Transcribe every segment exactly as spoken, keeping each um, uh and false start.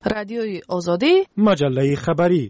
رادیوی آزادی، مجله خبری.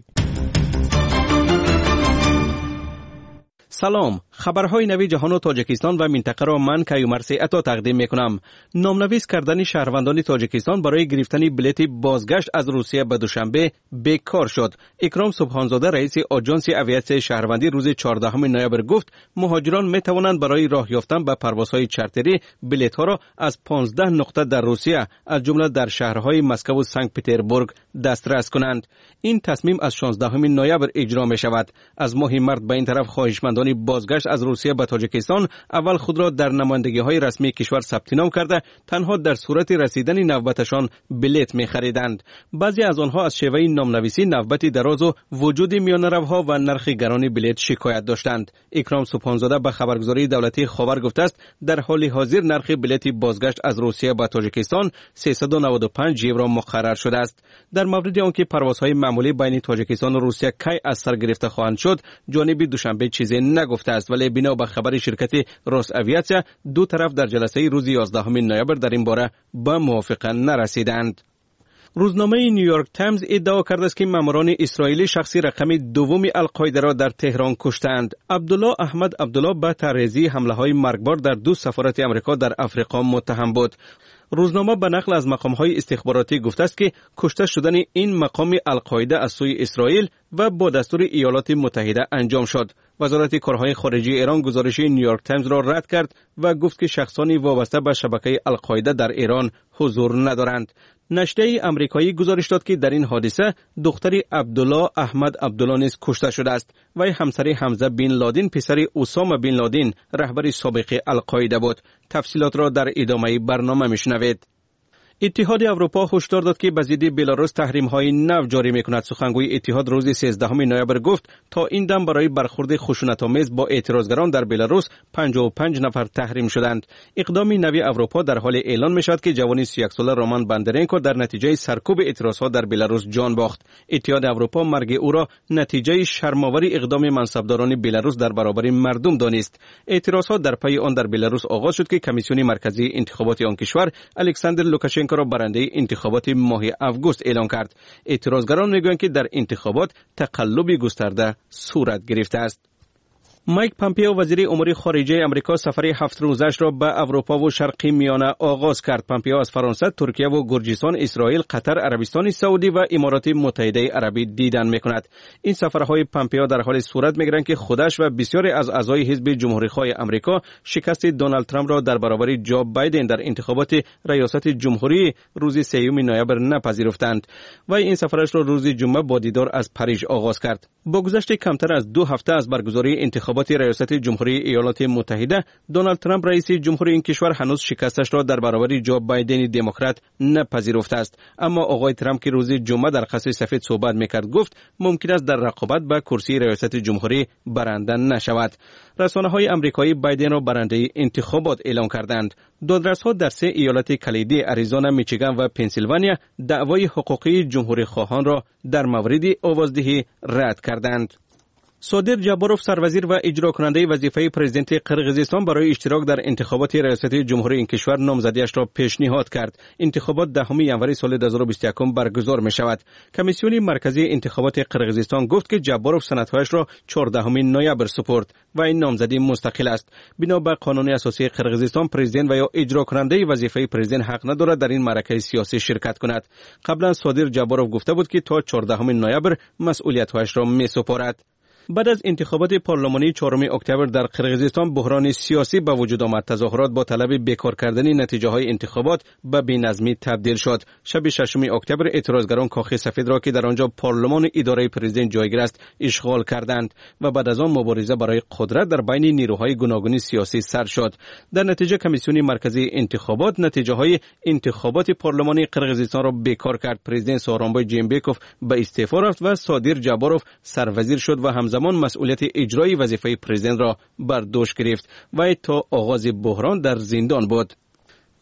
سلام، خبرهای نوی جهان و تاجیکستان و منطقه را من کیومرث عطا تقدیم میکنم. نامنویس کردن شهروندان تاجیکستان برای گرفتن بلیط بازگشت از روسیه به دوشنبه بیکار شد. اکرام سبحانزاده رئیس آژانس اویاسیون شهروندی روز چهاردهم نوامبر گفت مهاجران می توانند برای راه یافتن به پروازهای چارتری بلیط ها را از پانزده نقطه در روسیه از جمله در شهرهای مسکو و سنت پترزبورگ دسترس کنند. این تصمیم از شانزدهم نوامبر اجرا می شود. از ماه مارس به این طرف خواهشمندان بازگشت از روسیه به تاجیکستان اول خود را در نمایندگی‌های رسمی کشور ثبت نام کرده تنها در صورت رسیدن نوبتشان بلیط می‌خریدند. بعضی از آنها از شیوه نامنویسی، نوبت دراز و وجود میانه‌روها و نرخ گران بلیط شکایت داشتند. اکرام سبحانزاده به خبرگزاری دولتی خبر گفته است در حال حاضر نرخ بلیط بازگشت از روسیه به تاجیکستان سیصد و نود و پنج یورو مقرر شده است. در مورد آنکه پروازهای معمولی بین تاجیکستان و روسیه کی از سر گرفته خواهند شد، جانب دوشنبه چیزی نگفته است، ولی بنا به خبر شرکت روس اویاسیا دو طرف در جلسه روز یازدهم نوامبر در این باره به موافقه نرسیدند. روزنامه نیویورک تایمز ادعا کرده است که ماموران اسرائیلی شخصی رقم دوم القاعده را در تهران کشتند. عبدالله احمد عبدالله به طرحریزی حمله‌های مرگبار در دو سفارت آمریکا در افریقا متهم بود. روزنامه به نقل از مقام‌های استخباراتی گفته است که کشته شدن این مقام القاعده از سوی اسرائیل و با دستور ایالات متحده انجام شد. وزارت کارهای خارجه ایران گزارش نیویورک تایمز را رد کرد و گفت که شخصانی وابسته به شبکه القاعده در ایران حضور ندارند. نشریه آمریکایی گزارش داد که در این حادثه دختری عبدالله احمد عبدالله نیز کشته شده است و همسر حمزه بن لادن پسر اسامه بن لادن رهبر سابق القاعده بود. تفصیلات را در ادامه برنامه میشنوید. اتحاد اروپا هشدار داد که به ضد بلاروس تحریم‌های نو جاری می‌کند. سخنگوی اتحاد روز سیزدهم نوامبر گفت تا این دم برای برخورد خشونت‌آمیز با اعتراضگران در بلاروس پنجاه و پنج نفر تحریم شدند. اقدام نوی اروپا در حال اعلان می‌شود که جوان سی و یک ساله رومان باندرنکو در نتیجه سرکوب اعتراضات در بلاروس جان باخت. اتحاد اروپا مرگ او را نتیجه شرم‌آور اقدام منصبداران بلاروس در برابر مردم دانست. اعتراضات در پی آن در بلاروس آغاز شد که کمیسیون مرکزی انتخابات آن کشور الکساندر لوکاشنکو را برنده انتخابات ماه اوگوست اعلان کرد. اعتراضگران میگویند که در انتخابات تقلب گسترده صورت گرفته است. مایک پامپیو وزیر امور خارجه آمریکا سفر هفت روزش را به اروپا و شرق میانه آغاز کرد. پامپیو از فرانسه، ترکیه و گرجستان، اسرائیل، قطر، عربستان سعودی و امارات متحده عربی دیدن میکند. این سفرهای پامپیو در حال صورت میگیرند که خودش و بسیاری از اعضای حزب جمهوری‌خواه آمریکا شکست دونالد ترامپ را در برابر جو بایدن در انتخابات ریاست جمهوری روز سوم نوامبر نپذیرفتند و این سفرش را روز جمعه با دیدار از پاریژ آغاز کرد. با گذشت کمتر از دو هفته از برگزاری انتخابات ریاست جمهوری ایالات متحده، دونالد ترامپ رئیس جمهوری این کشور هنوز شکستش را در برابر جو بایدن دموکرات نپذیرفته است. اما آقای ترامپ که روز جمعه در قصر سفید صحبت میکرد گفت ممکن است در رقابت به کرسی ریاست جمهوری برنده نشود. رسانه‌های آمریکایی بایدن را برنده انتخابات اعلام کردند. دادرس‌ها در سه ایالت کلیدی آریزونا، میچیگان و پنسیلوانیا دعوای حقوقی جمهوری خواهان را در مورد آوازدهی رد کردند. صادر جاباروف سروزیر و اجرا کننده وظیفه پرزیدنت قرقیزستان برای اشتراک در انتخابات ریاست جمهوری این کشور نامزدیش را پیشنهاد کرد. انتخابات دهم ژانویه سال دو هزار و بیست و یک برگزار می شود. کمیسیون مرکزی انتخابات قرقیزستان گفت که جاباروف سندهایش را چهاردهم نوامبر سپرد و این نامزدی مستقل است. بنا به قانون اساسی قرقیزستان پرزیدنت و یا اجرا کننده وظیفه پرزیدنت حق ندارد در این معرکه سیاسی شرکت کند. قبلا صادر جاباروف گفته بود که تا چهاردهم نوامبر مسئولیت‌هایش را می سپارد. بعد از انتخابات پارلمانی چهارم اکتبر در قرقیزستان بحران سیاسی به وجود آمد. تظاهرات با طلب بیکار کردن نتیجه های انتخابات به بی‌نظمی تبدیل شد. شب ششم اکتبر اعتراضگران کاخ سفید را که در آنجا پارلمان اداره پرزیدنت جایگیر است اشغال کردند و بعد از آن مبارزه برای قدرت در بین نیروهای گوناگون سیاسی سر شد. در نتیجه کمیسیون مرکزی انتخابات نتیجه های انتخابات پارلمانی قرقیزستان را بیکار کرد. پرزیدنت سورونبای جینبکوف به استعفا رفت و صادر جاباروف سروزیر شد و همزمان زمان مسئولیت اجرای وظیفه پرزیدنت را بر دوش گرفت و تا آغاز بحران در زندان بود.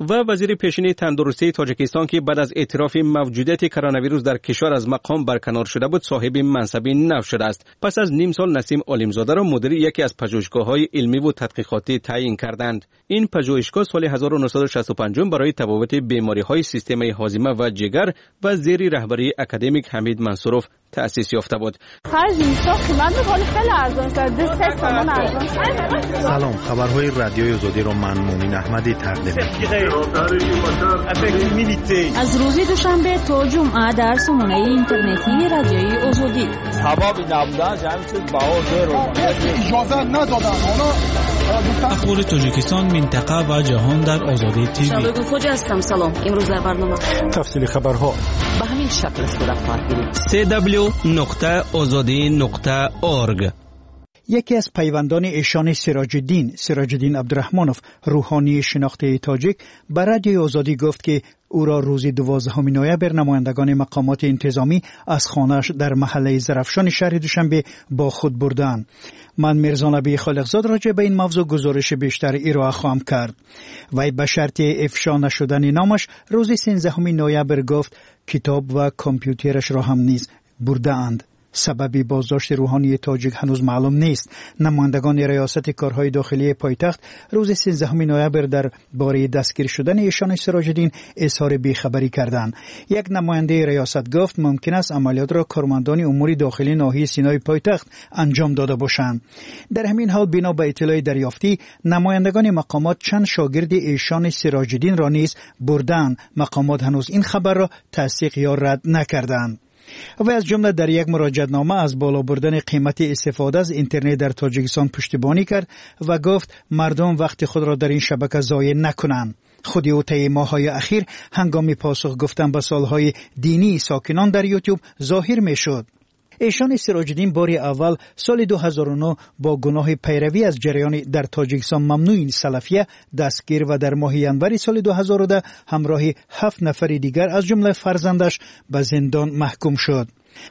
و وزیر پیشین تندرستی تاجیکستان که بعد از اعتراف موجودیت کرونا ویروس در کشور از مقام برکنار شده بود صاحب منصبی نو شده است. پس از نیم سال نسیم عالمزاده را مدیر یکی از پژوهشگاه‌های علمی و تحقیقاتی تعیین کردند. این پژوهشگاه سال هزار و نهصد و شصت و پنج برای تفاوت بیماری‌های سیستم هاضمه و جگر و زیر رهبری اکادمیک حمید منصوروف تأسیس یافته بود. سلام، خبرهای رادیوی آزادی را من مومن احمدی تقدیم می‌کنم. از روز دوشنبه تا جمعه در سامانه اینترنتی رادیوی آزادی. سبب نبودن همین چیز باور رو اجازه ندادن. اخبار تاجیکستان، منطقه و جهان در آزادی تیوی. شباب فوج هستم. سلام. امروز در برنامه تفصیل خبرها به همین شکل صورت خواهد گرفت. سی دبلیو نقطه آزادی نقطه اورگ. یکی از پیوندان ایشان سراج الدین سراج الدین عبدالرحمنوف روحانی شناخته تاجیک به رادیوی آزادی گفت که او را روز دوازدهم نوامبر نمایندگان مقامات انتظامی از خانه‌اش در محله زرفشان شهر دوشنبه با خود بردند. من میرزا نبی خالقزاد راجع به این موضوع گزارش بیشتر ارائه خواهم کرد. وی به شرط افشا نشدن نامش روز سیزدهم نوامبر گفت کتاب و کامپیوترش را هم نیز برده‌اند. سبب بازداشت روحانی تاجیک هنوز معلوم نیست. نمایندگان ریاست کارهای داخلی پایتخت روز سیزدهم نوامبر در باره دستگیر شدن ایشان سراج الدین اظهار بیخبری کردند. یک نماینده ریاست گفت ممکن است عملیات را کارمندان امور داخلی ناحیه سینای پایتخت انجام داده باشند. در همین حال بنا به اطلاع دریافتی نمایندگان مقامات چند شاگرد ایشان سراج الدین را نیز بردند. مقامات هنوز این خبر را تصدیق یا رد نکردند. و از جمله در یک مراجعه‌نامه از بالا بردن قیمت استفاده از اینترنت در تاجیکستان پشتیبانی کرد و گفت مردم وقت خود را در این شبکه ضایع نکنند. خود او طی ماه‌های اخیر هنگام پاسخ گفتن به سوال‌های دینی ساکنان در یوتیوب ظاهر می‌شد. ایشان سراج الدین بار اول سال دو هزار و نه با گناه پیروی از جریان در تاجیکستان ممنوع سلفیه دستگیر و در ماه ینور سال دو هزار و ده همراه هفت نفر دیگر از جمله فرزندش به زندان محکوم شد.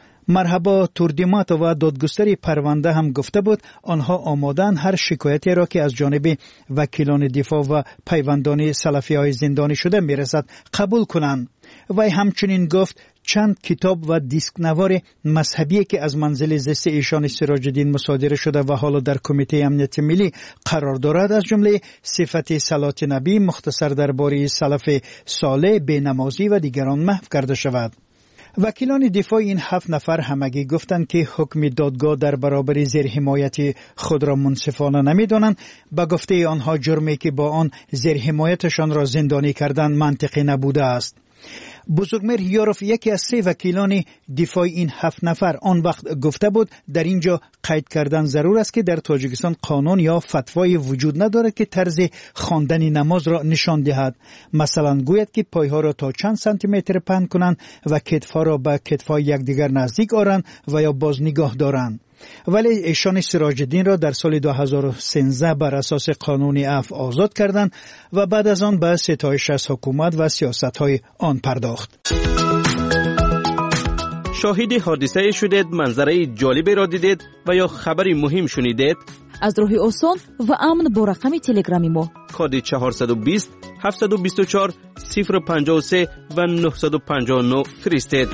مرحبا توردیمات و دادگستری پرونده هم گفته بود آنها آمادن هر شکایتی را که از جانب وکیلان دفاع و پیوندان سلفی‌های زندانی شده میرسد قبول کنند. و همچنین گفت چند کتاب و دیسک نوار مذهبی که از منزل زست ایشان سراج الدین مصادره شده و حالا در کمیته امنیت ملی قرار دارد از جمله صفت صلات نبی مختصر درباره سلف صالح، بینمازی و دیگران محو کرده شود. وکیلان دفاع این هفت نفر همگی گفتند که حکم دادگاه در برابر زیر حمایت خود را منصفانه نمی‌دانند. به گفته آنها جرمی که با آن زیر حمایتشان را زندانی کردن منطقی نبوده است. بزرگمیر یاروف یکی از سه وکیلان دفاع این هفت نفر آن وقت گفته بود در اینجا قید کردن ضرور است که در تاجیکستان قانون یا فتوای وجود ندارد که طرز خواندن نماز را نشان دهد. مثلا گوید که پایها را تا چند سانتی متر پهن کنند و کتفها را به کتفهای یکدیگر نزدیک آرند و یا باز نگاه دارند. ولی ایشان سراج الدین را در سال دو هزار و سیزده بر اساس قانون عفو آزاد کردند و بعد از آن به ستایش از حکومت و سیاست‌های آن پرداخت. شاهد حادثه شدید، منظره جالبی را دیدید و یا خبری مهم شنیدید؟ از راه آسان و امن با رقم تلگرامی ما کد چهارصد و بیست هفتصد و بیست و چهار صفر پنجاه و سه و نهصد و پنجاه و نه فرستید.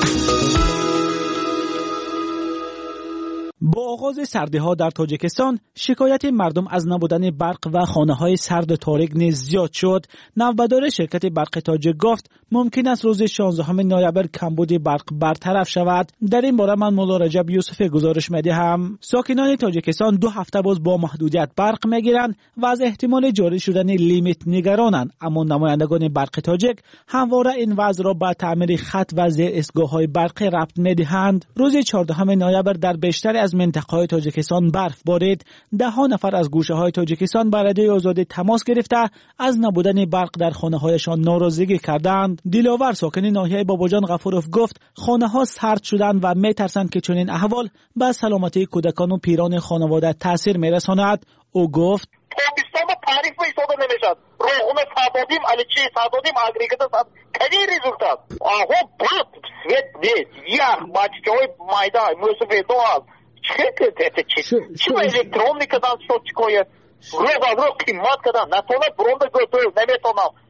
با آغاز سردی‌ها در تاجیکستان شکایت مردم از نبودن برق و خانه‌های سرد تاریک نیز زیاد شد. نوبدار شرکت برق تاجیک گفت ممکن است روز شانزدهم نوامبر کمبود برق برطرف شود. در این باره من مولا رجب یوسف گزارش می‌دهم. ساکنان تاجیکستان دو هفته باز با محدودیت برق می‌گیرند و از احتمال جاری شدن لیمیت نگرانند، اما نمایندگان برق تاجیک همواره این وضع را به تعمیر خط و زیر استگاه‌های برقی ربط می‌دهند. روز چهاردهم نوامبر در بیشتر از منطقه‌های تاجیکستان برف بارید. ده ها نفر از گوشه‌های تاجیکستان با رادیوی آزادی تماس گرفته از نبودن برق در خانه‌هایشان ناراضگی کردند. دلاور ساکن ناحیه باباجان غفورов گفت خانه‌ها سرد شدند و می‌ترسند که چنین احوال به سلامتی کودکان و پیران خانواده تاثیر می‌رساند. او گفت تابستان تعریف ایستاده نمیشد. روغن سردادیم علیچی سردادیم اگریگات سرد کدی результат. آهو باد свет нет. Я бачкой майда мусофе доаз. چه это چی؟ چی الکترونیکا дан що такое؟ روز از روز قیمت کردن. نتونه برونده گوتو نمیتونم.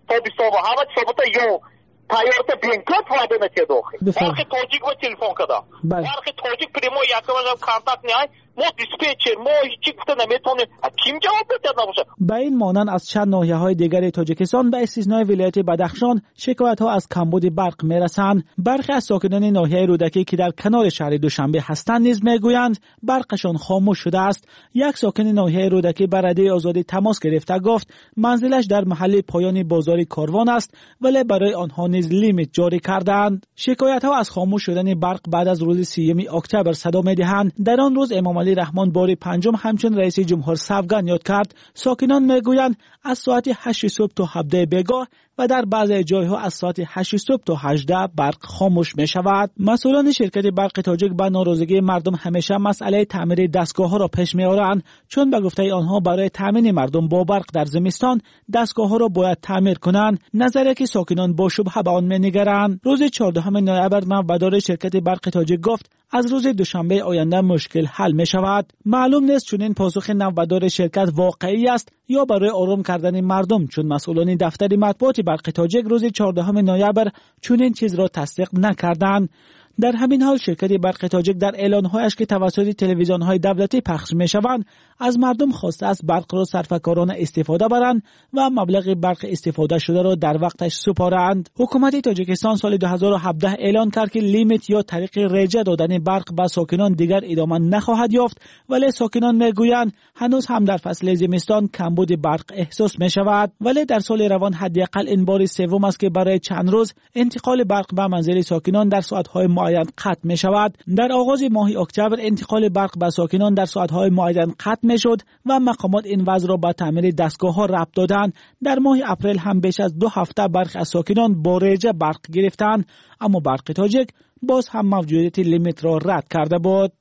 تابستان همه ثابته یا تایارت بینکات واده نتیه داخل برخی تاجیک و تلفن کده برخی تاجیک پریمو یکی وقت کانتاکت نیای ما دیسپیچر ما هیچی گفته نمیتونیم کیم جواب بده نباشه. به این مانند از چند ناحیه‌های دیگر تاجیکستان به استثنای ولایت بدخشان شکایت‌ها از کمبود برق میرسند. برخی از ساکنان ناحیه رودکی که در کنار شهر دوشنبه هستند نیز میگویند برقشان خاموش شده است. یک ساکن ناحیه رودکی به رادیوی آزادی تماس گرفته گفت منزلش در محل پایان بازار کاروان است ولی برای آنها نیز لیمیت جاری کردند. شکایت‌ها از خاموش شدن برق بعد از روز سیوم اکتبر صدا می‌دهند. در آن روز امام علی رحمان بار پنجم همچون رئیس جمهور سوگند یاد کرد. ساکنان میگویند از ساعت هشت صبح تا هفده بیگاه و در بعضی جایها از ساعت هشت صبح تا هجده برق خاموش می شود. مسئولان شرکت برق تاجیک به ناراضگی مردم همیشه مسئله تعمیر دستگاه ها را پیش می آورند چون به گفته آنها برای تامین مردم با برق در زمستان دستگاه ها را باید تعمیر کنند، نظری که ساکنان با شبهه به آن می نگرند. روز چهاردهم نوامبر نوبدار شرکت برق تاجیک گفت از روز دوشنبه آینده مشکل حل می شود. معلوم نیست چون این پاسخ نوبدار شرکت واقعی است یا برای آرام کردن مردم، چون مسئولان دفتر مطبوعات برق تاجیک روز چهاردهم نوامبر چون این چیز را تصدیق نکردند. در همین حال شرکت برق تاجیک در اعلان‌هایش که توسط تلویزیون‌های دولتی پخش می‌شوند از مردم خواسته است برق را صرفه‌کارانه استفاده برند و مبلغ برق استفاده شده را در وقتش سپارند. حکومت تاجیکستان سال دو هزار و هفده اعلان کرد که لیمیت یا طریق رجه دادن برق به ساکنان دیگر ادامه نخواهد یافت، ولی ساکنان میگویند هنوز هم در فصل زمستان کمبود برق احساس می‌شود. ولی در سال روان حداقل این بار سوم است که برای چند روز انتقال برق به منزل ساکنان در ساعت‌های معین قطع می شود. در آغاز ماه اکتبر انتقال برق به ساکنان در ساعت‌های معین قطع می شد و مقامات این وضع را به تعمیر دستگاه‌ها ربط دادند. در ماه اپریل هم بیش از دو هفته برخی از ساکنان با رجه برق گرفتند، اما برق تاجیک باز هم موجودیت لیمیت را رد کرده بود.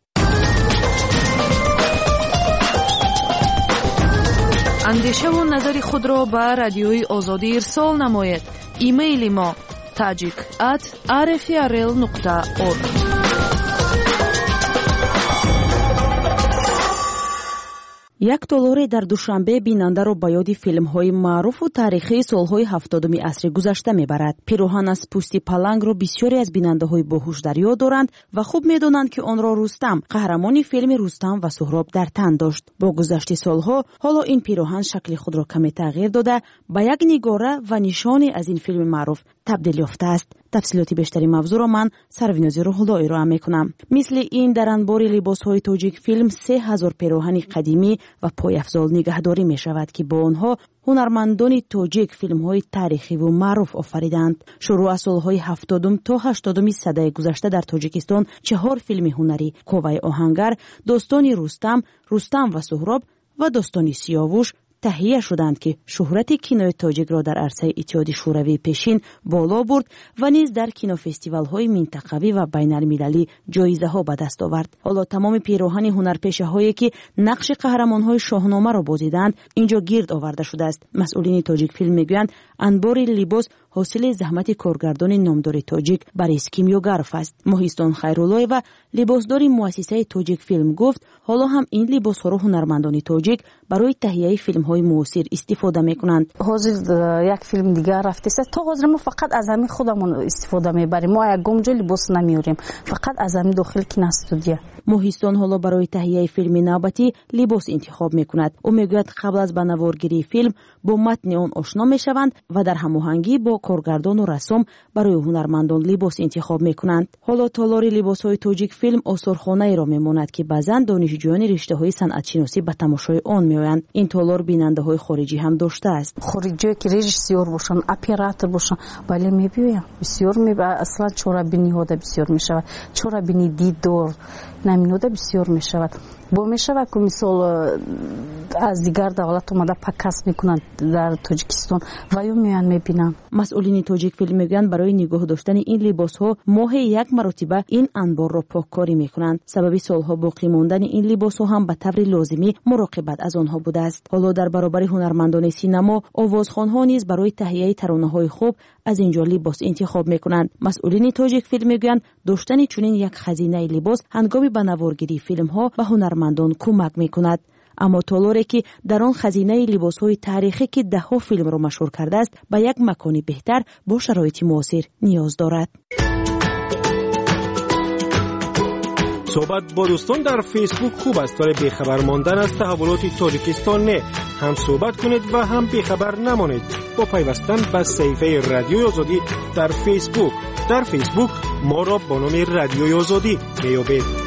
اندیشه و نظر خود را به رادیوی آزادی ارسال نمایید. ایمیل ما tajik at r f r l nokta org. یک دلار در دوشنبه بیننده را به یاد فیلم‌های معروف و تاریخی سال‌های هفتادم عصر گذشته می‌برد. پیراهن از پوستی پلنگ را بسیاری از بیننده‌های باهوش در یاد دارند و خوب می‌دانند که آن را رستم، قهرمان فیلم رستم و سهراب در تن داشت. با گذشت سال‌ها حالا این پیراهن شکل خود را کمی تغییر داده به یک نگاره و نشانی از این فیلم معروف تبدیل یافته است. تفصیلات بیشتری موضوع را من سرویناز روح‌الله ارائه می‌کنم. مثل این در انبار لباس‌های تاجیک فیلم سه هزار پیراهن قدیمی و پایافزال نگهداری می‌شود که با آنها هنرمندان تاجیک فیلم‌های تاریخی و معروف آفریدند. شروع از سال‌های هفتادم تا هشتادم سده گذشته در تاجیکستان چهار فیلم هنری، کوه آهنگر، داستان رستم، رستم و سهراب و داستان سیاوش تهیه شدند که شهرت کینوی تاجیک را در عرصه اتحاد شوروی پیشین بالا برد و نیز در کینو فستیوال‌های منطقوی و بین‌المللی جایزه‌ها به دست آورد. حالا تمام پیراهن هنرپیشه‌هایی که نقش قهرمان‌های شاهنامه را بازیدند اینجا گرد آورده شده است. مسئولین تاجیک فیلم میگویند انبار لباس حاصل زحمت کارگردان نامدار تاجیک باریس کیمیوگاروف است. ماهیستان خیرالله و لباسدار مؤسسه تاجیک فیلم گفت حالا هم این لباس‌ها را هنرمندان تاجیک برای تهیه فیلم‌های معاصر استفاده می‌کنند. حاضر یک فیلم دیگر رفته است. تا حاضر ما فقط از همین خودمون استفاده می‌بریم. ما یک گمجو لباس نمیاریم. فقط از همین داخل کینا استودیو. ماهیستان حالا برای تهیه فیلم نوبتی لباس انتخاب می‌کند. او میگوید قبل از بنوارگیری فیلم با متن آن آشنا می‌شوند و در هماهنگی با کارگردان و رسام برای هنرمندان لباس انتخاب می‌کنند. حالا تالار لباس‌های تاجیک فیلم آثارخانه‌ای را می‌ماند که بعضن دانشجویان رشته‌های صنعت‌شناسی به تماشای آن می‌آیند. این تالار بیننده‌های خارجی هم داشته است. خارجی که رژیسور باشن، اپراتور باشن، ولی می‌بینیم بسیار می‌با اصلا چورابینی هوده بسیار می‌شود. چورابینی دیدار نمی‌نوده بسیار می‌شود. با می‌شود که مثال از دیگر دولت اومده پکاس می‌کنند در تاجیکستان و یا میان می‌بینم. مسئولین تاجیک فیلم میگن برای نگاه داشتن این لباس‌ها ماه یک مرتبه این انبار را پاککاری می‌کنند. سبب سالها باقی ماندن این لباس‌ها هم به طور لازمی مراقبت از آنها بوده است. حالا در برابر هنرمندان سینما، آوازخوان‌ها نیز برای تهیه ترانه‌های خوب از اینجا لباس انتخاب می‌کنند. مسئولین تاجیک فیلم میگن داشتن چنین یک خزینه لباس هنگام بنوارگیری فیلم‌ها به هنرمندان کمک می‌کند. اما تالوره که در آن خزینه لباس‌های تاریخی که ده‌ها فیلم را مشهور کرده است به یک مکان بهتر با شرایط معاصر نیاز دارد. صحبت با دوستان در فیسبوک خوب است ولی بیخبر ماندن از تحولات تاجیکستان نه. هم صحبت کنید و هم بیخبر نمانید با پیوستن به صفحه رادیوی آزادی در فیسبوک. در فیسبوک ما را با نام رادیوی آزادی میابید.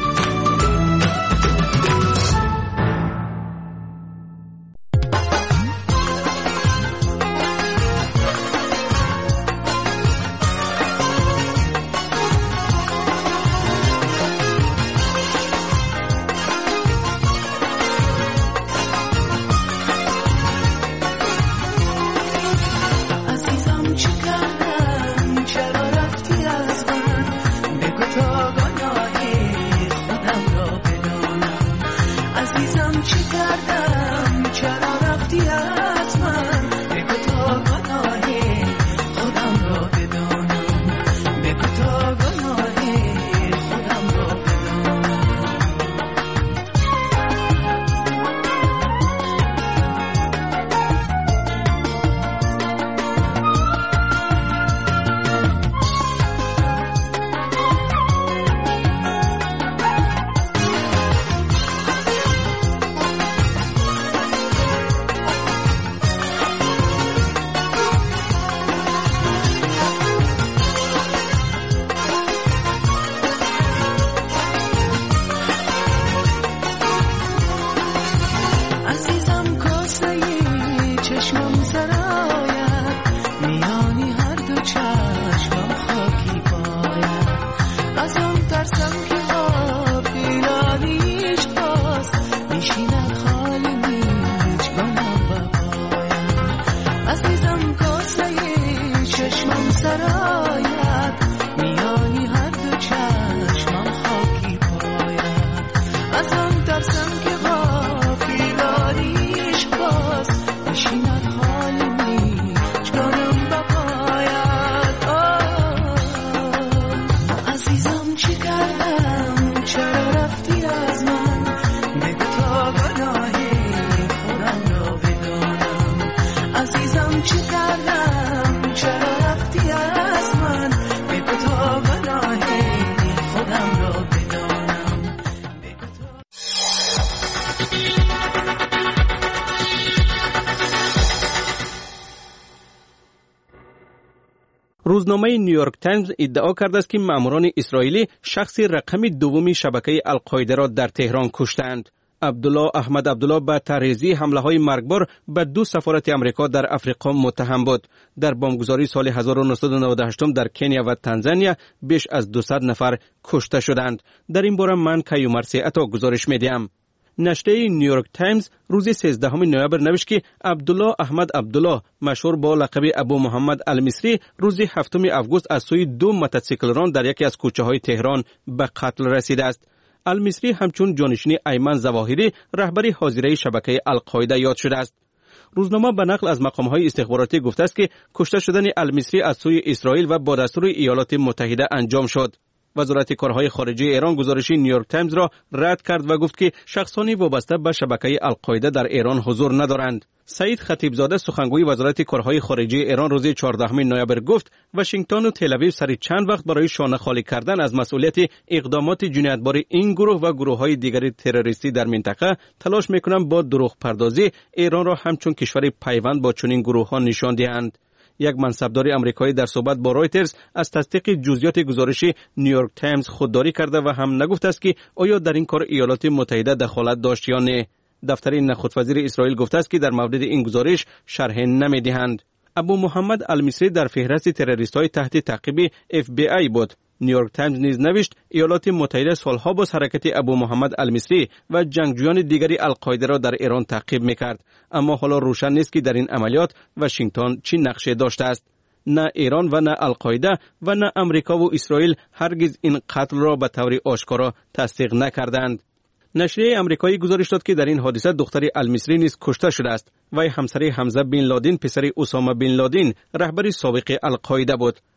روزنامه نیویورک تایمز ادعا کرده است که ماموران اسرائیلی شخص رقم دوم شبکه القاعده را در تهران کشتند. عبدالله احمد عبدالله به تحریزی حمله های مرگبار به دو سفارت امریکا در افریقا متهم بود. در بمبگذاری سال هزار و نهصد و نود و هشت در کنیا و تانزانیا بیش از دویست نفر کشته شدند. در این باره من کیومرثی عطا گزارش میدیم. نشریه نیویورک تایمز روز سیزدهم نوامبر نوشت که عبدالله احمد عبدالله مشهور با لقب ابو محمد المصری روز هفتم آگوست از سوی دو موتورسیکلران در یکی از کوچه های تهران به قتل رسیده است. المصری همچون جانشین ایمن ظواهری رهبر حاضره شبکه القاعده یاد شده است. روزنامه به نقل از مقام‌های استخباراتی گفته است که کشته شدن المصری از سوی اسرائیل و با دستور ایالات متحده انجام شد. وزارت کارهای خارجه ایران گزارش نیویورک تایمز را رد کرد و گفت که شخصانی وابسته به شبکه القاعده در ایران حضور ندارند. سعید خطیبزاده سخنگوی وزارت کارهای خارجه ایران روز چهاردهم نوامبر گفت واشنگتن و تل‌آویو سر چند وقت برای شانه خالی کردن از مسئولیت اقدامات جنایتبار این گروه و گروه‌های دیگری تروریستی در منطقه تلاش می‌کنند با دروغ پردازی ایران را همچون کشور پیوند با چنین گروه‌ها نشان دهند. یک منصبدار آمریکایی در صحبت با رایترز از تصدیق جزئیات گزارش نیویورک تایمز خودداری کرده و هم نگفته است که آیا در این کار ایالات متحده دخالت داشت یا نه. دفتر نخست وزیر اسرائیل گفته است که در مورد این گزارش شرح نمی‌دهند. ابو محمد المصری در فهرست تروریست‌های تحت تعقیب اف بی آی بود. نیویورک تایمز نیز نوشت ایالات متحده سالها با حرکت ابو محمد المصری و جنگجویان دیگری القاعده را در ایران تعقیب می‌کرد، اما حالا روشن نیست که در این عملیات واشنگتن چی نقشه داشته است. نه ایران و نه القاعده و نه امریکا و اسرائیل هرگز این قتل را به طور آشکارا تصدیق نکردند. نشریه آمریکایی گزارش داد که در این حادثه دختر المصری نیز کشته شده است. وی همسر حمزه بن لادن پسر اسامه بن لادن رهبر سابق القاعده بود.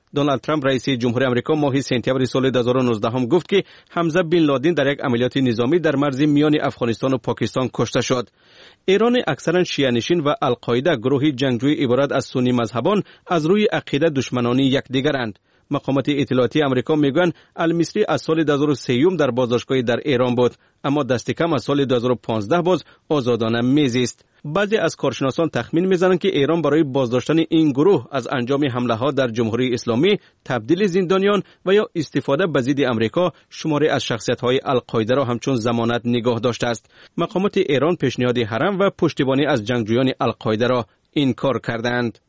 دونالد ترامپ رئیس جمهوری آمریکا ماه سپتامبر سال دو هزار و نوزده هم گفت که حمزه بن لادن در یک عملیات نظامی در مرز میان افغانستان و پاکستان کشته شد. ایران اکثرا شیعه نشین و القاعده گروهی جنگجوی عبارت از سنی مذهبان از روی عقیده دشمنانی یکدیگرند. مقامات اطلاعاتی آمریکا میگویند المصری از سال دو هزار و سه در بازداشتگاهی در ایران بود، اما دست کم از سال دو هزار و پانزده باز آزادانه میزیست. بعضی از کارشناسان تخمین میزنند که ایران برای بازداشتن این گروه از انجام حمله ها در جمهوری اسلامی، تبدیل زندانیان و یا استفاده به ضد آمریکا شماری از شخصیت های القاعده را همچون ضمانت نگاه داشته است. مقامات ایران پیشنهاد حرم و پشتیبانی از جنگجویان القاعده را انکار کردند.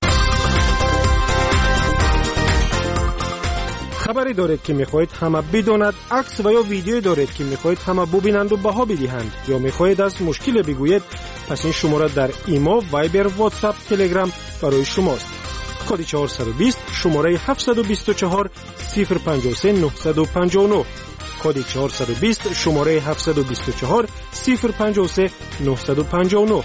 خبری دارید که میخواهید همه بداند، عکس و یا ویدیو دارید که میخواهید همه ببینند و بها بدهند، یا میخواهید از مشکل بگویید، پس این شماره در ایما، وایبر، واتساپ، تلگرام برای شماست. کد چهارصد و بیست شماره هفتصد و بیست و چهار صفر پنجاه و سه نهصد و پنجاه و نه. کد چهارصد و بیست شماره هفتصد و بیست و چهار صفر پنجاه و سه نهصد و پنجاه و نه.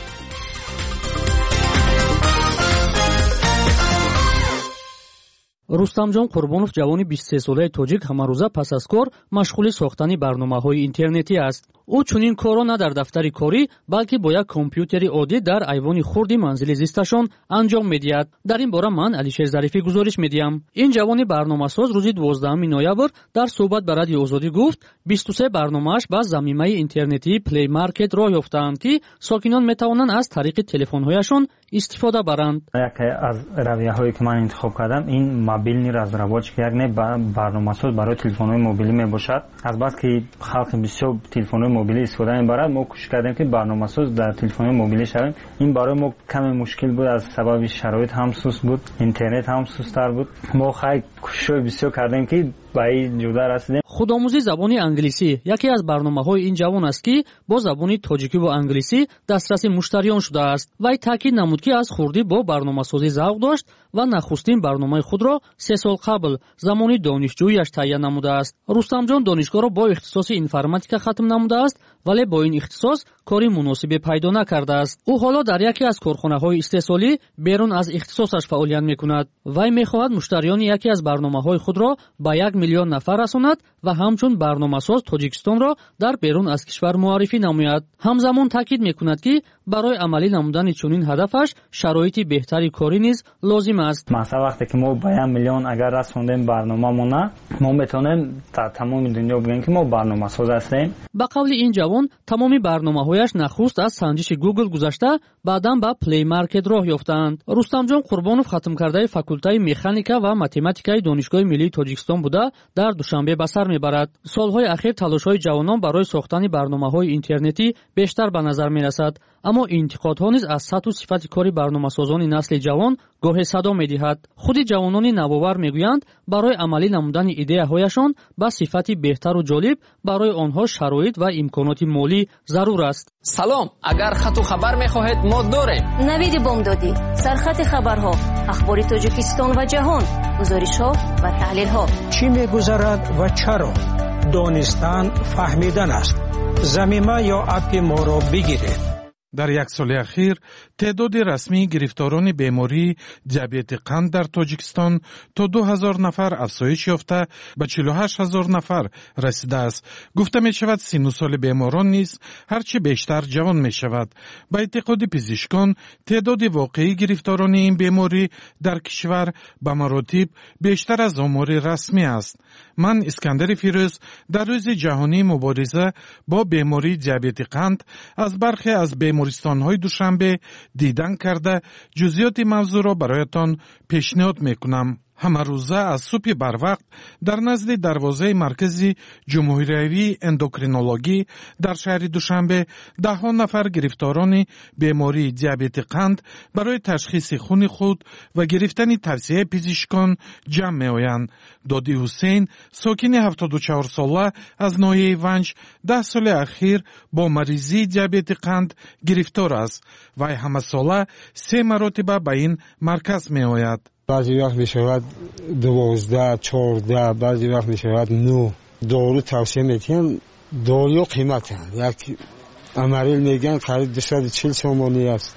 рустамҷон қурбонов ҷавони бисту се солаи тоҷик ҳамарӯза пас аз кор машғули сохтани барномаҳои интернетӣ аст. ӯ чунин корро на дар дафтари корӣ, балки бо як компютери оддӣ дар айвони хурди манзили зисташон анҷом медиҳад. дар ин бора ман алишер зарифӣ гузориш медиҳам. ин ҷавони барномасоз рӯзи дувоздаҳуми ноябр дар суҳбат ба радиои озодӣ гуфт бисту се барномааш ба замимаи интернетии Play Market роҳ ёфтаанд, ки сокинон метавонанд аз тариқи телефонҳояшон истифода баранд. яке аз равияҳое ки ман интихоб кардам ин мобилни разработчик як не барномасоз барои телефонҳои мобилӣ мебошад. азбаски халқи бисёр телефонҳои мобилӣ истифода мебарад, мо кӯшиш кардем ки барномасоз дар телефонҳои мобилӣ шавем. ин барои мо каме мушкил буд, аз сабаби шароит ҳам суст буд, интернет ҳам сусттар буд. мо хай кӯшишҳои бисёр кардем ки ба ин ҷуда расидем. худомӯзии забони англисӣ яке аз барномаҳои ин ҷавон аст, ки бо забони тоҷикиву англисӣ дастраси муштариён шудааст. вай таъкид намуд, ки аз хурдӣ бо барномасозӣ завқ дошт ва нахустин барномаи худро се сол қабл замони донишҷӯяш таҳия намудааст. рустамҷон донишгоҳро бо ихтисоси информатика хатм намудааст, вале бо ин ихтисос кори муносибе пайдо накардааст. ӯ ҳоло дар яке аз корхонаҳои истеҳсолӣ берун аз ихтисосаш фаъолият мекунад. вай мехоҳад муштариёни яке аз барномаҳои худро ба як миллион нафар расонад ва ҳамчун барномасоз Тоҷикистонро дар берун аз кишвар муаррифӣ намояд. ҳамзамон таъкид мекунад, ки барои амалӣ намудани чунин ҳадафаш шароити беҳтари корӣ низ лозим аст. масъала вақте ки мо ба як миллион агар расондем барномамона, мо метавонем дар тамоми дунё бигӯем ки мо барномасоз ҳастем. ба қавли ин ҷавон тамоми барномаҳояш нахуст аз санҷиши Google гузашта, баъдан ба Play Market роҳ ёфтаанд. рустамҷон қурбонов хатмкардаи факултаи механика ва математикаи донишгоҳи миллии Тоҷикистон буда дар Душанбе ба сар мебарад. солҳои ахир талошҳои ҷавонон барои сохтани барномаҳои интернетӣ бештар ба назар мерасад, аммо интиқодҳо низ аз сатҳу сифати кори барномасозони насли ҷавон гоҳе садо медиҳад. худи ҷавонони навовар мегӯянд барои амалӣ намудани идеяҳояшон ба сифати беҳтару ҷолиб барои онҳо шароит ва имконоти молӣ зарур аст. салом, агар хату хабар мехоҳед мо дорем. навиди бомдодӣ, сархати хабарҳо, ахбори Тоҷикистон ва ҷаҳон, гузоришҳо ва таҳлилҳо. чӣ мегузарад ва чаро? донистан фаҳмидан аст. замима ё апи моро бигиред. дар як соли ахир теъдоди расмии гирифторони бемории диабети қанд дар Тоҷикистон то ду ҳазор нафар афзоиш ёфта ба чилу ҳашт ҳазор нафар расидааст. гуфта мешавад сину соли беморон низ ҳарчи бештар ҷавон мешавад. ба эътиқоди пизишкон теъдоди воқеии гирифторони ин беморӣ дар кишвар ба маротиб бештар аз омори расмӣ аст. ман Искандари Фирӯз дар рӯзи ҷаҳонии мубориза бо бемории диабети қанд аз бархе аз бемористонҳои Душанбе дидан карда ҷузъиёти мавзӯъро бароятон пешниҳод мекунам. ҳамарӯза аз субҳи барвақт дар назди дарвозаи маркази ҷумҳуриявии эндокринологӣ дар шаҳри Душанбе даҳҳо нафар гирифторони бемории диабети қанд барои ташхиси хуни худ ва гирифтани тавсияи пизишкон ҷамъ меоянд. Доди Ҳусейн, сокини ҳафтоду чаҳор сола аз ноҳияи Ванҷ, даҳ соли ахир бо маризии диабети қанд гирифтор аст. вай ҳамасола се маротиба ба ин марказ меояд. баъзе вақт мешавад дувоздаҳ, чордаҳ, баъзе вақт мешавад нӯҳ. дору тавсия метиҳам, дориҳо қиматанд. як амарил мегӯянд қариб дусаду чил сомонӣ аст.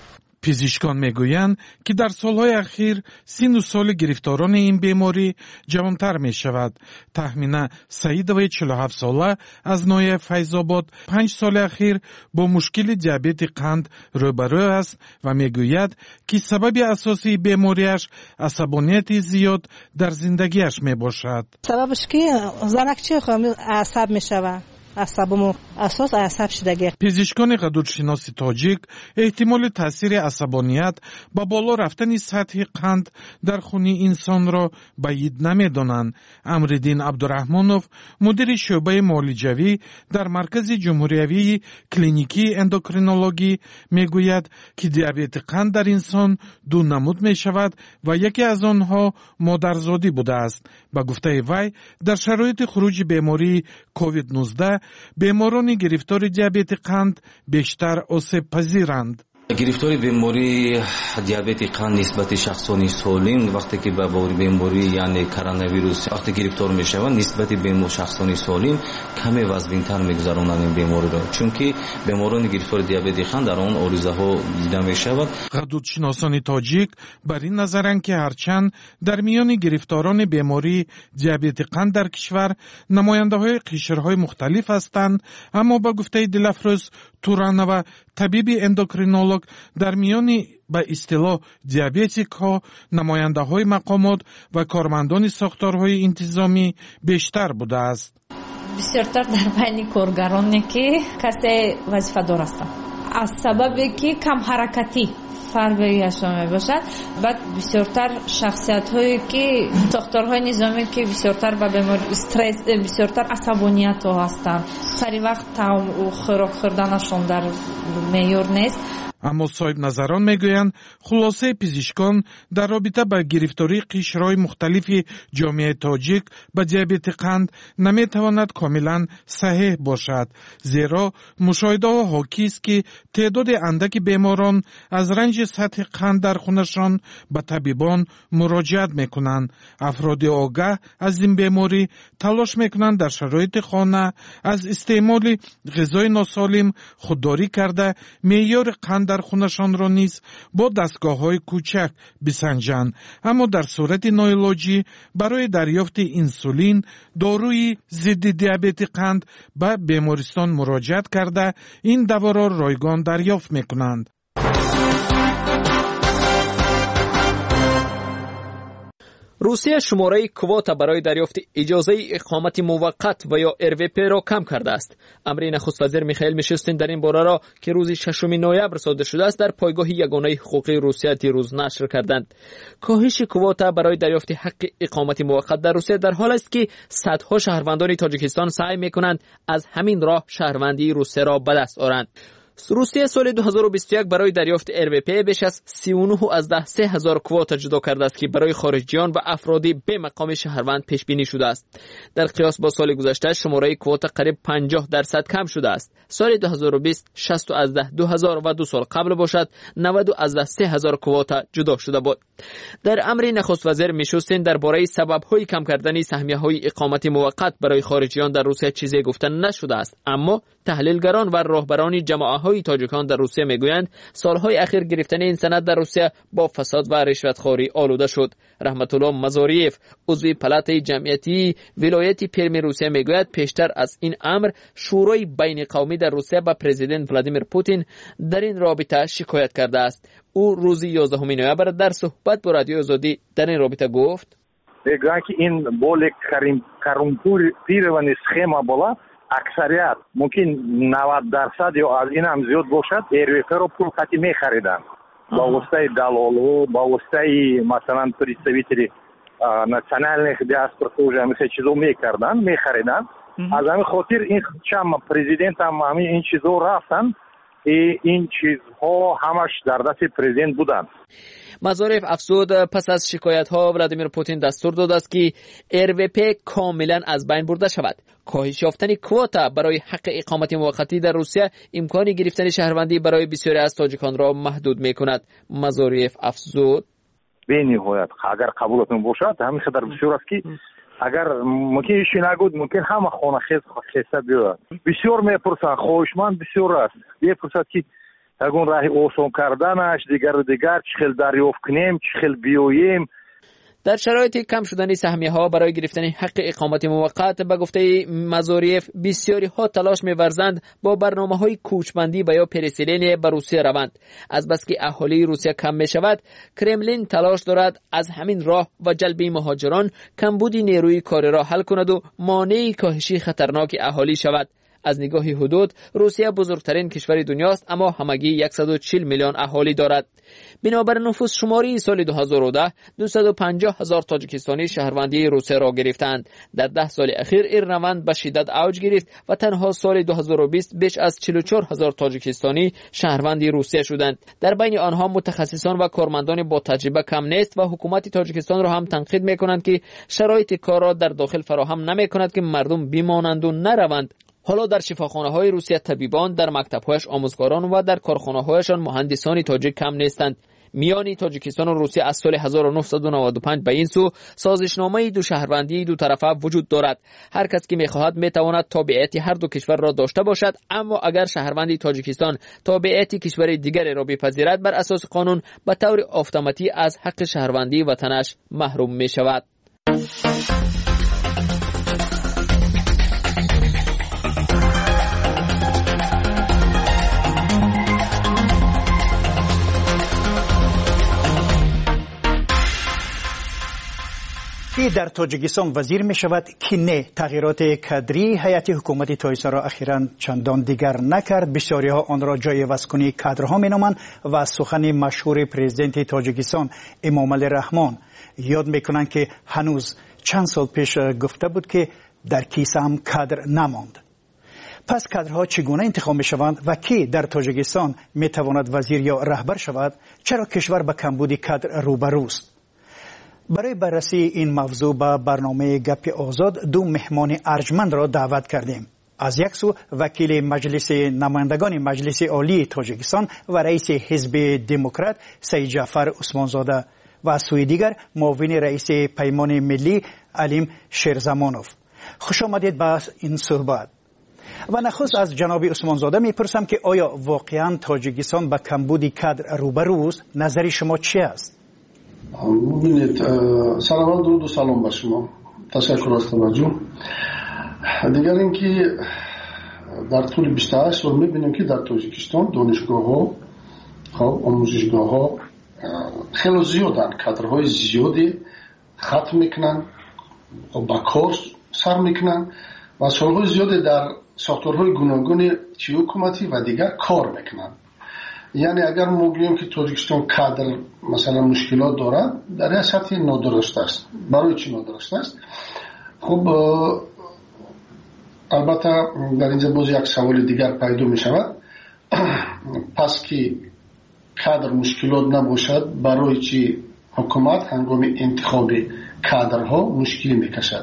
پزشکان میگویند که در سالهای اخیر سن و سال گرفتاران این بیماری جوانتر می شود. تخمینا سعیدوی چهل و هفت ساله از ناحیه فیض‌آباد پنج سال اخیر با مشکل دیابت قند روبرو است و میگوید که سبب اساسی بیماریش عصبانیت زیاد در زندگیش می باشد. سببش که زنکچی خواهم عصب می شود. عصبمو اساس عصب شدگی. پزشکان غدودشناسی تاجیک احتمال تاثیر عصبانیت با بالا رفتن سطح قند در خون انسان را بعید نمی‌دانند. امرالدین عبدالرحمنوف مدیر شعبه معالجوی در مرکز جمهوریوی کلینیکی اندوکرینولوژی میگوید که دیابت قند در انسان دو نمود می شود و یکی از آنها مادرزادی بوده است. با گفته وی در شرایط خروج بیماری کووید نوزده بیماران گرفتار دیابت قند بیشتر آسیب پذیرند. گرفتاری بیماری دیابت قند نسبت شخصان سالم وقتی که به بیماری یعنی کرونا ویروس وقتی گرفتار میشوند نسبت به شخصان سالم کمی وزن‌تر میگذرانند این بیماری را، چون که بیماران گرفتار دیابت قند در آن آرزه ها دیده میشود. غدودشناسان تاجیک بر این نظرند که هرچند در میان گرفتاران بیماری دیابت قند در کشور نماینده های قشرهای مختلف هستند، اما با گفته دلافروز تورانова طبیب اندوکرینولوژ در میان به اصطلاح دیابتیک ها نماینده های مقامات و کارمندان ساختارهای انتظامی بیشتر بوده است. بسیارتر در بین کارگرانی که کسی وظیفه‌دار هستند از سببی که کم حرکتی فربه‌ایشان می باشد. بعد بسیارتر شخصیت هایی که ساختارهای نظامی که بسیارتر به بیماری استرس بسیارتر عصبانیت ها هستند، سری وقت طعام و خوراک خوردنشان در معیار نیست. اما صاحب نظران میگویند خلاصه پزشکان در رابطه با گرفتاری قشرهای مختلف جامعه تاجیک به دیابت قند نمیتواند کاملا صحیح باشد، زیرا مشاهده ها حاکی است که تعداد اندک بیماران از رنج سطح قند در خونشان به طبیبان مراجعت میکنند. افراد آگاه از این بیماری تلاش میکنند در شرایط خانه از استعمال غذای ناسالم خودداری کرده معیار قند در خونشان را نیز با دستگاه های کوچک بسنجند، اما در صورت ناعلاجی برای دریافت انسولین داروی ضد دیابت قند به بیمارستان مراجعت کرده این دوا را رایگان دریافت میکنند. روسیه شماره کوتا برای دریافت اجازه اقامت موقت و یا ار وی پی را کم کرده است. امر نخست وزیر میخائیل میشوستین در این باره را که روز ششم نوامبر صادر شده است در پایگاه یگانه حقوقی روسیه دیروز نشر کردند. کاهش کوتا برای دریافت حق اقامت موقت در روسیه در حال است که صدها شهروندان تاجیکستان سعی میکنند از همین راه شهروندی روسیه را به دست آورند. روسیه سال دو هزار و بیست و یک برای دریافت ار وی پی بیش از سی و نه از ده سه هزار کوتا جدا کرده است که برای خارجیان و افرادی به مقام شهروند پیش بینی شده است. در قیاس با سال گذشته شماره کوتا قریب پنجاه درصد کم شده است. سال دو هزار و بیست شصت از ده دو هزار و دو سال قبل باشد نود از ده سه هزار کوتا جدا شده بود. در امر نخست وزیر میشوستین درباره سبب‌های کم کردن سهمیه‌های اقامت موقت برای خارجیان در روسیه چیزی گفته نشده است، اما تحلیلگران و راهبران جماعت‌های تاجیکان در روسیه میگویند سالهای اخیر گرفتن این سند در روسیه با فساد و رشوتخواری آلوده شد. رحمت الله مزاریف عضو پلات جمعیتی ولایت پرم روسیه میگوید پیشتر از این امر شورای بین قومی در روسیه با پرزیدنت ولادیمیر پوتین در این رابطه شکایت کرده است. او روز یازدهم نوامبر در صحبت با رادیو آزادی در این رابطه گفت میگن که این بوله коррумпированная схема была. اکثریت ممکن نود درصد یا از این هم زیاد باشد ار وی پی رو پول خطی میخریدن با واسطه دلالو با واسطه مثلا представители национальных диаспор тоже مثل چیزو میکردن میخریدن. از همین خاطر این چند پرزیدنت هم همین این چیزو رفتن، این چیزها همش در دست پرزیدنت بودن. مزاریف افزود پس از شکایت ها ولادیمیر پوتین دستور داده است که ار وی پی کاملا از بین برده شود. کاهش یافتن کوتا برای حق اقامت موقتی در روسیه امکان گرفتن شهروندی برای بسیاری از تاجیکان را محدود میکند. مزاریف افزود به نهایت اگر قبولتون باشد همین خطر بسیار است که اگر ممکن ایشی نگود ممکن همه خانه خیز خیسته بیاد. بسیار میپرسن خواهشمند بسیار است. میپرسد که یگون راه آسان کردنش دیگر و دیگر چه خیل دریافت کنیم چه خیل بیاییم. در شرایط کم شدن سهمیه ها برای گرفتن حق اقامت موقت به گفته مزاریف بسیاری ها تلاش می‌ورزند با برنامه های کوچبندی و یا پرسیلین به روسیه روند. از بس که اهالی روسیه کم می شود، کرملین تلاش دارد از همین راه و جلب مهاجران کمبود نیروی کاری را حل کند و مانع کاهش خطرناک اهالی شود. از نگاه حدود روسیه بزرگترین کشور دنیاست، اما همگی صد و چهل میلیون اهالی دارد. بنابر نفوس شماری سال دو هزار و ده دویست و پنجاه هزار تاجیکستانی شهروندی روسیه را گرفتند. در ده سال اخیر این روند به شدت اوج گرفت و تنها سال دو هزار و بیست بیش از چهل و چهار هزار تاجیکستانی شهروندی روسیه شدند. در بین آنها متخصصان و کارمندان با تجربه کم نیست و حکومت تاجیکستان را هم تنقید می‌کنند که شرایط کار را در داخل فراهم نمی‌کند که مردم بمانند و نروند. حالا در شفاخانه‌های روسیه طبیبان، در مکتب‌هایش آموزگاران و در کارخانه‌هایشان مهندسان تاجیک کم نیستند. میان تاجیکستان و روسیه از سال هزار و نهصد و نود و پنج به این سو سازشنامه دو شهروندی دو طرفه وجود دارد. هر کس که می‌خواهد می‌تواند تابعیت هر دو کشور را داشته باشد، اما اگر شهروندی تاجیکستان تابعیت کشور دیگری را بپذیرد، بر اساس قانون به طور اتوماتیک از حق شهروندی وطنش محروم می‌شود. که در تاجیکستان وزیر می شود که نه تغییرات کادری هیئت حکومت تایسا را اخیراً چندان دیگر نکرد. بسیاری ها آن را جای وزکنی کادرها می نامند و سخن مشهور پرزیدنت تاجیکستان امامعلی رحمان یاد می کنند که هنوز چند سال پیش گفته بود که در کیسه هم کادر نماند. پس کادرها چگونه انتخاب می شوند و کی در تاجیکستان می تواند وزیر یا رهبر شود؟ چرا کشور به کمبود کادر روبروست؟ برای بررسی این موضوع به برنامه گپ آزاد دو مهمان ارجمند را دعوت کردیم. از یک سو وکیل مجلس نمایندگان مجلس عالی تاجیکستان و رئیس حزب دموکرات سید جعفر عثمانزاده و از سوی دیگر معاون رئیس پیمان ملی علیم شیرزمانوف. خوش آمدید به این صحبت. و نخست از جناب عثمانزاده میپرسم که آیا واقعا تاجیکستان به کمبود کادر روبروست؟ نظر شما چی است؟ ببینید، سلام درود و سلام به شما. تشکر از توجه. دیگر اینکه در طول بیست و هشت سال میبینیم که در تاجیکستان دانشگاه ها، خب آموزشگاه ها خیلی زیادن، کادرهای زیادی ختم میکنن و با کار سر میکنن و سالهای زیادی در ساختارهای گوناگون چی حکومتی و دیگر کار میکنن. یعنی اگر ما بگوییم که تاجیکستان کادر مثلا مشکلات دارد، در این سطح نادرست است. برای چی نادرست است؟ خب البته در اینجا باز یک سوال دیگر پیدا می شود. پس که کادر مشکلات نباشد، برای چی حکومت هنگام انتخاب کادرها مشکلی می کشد؟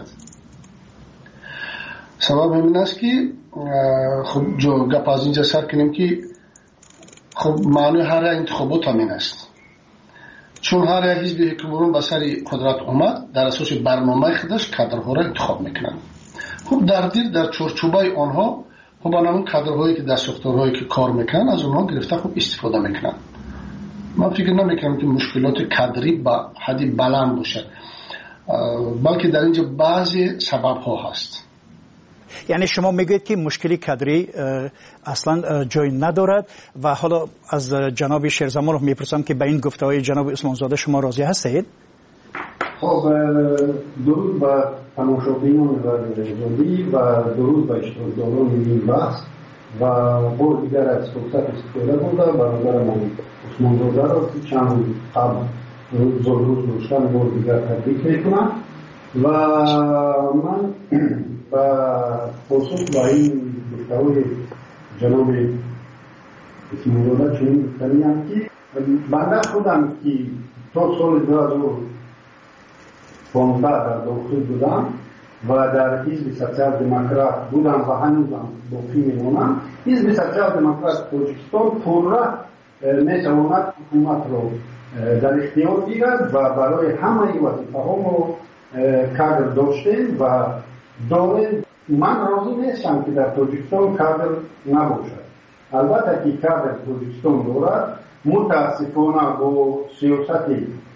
سبب همین است که خب جو گپ از اینجا سر کنیم که خب معنی هر انتخابات همین است. چون هر حزب حکومران به سر قدرت اومد، در اساس برنامه خودش کادرها را انتخاب میکنن. خب در دیر در چارچوبای آنها خب همون کادرهایی که در ساختارهایی که کار میکنن از اونها گرفته خب استفاده میکنن. من فکر نمیکنم که مشکلات کادری با حدی بلند باشه، بلکه در اینجا بعضی سبب ها هست. یعنی شما میگوید که مشکلی کادری اصلا جای ندارد و حالا از جناب شیرزمانوف میپرسم که به این گفته‌های جناب عثمانزاده شما راضی هستید؟ خب درود به تماشابینان و رادیویی و درود به اشتراکداران این بحث و بار دیگر از فرصت استفاده کنده برادر من عثمانزاده را که چند قبل روز روز روشن بار دیگر تبریک میکنم و من و پاسخ با این گفته‌های جناب عثمانزاده چنین گفته‌ایم که بنده خودم که تا سال دو هزار و پانزده در داخل بودم و در حزب سوسیال دموکرات بودم و هنوزم باقی میمانم. حزب سوسیال دموکرات تاجیکستان پرراه میتواند حکومت را در اختیار گیرد و برای همه وظیفه‌ها ما کادر داشتیم و داریم. من راضی نیستم که در تاجیکستان کادر نباشد. البته که کادر توجیکستان دارد متاسفانه با سیاست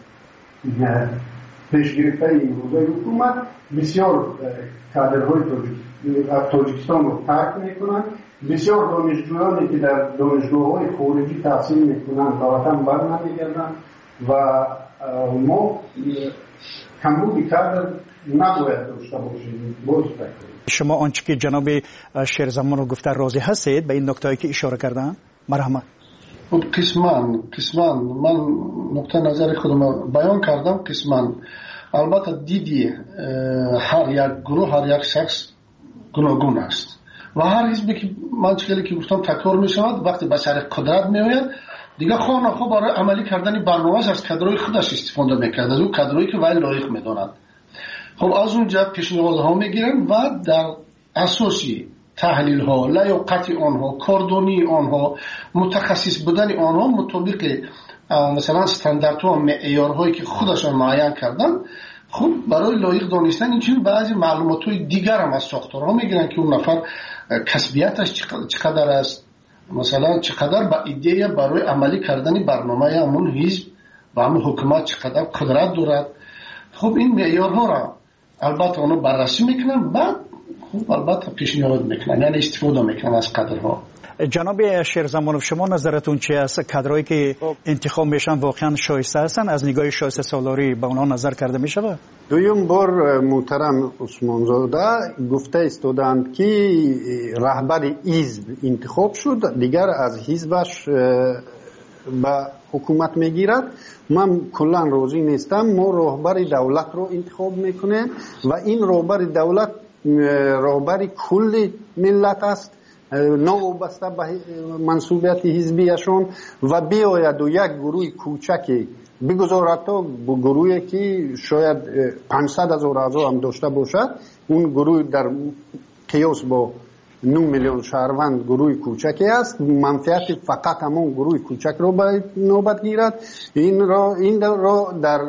پیشگرفته امروزه حکومت بسیار کادرهای توجیکستان رو ترک میکنند. بسیار دانشجویانی که در دانشگاه‌های خارجی تحصیل میکنند به وطن برنمیگردند و ما کمبود کادر نباید داشته باشیم. شما آنچه که جناب شیرزمان رو گفته راضی هستید به این نکته‌ای که اشاره کردن؟ مرحمت. قسمان قسمان من نقطه نظر خودم بیان کردم. قسمان البته دیدی هر یک گروه هر یک شخص گوناگون است و هر حزبی که من چیزی که گفتم تکرار می شود وقتی به سر قدرت می آید دیگه خواه نخواه برای عملی کردن برنامه‌اش از کادرهای خودش استفاده میکرد، از اون کادرهایی که وی لایق میداند. خب از اونجا پیشنهادها میگیرن و در اساسی تحلیل ها، لیاقت آنها، کاردانی آنها، متخصص بودن آنها مطابق مثلا استانداردها و معیارهایی که خودشان معین کردن خب برای لایق دانستن این بعضی معلومات‌های دیگر هم از ساختارها میگیرن که اون نفر کسبیتش چقدر است، مثلا چقدر با ایده برای عملی کردن برنامه همون حزب و همون حکومت چقدر قدرت دارد. خب این معیارها را البته اونا بررسی میکنن بعد خب البته پیشنهاد میکنن یعنی استفاده میکنن از کادرها. جناب شیرزمانوف شما نظرتون چی است؟ کادرهایی که انتخاب میشن واقعا شایسته هستن؟ از نگاه شایسته سالاری به اونها نظر کرده میشه؟ دویم بار محترم عثمانزاده گفته استودند که رهبر حزب انتخاب شد دیگر از حزبش به حکومت میگیرد. من کلا راضی نیستم. ما رهبر دولت رو انتخاب میکنیم و این رهبر دولت رهبر کل ملت است نوابسته به منصوبیت حزبیشون و بیاید و یک گروه کوچکی بگذارد تا گروهی که شاید پانصد هزار اعضا هم داشته باشد اون گروه در قیاس با نه میلیون شهروند گروه کوچکی است. منفعت فقط همون گروه کوچک رو باید نوبت گیرد. این را این را در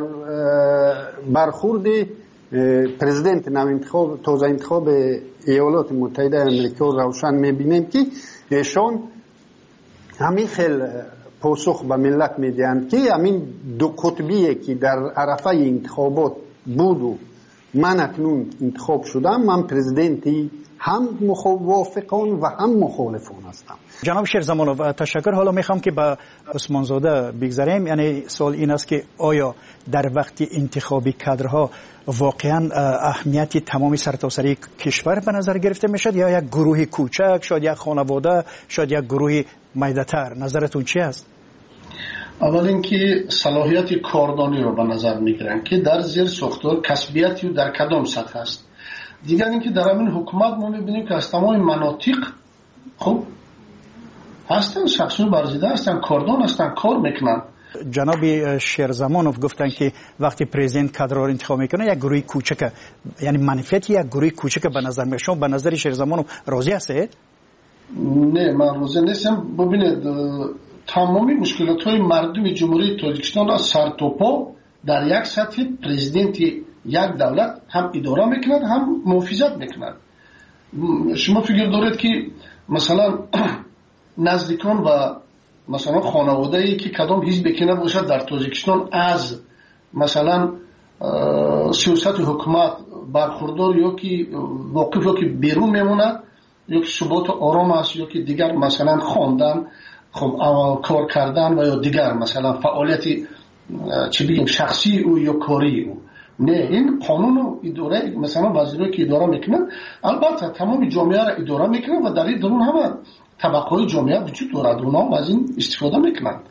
برخورد پرزیدنت نو انتخاب تازه انتخاب ایالات متحده آمریکا روشن میبینیم که ایشان همین خیل پاسخ به ملت میدهند که همین دو قطبیه که در عرفه انتخابات بود و من اکنون انتخاب شدم من پرزیدنتی هم موافقان و هم مخالفان هستم. جناب شیرزمانوف تشکر. حالا میخوام که به عثمانزاده بگذاریم. یعنی سوال این است که آیا در وقت انتخابی کادرها واقعا اهمیت تمامی سرتاسری کشور به نظر گرفته میشد یا یک گروه کوچک، شاید یک خانواده، شاید یک گروه میده‌تر؟ نظرتون چی است؟ اول اینکه صلاحیت کاردانی رو به نظر میگیرن که در زیر ساختار کسبیتی در کدام سطح است. دیگر اینکه در همین حکومت ما میبینیم که از تمام مناطق خب هستن شخصی برزیده هستن، کاردان هستن، کار میکنن. جناب شیرزمانوف گفتن که وقتی پرزیدنت کادر رو انتخاب میکنه یک گروه کوچک، یعنی منفعت یک گروه کوچک به نظر میاد. شما به نظر شیرزمانوف راضی هستید؟ نه من راضی نیستم. ببینید تمامی مشکلات های مردم جمهوری تاجیکستان از سر تا پا در یک سطح پرزیدنت یک دولت هم اداره میکند هم محافظت میکند. شما فکر دارید که مثلا نزدیکان و مثلا خانواده ای که کدام حزب که نباشد در تاجیکستان از مثلا سیاست حکومت برخوردار یا که واقف یا که بیرون میموند یا که ثبات آرام است یا که دیگر مثلا خواندن خب کار کردن و یا دیگر مثلا فعالیت چی بگیم شخصی او یا کاری او. نه این قانون و اداره مثلا وزیرایی که اداره میکنن البته تمام جامعه را اداره میکنن و در این درون همه طبقه های جامعه وجود دارد اونا از این استفاده میکنند.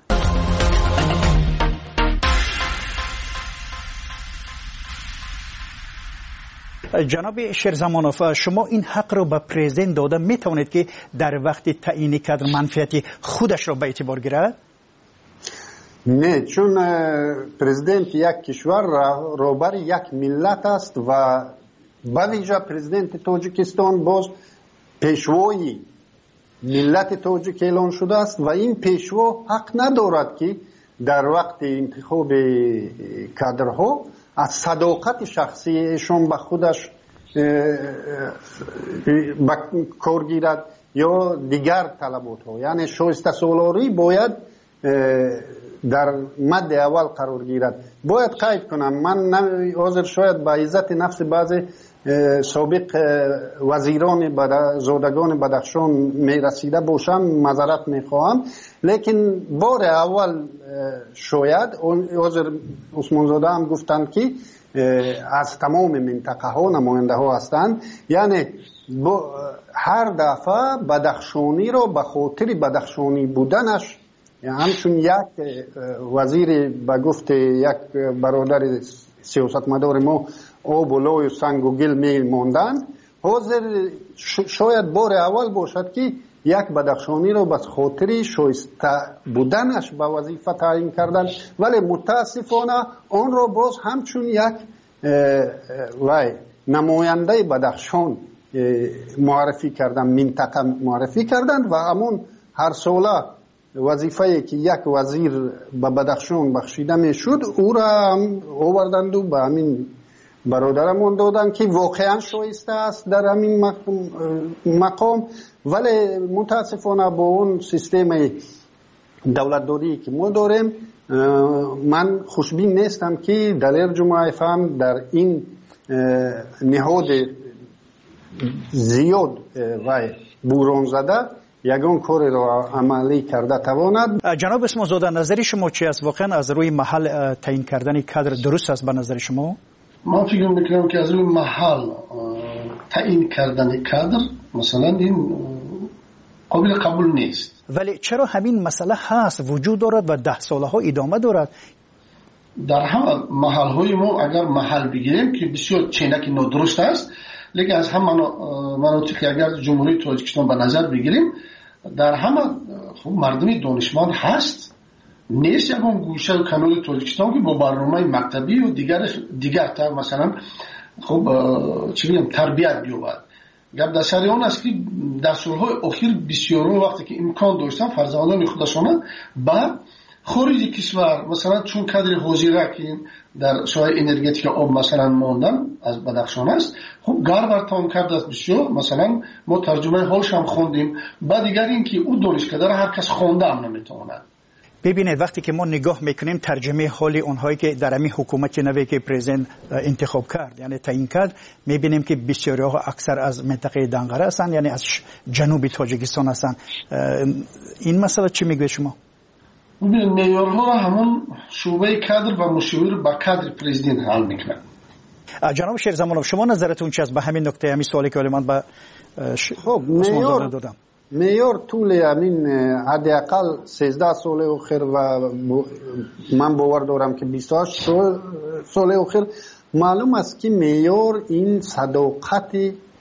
جناب شیرزمانوف شما این حق رو به پرزیدنت داده میتونید که در وقت تعیین کادر منفعتی خودش رو به اعتبار گیرد؟ نه، چون پرزیدنت یک کشور رهبر یک ملت است و به ویژه پرزیدنت تاجیکستان باز پیشوای ملت تاجیک اعلان شده است و این پیشوا حق ندارد که در وقت انتخاب کادرها از صداقت شخصیشون به خودش به کار گیرد یا دیگر طلبات ها. یعنی شایسته سالاری باید در مد اول قرار گیرد. باید قید کنم من حاضر شاید به عزت نفس بعض سابق وزیران زادگان بدخشان می رسیده باشم معذرت می خواهم، لیکن بار اول شاید حاضر عثمان زاده هم گفتند که از تمام منطقه ها نماینده ها هستند. یعنی هر دفعه بدخشانی رو به خاطر بدخشانی بودنش، همچون یک وزیر به گفت یک برادر سیاستمدار ما آب و لای و سنگ و گل می ماندن، حاضر شاید بار اول باشد که یک بدخشانی رو به خاطر شایسته بودنش به وظیفه تعیین کردن، ولی متاسفانه آن رو باز همچون یک وای نماینده بدخشان معرفی کردن، منطقه معرفی کردن و همون هر ساله وظیفه‌ای که یک وزیر به بدخشان بخشیده میشد او را هم آوردند و به همین برادرمون دادن که واقعا شایسته است در همین مقام. ولی متاسفانه با اون سیستم دولتداری که ما داریم من خوشبین نیستم که در ارجماع اف ام در این نهاد زیاد و بوران زده یگان کاری را عملی کرده تواند. جناب عثمان زاده نظر شما چی است؟ واقعا از روی محل تعیین کردن کادر درست است به نظر شما؟ من فکر میکنم که از روی محل تعیین کردن کادر مثلا این قابل قبول نیست. ولی چرا همین مسئله هست وجود دارد و ده ساله ها ادامه دارد؟ در همه محل های ما اگر محل بگیریم که بسیار چینک نادرست است، لیکن از هم مناطقی اگر جمهوری تاجیکستان به نظر بگیریم در همه خب مردمی دانشمند هست، نیست یکون گوشه و کانال تاجیکستان که با برنامه مکتبی و دیگر دیگر تا مثلا خب چی بگم تربیت بیاورد. گپ در سر آن است که در سالهای اخیر بسیار وقتی که امکان داشتن فرزندان خودشان با خارج کشور مثلا چون کادر حاضره که در ساحه انرژتیک آب مثلا ماندن از بدخشان است، خب گربرتان کرده است بسیار. مثلا ما ترجمه حالش هم خوندیم. بعد دیگر این که او دانشکده را هر کس خوانده هم نمیتواند. ببینید وقتی که ما نگاه میکنیم ترجمه حال اونهایی که در همین حکومت نوی که پرزیدنت انتخاب کرد یعنی تعیین کرد، میبینیم که بسیاری ها اکثر از منطقه دنقره هستند، یعنی از جنوب تاجیکستان هستند. این مسئله چی میگه شما؟ ببینید معیارها همون شعبه کادر و مشاور با کادر پرزیدنت حل میکنن. جناب شیرزمانov شما نظرتون چی است به همین نکته، همین سوالی که من به خب معیار دادم؟ معیار طول همین حداقل سیزده سال اخیر و من باور دارم که بیست و هشت سال اخیر معلوم است که معیار این صداقت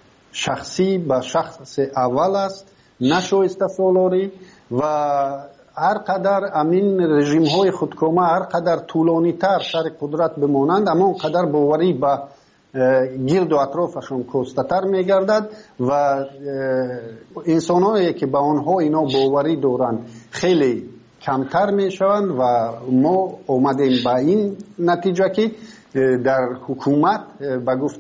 شخصی به شخص اول است، نشایسته سالاری. و هر قدر امین رژیم های خودکامه هر قدر طولانی تر سر قدرت بمانند اما قدر باوری به گرد و اطرافشون کستتر میگردد و انسان هایی که به آنها اینا باوری دارند خیلی کمتر میشوند و ما اومدیم به این نتیجه که در حکومت به گفت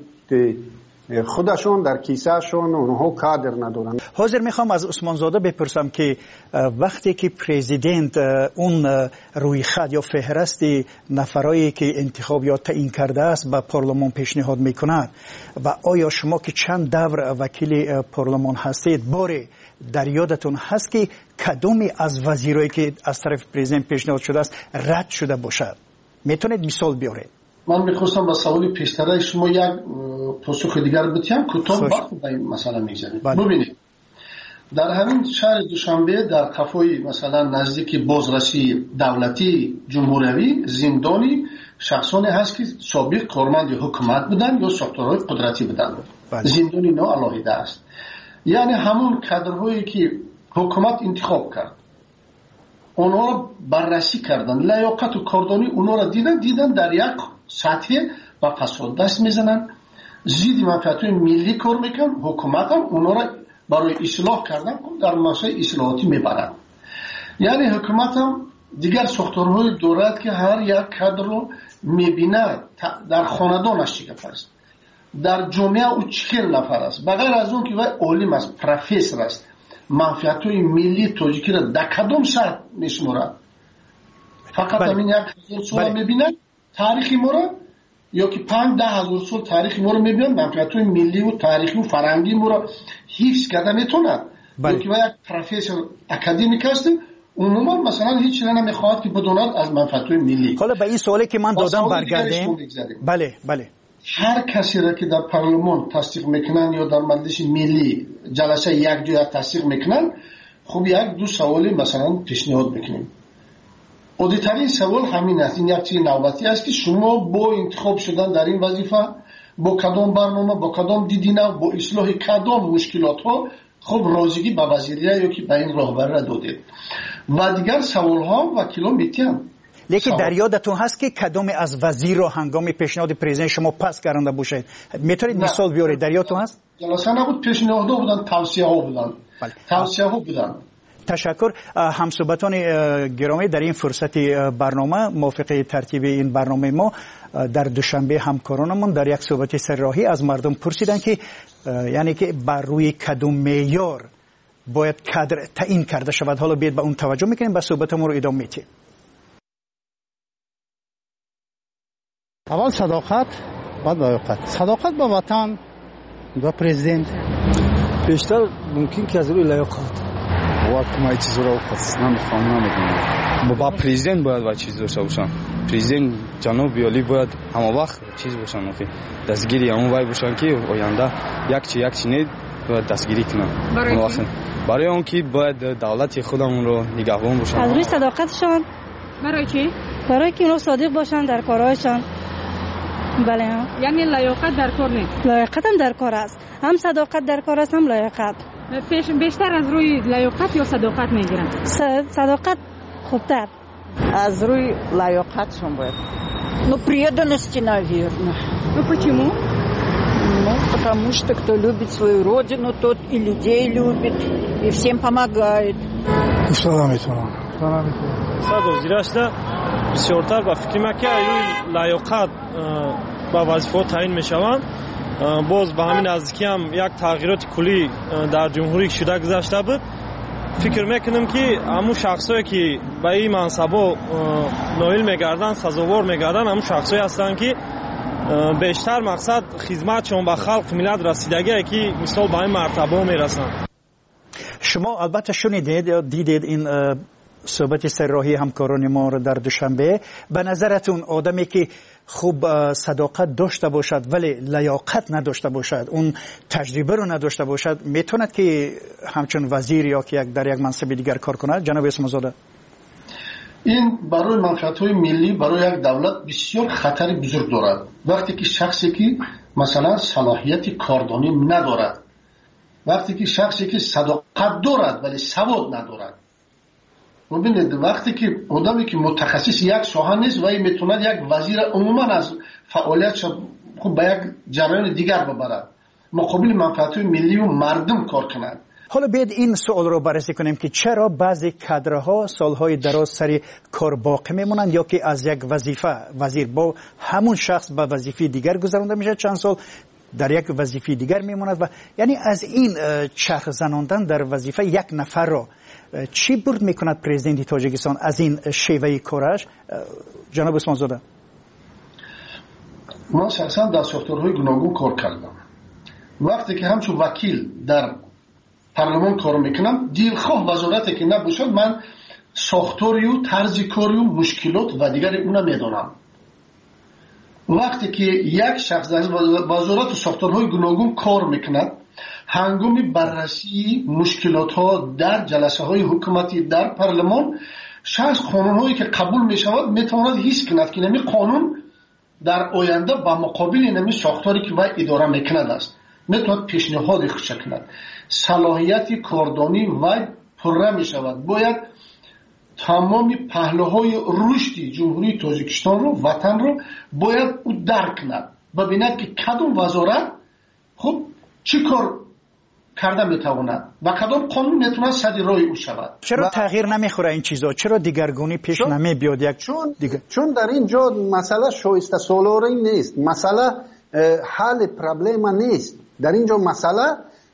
خودشون در کیسهشون اونها کادر ندارن. حاضر میخوام از عثمان زاده بپرسم که وقتی که پرزیدنت اون روی خط یا فهرست نفرایی که انتخاب یا تعیین کرده است به پارلمان پیشنهاد میکند و آیا شما که چند دور وکیل پارلمان هستید باره در یادتون هست که کدومی از وزیرایی که از طرف پرزیدنت پیشنهاد شده است رد شده باشد؟ میتونید مثال بیارید؟ من میخواستم با سوالی پیشتره شما یک پاسخ دیگر بدیم کوتاه وقت به این مسئله میگذاریم. ببینید در همین شهر دوشنبه در قفای مثلا نزدیک بازرسی دولتی جمهوری زندانی شخصانی هست که سابق کارمند حکومت بودن یا ساختارهای قدرتی بودن. زندانی نو علاهیده است. یعنی همون کادرهایی که حکومت انتخاب کرد اونها را بررسی کردن، لیاقت و کاردانی اونها را دیدن دیدن در یک سطح و فساد دست میزنن، زید منفعت‌های ملی کار میکنن، حکومت هم اونها را برای اصلاح کردن در مسائل اصلاحاتی میبرن. یعنی حکومت هم دیگر ساختارهای دارد که هر یک کادر رو میبینه در خاندانش چقدر است، در جامعه او چهل نفر است، بغیر از اون که وای عالم است، پروفسور است، منفعت‌های ملی تاجیکی را در کدام سطح میشمارد؟ فقط همین یک هزار سال میبینن تاریخی ما را، یا که پنج ده هزار سال تاریخی ما را میبینن، منفعت‌های ملی و تاریخی و فرهنگی ما را حفظ کرده میتونند. یا که یک پروفسور اکادمیک هست عموما مثلا هیچ چیزی نمیخواد که بدوند از منفعت‌های ملی. حالا به این سوالی که من دادم برگردیم. بله بله. هر کسی را که در پارلمان تصدیق میکنن یا در مجلس ملی جلسه یک دو تصدیق میکنن، خب یک دو سوالی مثلا پیشنهاد میکنیم. عادی‌ترین سوال همین است، این یک چیز نوبتی است که شما با انتخاب شدن در این وظیفه با کدام برنامه، با کدام دیدینه، با اصلاح کدام مشکلات ها خب راضیگی به وزیریه یا که به این راهبر را دادید. و دیگر سوال ها وکیلان میتین. لیکن در یادتون هست که کدام از وزیر را هنگام پیشنهاد پرزیدنت شما پس گرانده باشید؟ میتونید مثال بیارید؟ در یادتون هست؟ جلسه نبود، پیشنهاد بودن، توصیه ها بودن. بله. توصیه ها بودن. تشکر. همصحبتان گرامی، در این فرصت برنامه موافق ترتیب این برنامه ما در دوشنبه همکارانمون در یک صحبت سرراهی از مردم پرسیدن که یعنی که بر روی کدام معیار باید کادر تعیین کرده شود. حالا بیاید به اون توجه میکنیم، به صحبتمون رو ادامه میدیم. اول صداقت، بعد لیاقت. صداقت با وطن، با پرزیدنت. بیشتر ممکن که از روی لیاقت. وقت ما چیز رو خاص نمیخوام نمیدونم. با پرزیدنت باید با چیز داشته باشن. پرزیدنت جناب عالی باید همه وقت چیز باشن، که دستگیری همون وای باشن که آینده یک چی یک چی نه باید دستگیری کنن. برای کی؟ برای اون که باید دولت خودمون رو نگهبان باشن. از روی صداقتشان. برای چی؟ برای که اونا صادق باشن در کارهایشان. بله. یعنی لیاقت در کار نیست. لیاقت هم در کار است. هم صداقت در کار است، هم لیاقت. بیشتر از روی لیاقت یا صداقت میگیرن؟ صداقت خوبتر. Аз руи лаёқатшон бояд. Ну, преданности, наверное. Ну, почему? Ну, потому что кто любит свою родину, тот и людей любит, и всем помогает. Салам алейкум. Салам алейкум. Садо зирашта бисёртар ба фикр маки руи лаёқат ба вазифаҳо таъин мешаванд. боз ба ҳамин наздикӣ ҳам як тағйироти куллӣ дар ҷумҳурӣ шуда гузашта буд. فکر میکنم که همون شخصایی که به این منصبا نائل میگردن، سزاوار میگردن، همون شخصایی هستن که بیشتر مقصد خدمتشون به خلق ملت رسیدگی که مثال به این مرتبه میرسن. شما البته شنیدید، دیدید این صحبت سرراهی همکاران ما رو در دوشنبه. به نظرتون آدمی که خوب صداقت داشته باشد ولی لیاقت نداشته باشد، اون تجربه رو نداشته باشد، میتوند که همچون وزیر یا که یک در یک منصب دیگر کار کند؟ جناب اسم‌زاده، این برای منفعت‌های ملی برای یک دولت بسیار خطر بزرگ دارد. وقتی که شخصی که مثلا صلاحیت کاردانی ندارد، وقتی که شخصی که صداقت دارد ولی سواد ندارد. ببینید وقتی که آدمی که متخصص یک ساحه نیست و میتوند یک وزیر عموما از فعالیتش خوب به یک جریان دیگر ببرد، مقابل منفعت‌های ملی و مردم کار کند. حالا بیاید این سوال رو بررسی کنیم که چرا بعضی کادرها سالهای دراز سر کار باقی میمونند، یا که از یک وظیفه وزیر با همون شخص به وظیفه دیگر گذرانده میشه، چند سال در یک وظیفه دیگر میموند، و یعنی از این چرخ زناندن در وظیفه یک نفر رو چی برد میکند پرزیدنت تاجیکستان از این شیوه کارش؟ جناب اسم‌زاده. من شخصا در ساختارهای گوناگون کار کردم. وقتی که همچون وکیل در پارلمان کار میکنم، دلخواه وزارتی که نباشد، من ساختاری و طرز کاری و مشکلات و دیگر اونم میدانم. وقتی که یک شخص در وزارت و ساختارهای گوناگون کار میکند، هنگام بررسی مشکلات ها در جلسه های حکومتی در پارلمان، شخص قانون هایی که قبول می شود می تواند حس کند که نمی قانون در آینده با مقابل نمی ساختاری که باید اداره می کند است، می تواند پیشنهاد خودش کند. صلاحیت کاردانی و پره می شود. باید تمام پهلوهای رشد جمهوری تاجیکستان رو، وطن رو باید او درک کند، ببیند که کدام وزارت خب چی کار کرده میتواند و کدام قانون میتونه صدر راه او شود. چرا تغییر نمیخوره این چیزا؟ چرا دیگرگونی پیش نمی بیاد؟ یک چون دیگر. چون در اینجا مسئله شایسته سالاری نیست، مسئله حل پرابلم نیست. در اینجا مسئله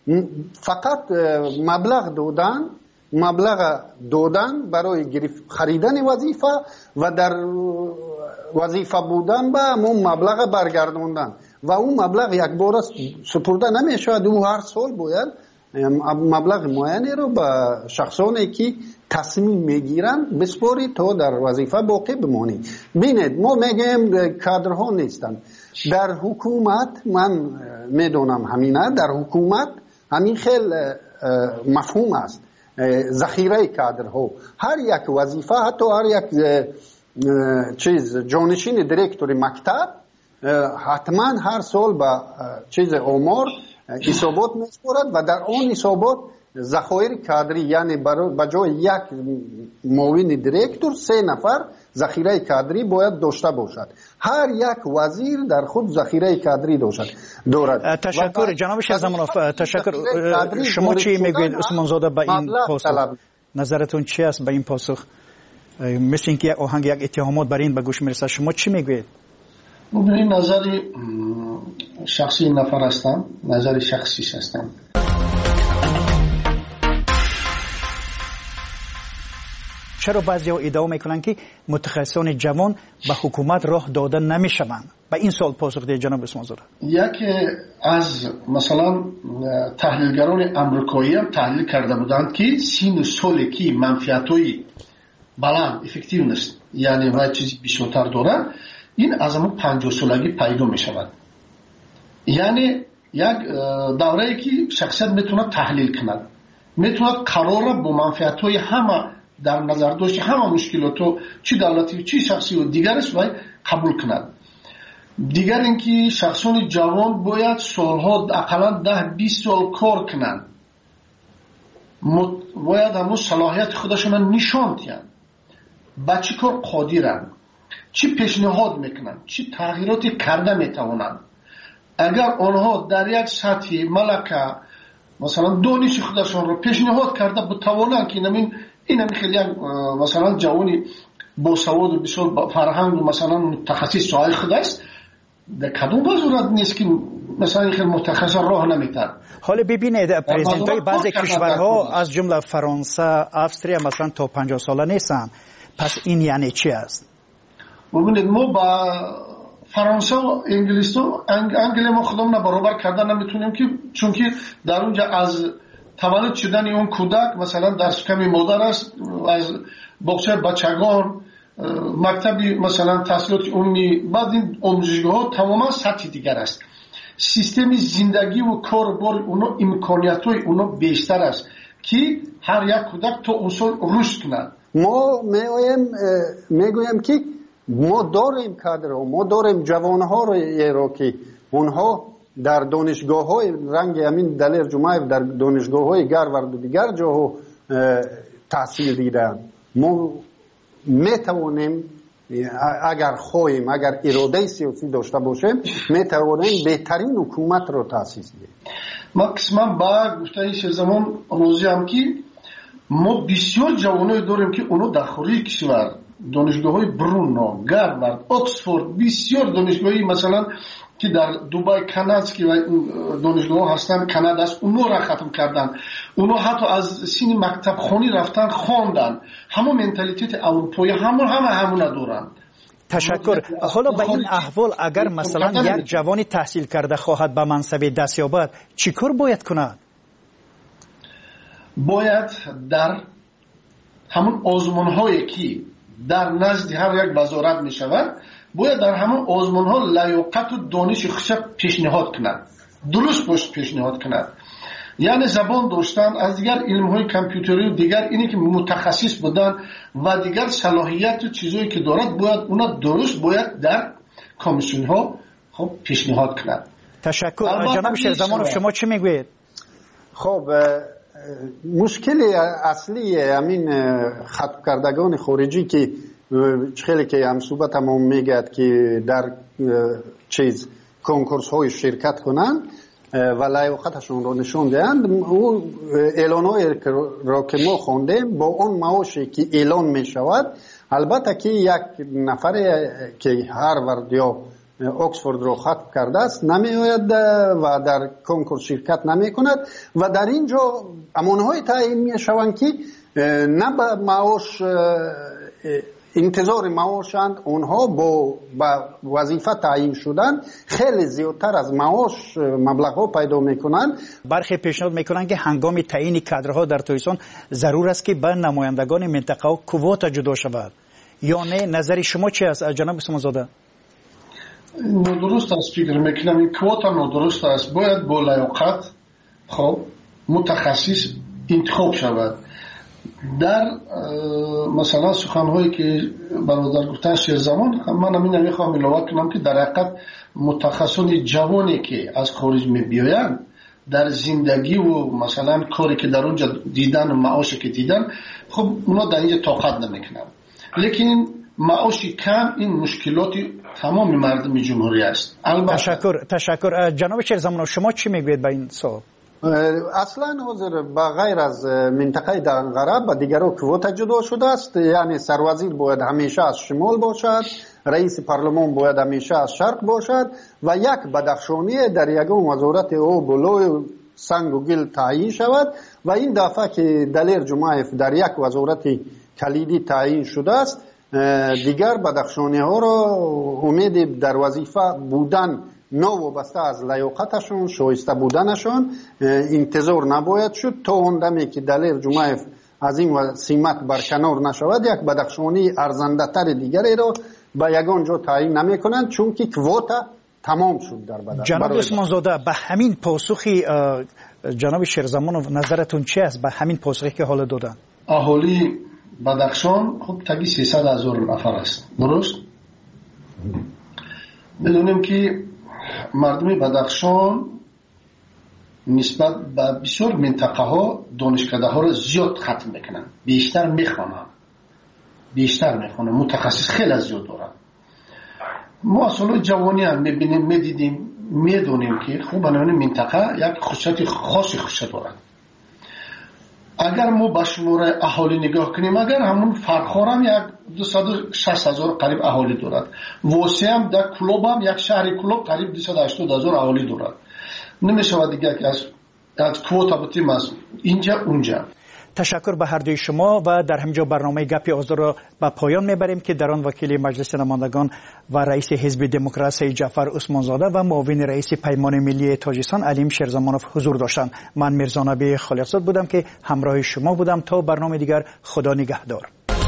فقط مبلغ دادن مبلغ دادن برای گرفت خریدن وظیفه و در وظیفه بودن به همون مبلغ برگردوندن و اون مبلغ یک بار سپرده نمیشود. او هر سال باید مبلغ معینی رو به شخصانی که تصمیم میگیرن بسپاری تا در وظیفه باقی بمانی. بینید ما میگیم کادرها نیستن در حکومت. من میدونم همینه در حکومت همین خیلی مفهوم است ذخیره کادرها. هر یک وظیفه حتی هر یک چیز جانشین دیرکتور مکتب حتما هر سال به چیز آمار حسابات میسپارد و در آن حسابات ذخایر کادری یعنی به جای یک معاون دیرکتور سه نفر ذخیره کادری باید داشته باشد. هر یک وزیر در خود ذخیره کادری دارد. تشکر جناب شهزمانوف. تشکر. شما چی میگوید عثمان زاده به این پاسخ؟ نظرتون چی است به این پاسخ؟ مثل اینکه یک آهنگ یک اتهامات بر این به گوش میرسه. شما چی میگوید؟ این نظری شخصی نفر هستم، نظر شخصی هستم. چرا بعضی‌ها ادعا میکنن که متخصصان جوان به حکومت راه داده نمیشوند؟ به این سوال پاسخ دهید جناب عثمان زاده. یکی از مثلا تحلیلگران آمریکایی هم تحلیل کرده بودند که سین سالی که منفعت‌های بلند افکتیونس یعنی و چیزی بیشتر دارن این از همون پنجاه سالگی پیدا می شود. یعنی یک دوره‌ای که شخصیت میتونه تحلیل کند، میتونه قرار با منفعت‌های همه در نظر داشته همه مشکلات چی دولتی چی شخصی و دیگرش باید قبول کند. دیگر اینکه شخصان جوان باید سالها اقلا ده بیست سال کار کنند، باید همون صلاحیت خودشون نشان دهند، با چی کار قادرند، چی پیشنهاد میکنند، چی تغییراتی کرده میتوانند. اگر آنها در یک سطح ملکه مثلا دانش خودشون رو پیشنهاد کرده بتوانند که این این خیلی مثلا جوانی با سواد و بسیار فرهنگ و مثلا متخصص سوال خود است در کدوم وزارت نیست که مثلا خیلی متخصص راه نمیتر. حالا ببینید پرزیدنت های بعضی کشورها از جمله فرانسه، افریقا مثلا تا پنجاه ساله نیستن. پس این یعنی چی است؟ ببینید ما با فرانسه و انگلیس و انگلی ما خودمون برابر کردن نمیتونیم که چون که در اونجا از تولد شدن اون کودک مثلا در شکم مادر است، از باغچه بچگان، مکتبی مثلا تحصیلات عمومی، بعد این آموزشگاه ها تماما سطح دیگر است. سیستم زندگی و کار بار اونا امکانیت های اونا بیشتر است که هر یک کودک تا اون سال رشد کنند. ما میگویم میگویم که ما داریم کادرها، ما داریم جوانها رو که اونها در دانشگاه های رنگ همین دلیر جمعه در دانشگاه های گرورد و دیگر جاها تحصیل دیدن. ما میتوانیم اگر خواهیم اگر اراده سیاسی داشته باشیم میتوانیم بهترین حکومت رو تأسیس کنیم. ما قسما با گفته شهزمان روزی هم که ما بسیار جوانای داریم که اونو در خارج کشور دانشگاه های برونو، گرورد، اکسفورد، بسیار دانشگاهی مثلا که در دوبای کانادا که دانشگاه هستن کانادا است اونو را ختم کردن. اونو حتی از سین مکتب خونی رفتن خواندن. همون منتالیتیت اروپایی همون همه همون دارن. تشکر. حالا به این احوال اگر مثلا یک جوانی تحصیل کرده خواهد به منصب دست یابد چیکار باید کند؟ باید در همون آزمون هایی که در نزد هر یک وزارت می شود باید در همون آزمون ها لیاقت و دانش خودش پیشنهاد کند، درست باش پیشنهاد کند. یعنی زبان داشتن از دیگر علم های کامپیوتری و دیگر اینی که متخصص بودن و دیگر صلاحیت و چیزایی که دارد باید اونا درست باید در کمیسیون ها خب پیشنهاد کند. تشکر. جناب شهزمانوف شما چی میگوید؟ خب مشکل اصلی همین خطب کردگان خارجی که خیلی که هم صحبت هم میگد که در چیز کنکورس های شرکت کنند و لیاقتشون رو نشون دهند، او اعلان های را که ما خوندیم با اون معاشی که اعلان می شود البته که یک نفر که هاروارد یا اکسفورد را ختم کرده است نمیآید و در کنکورس شرکت نمی کند و در اینجا امانهای تعیین می شوند که نه به معاش انتظار معاشند، اونها با وظیفه تعیین شدن خیلی زیادتر از معاش مبلغ پیدا میکنند. برخی پیشنهاد میکنند که هنگام تعیین کادرها در تویسان ضرور است که به نمایندگان منطقه و کوتا جدا شود یا نه؟ نظر شما چی است جناب عثمانزاده؟ نادرست است فکر میکنم این کوتا نادرست است. باید با لیاقت خب متخصص انتخاب شود. در مثلا سخنهایی که برادر گفتن شیرزمان من همین میخوام اضافه کنم که در حقیقت متخصصان جوانی که از خارج میبیایند در زندگی و مثلا کاری که در اونجا دیدن و معاشی که دیدن خب اونا در اینجا طاقت نمیکنن، لیکن معاشی کم این مشکلاتی تمام مردم جمهوری است. تشکر تشکر جناب شیرزمان، شما چی میگوید به این سوال؟ اصلا حاضر با غیر از منطقه در غرب و دیگر کوتا جدا شده است. یعنی سروزیر باید همیشه از شمال باشد، رئیس پارلمان باید همیشه از شرق باشد و یک بدخشانی در یگان وزارت او بلوی سنگ و گل تعیین شود و این دفعه که دلیر جمعیف در یک وزارت کلیدی تعیین شده است دیگر بدخشانی ها را امید در وظیفه بودن نوابسته از لیاقتشون شایسته بودنشون انتظار نباید شد تا اون دمی که دلیر جمعیف از این سیمت برکنار نشود یک بدخشانی ارزنده تر دیگری را به یگان جا تعیین نمی کنند چون که کوتا تمام شد در بدخشان. جناب عثمانزاده به همین پاسخی جناب شیرزمان نظرتون چی است به همین پاسخی که حالا دادن؟ اهالی بدخشان خب تگی سیصد هزار نفر است، درست؟ بدونیم که مردم بدخشان نسبت به بسیار منطقه ها دانشکده ها را زیاد ختم میکنن، بیشتر میخوانن بیشتر میخوانن متخصص خیلی زیاد دارن. ما اصلا جوانی هم میبینیم میدیدیم میدونیم که خوب بنابراین منطقه یک خصوصیت خاصی خصوصیت دارن. اگر ما به شمار اهالی نگاه کنیم اگر همون فرخار هم یک دویست و شصت هزار قریب اهالی دارد، واسه هم در کلوب هم یک شهر کلوب قریب دویست و هشتاد هزار اهالی دارد. نمیشود دیگر که از از کوتا بتیم از اینجا اونجا. تشکر به هر دوی شما و در همینجا برنامه گپی آزاد را به پایان میبریم که در آن وکیل مجلس نمایندگان و رئیس حزب دموکراسی جعفر عثمانزاده و معاون رئیس پیمان ملی تاجیکستان علیم شیرزمانوف حضور داشتند. من میرزا نبی خالقزاد بودم که همراه شما بودم. تا برنامه دیگر خدا نگهدار.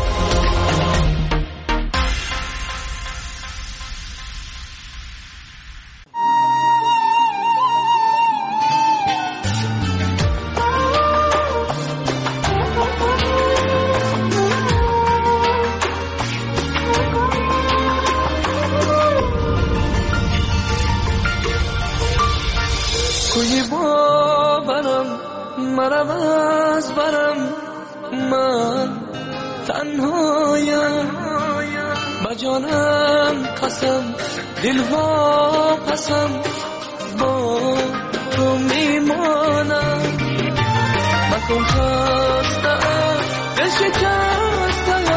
دل ها قسم با تو میمانم مکن خستم دل شکستم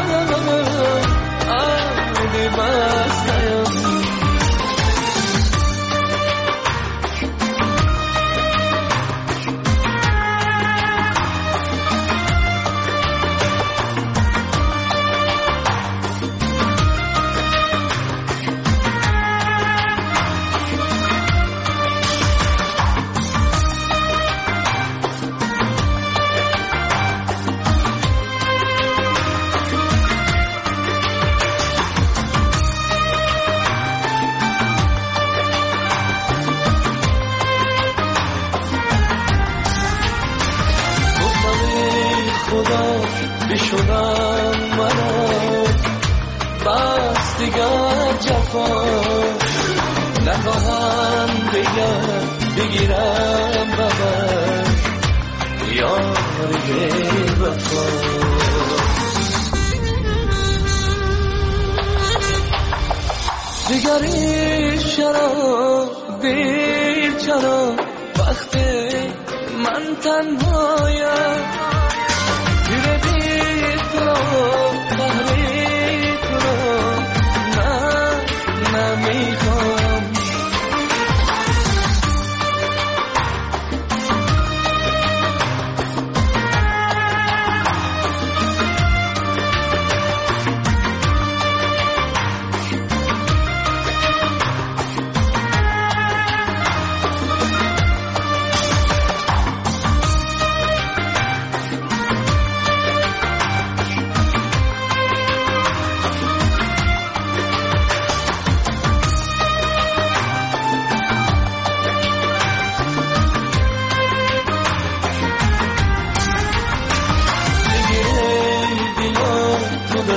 آدی بستم بشونم منو بس دیگر جفا نخواهم دیگر بگیرم ببر یاری وفا دیگری چرا دیر چرا وقتی من تنهایم تحریک رو نه نمیخوام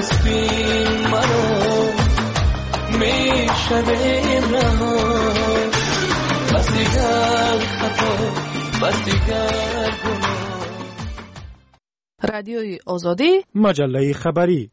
هستی مرا میشویم رها بس دیگر خطا بس دیگر گناه. رادیوی آزادی مجله خبری.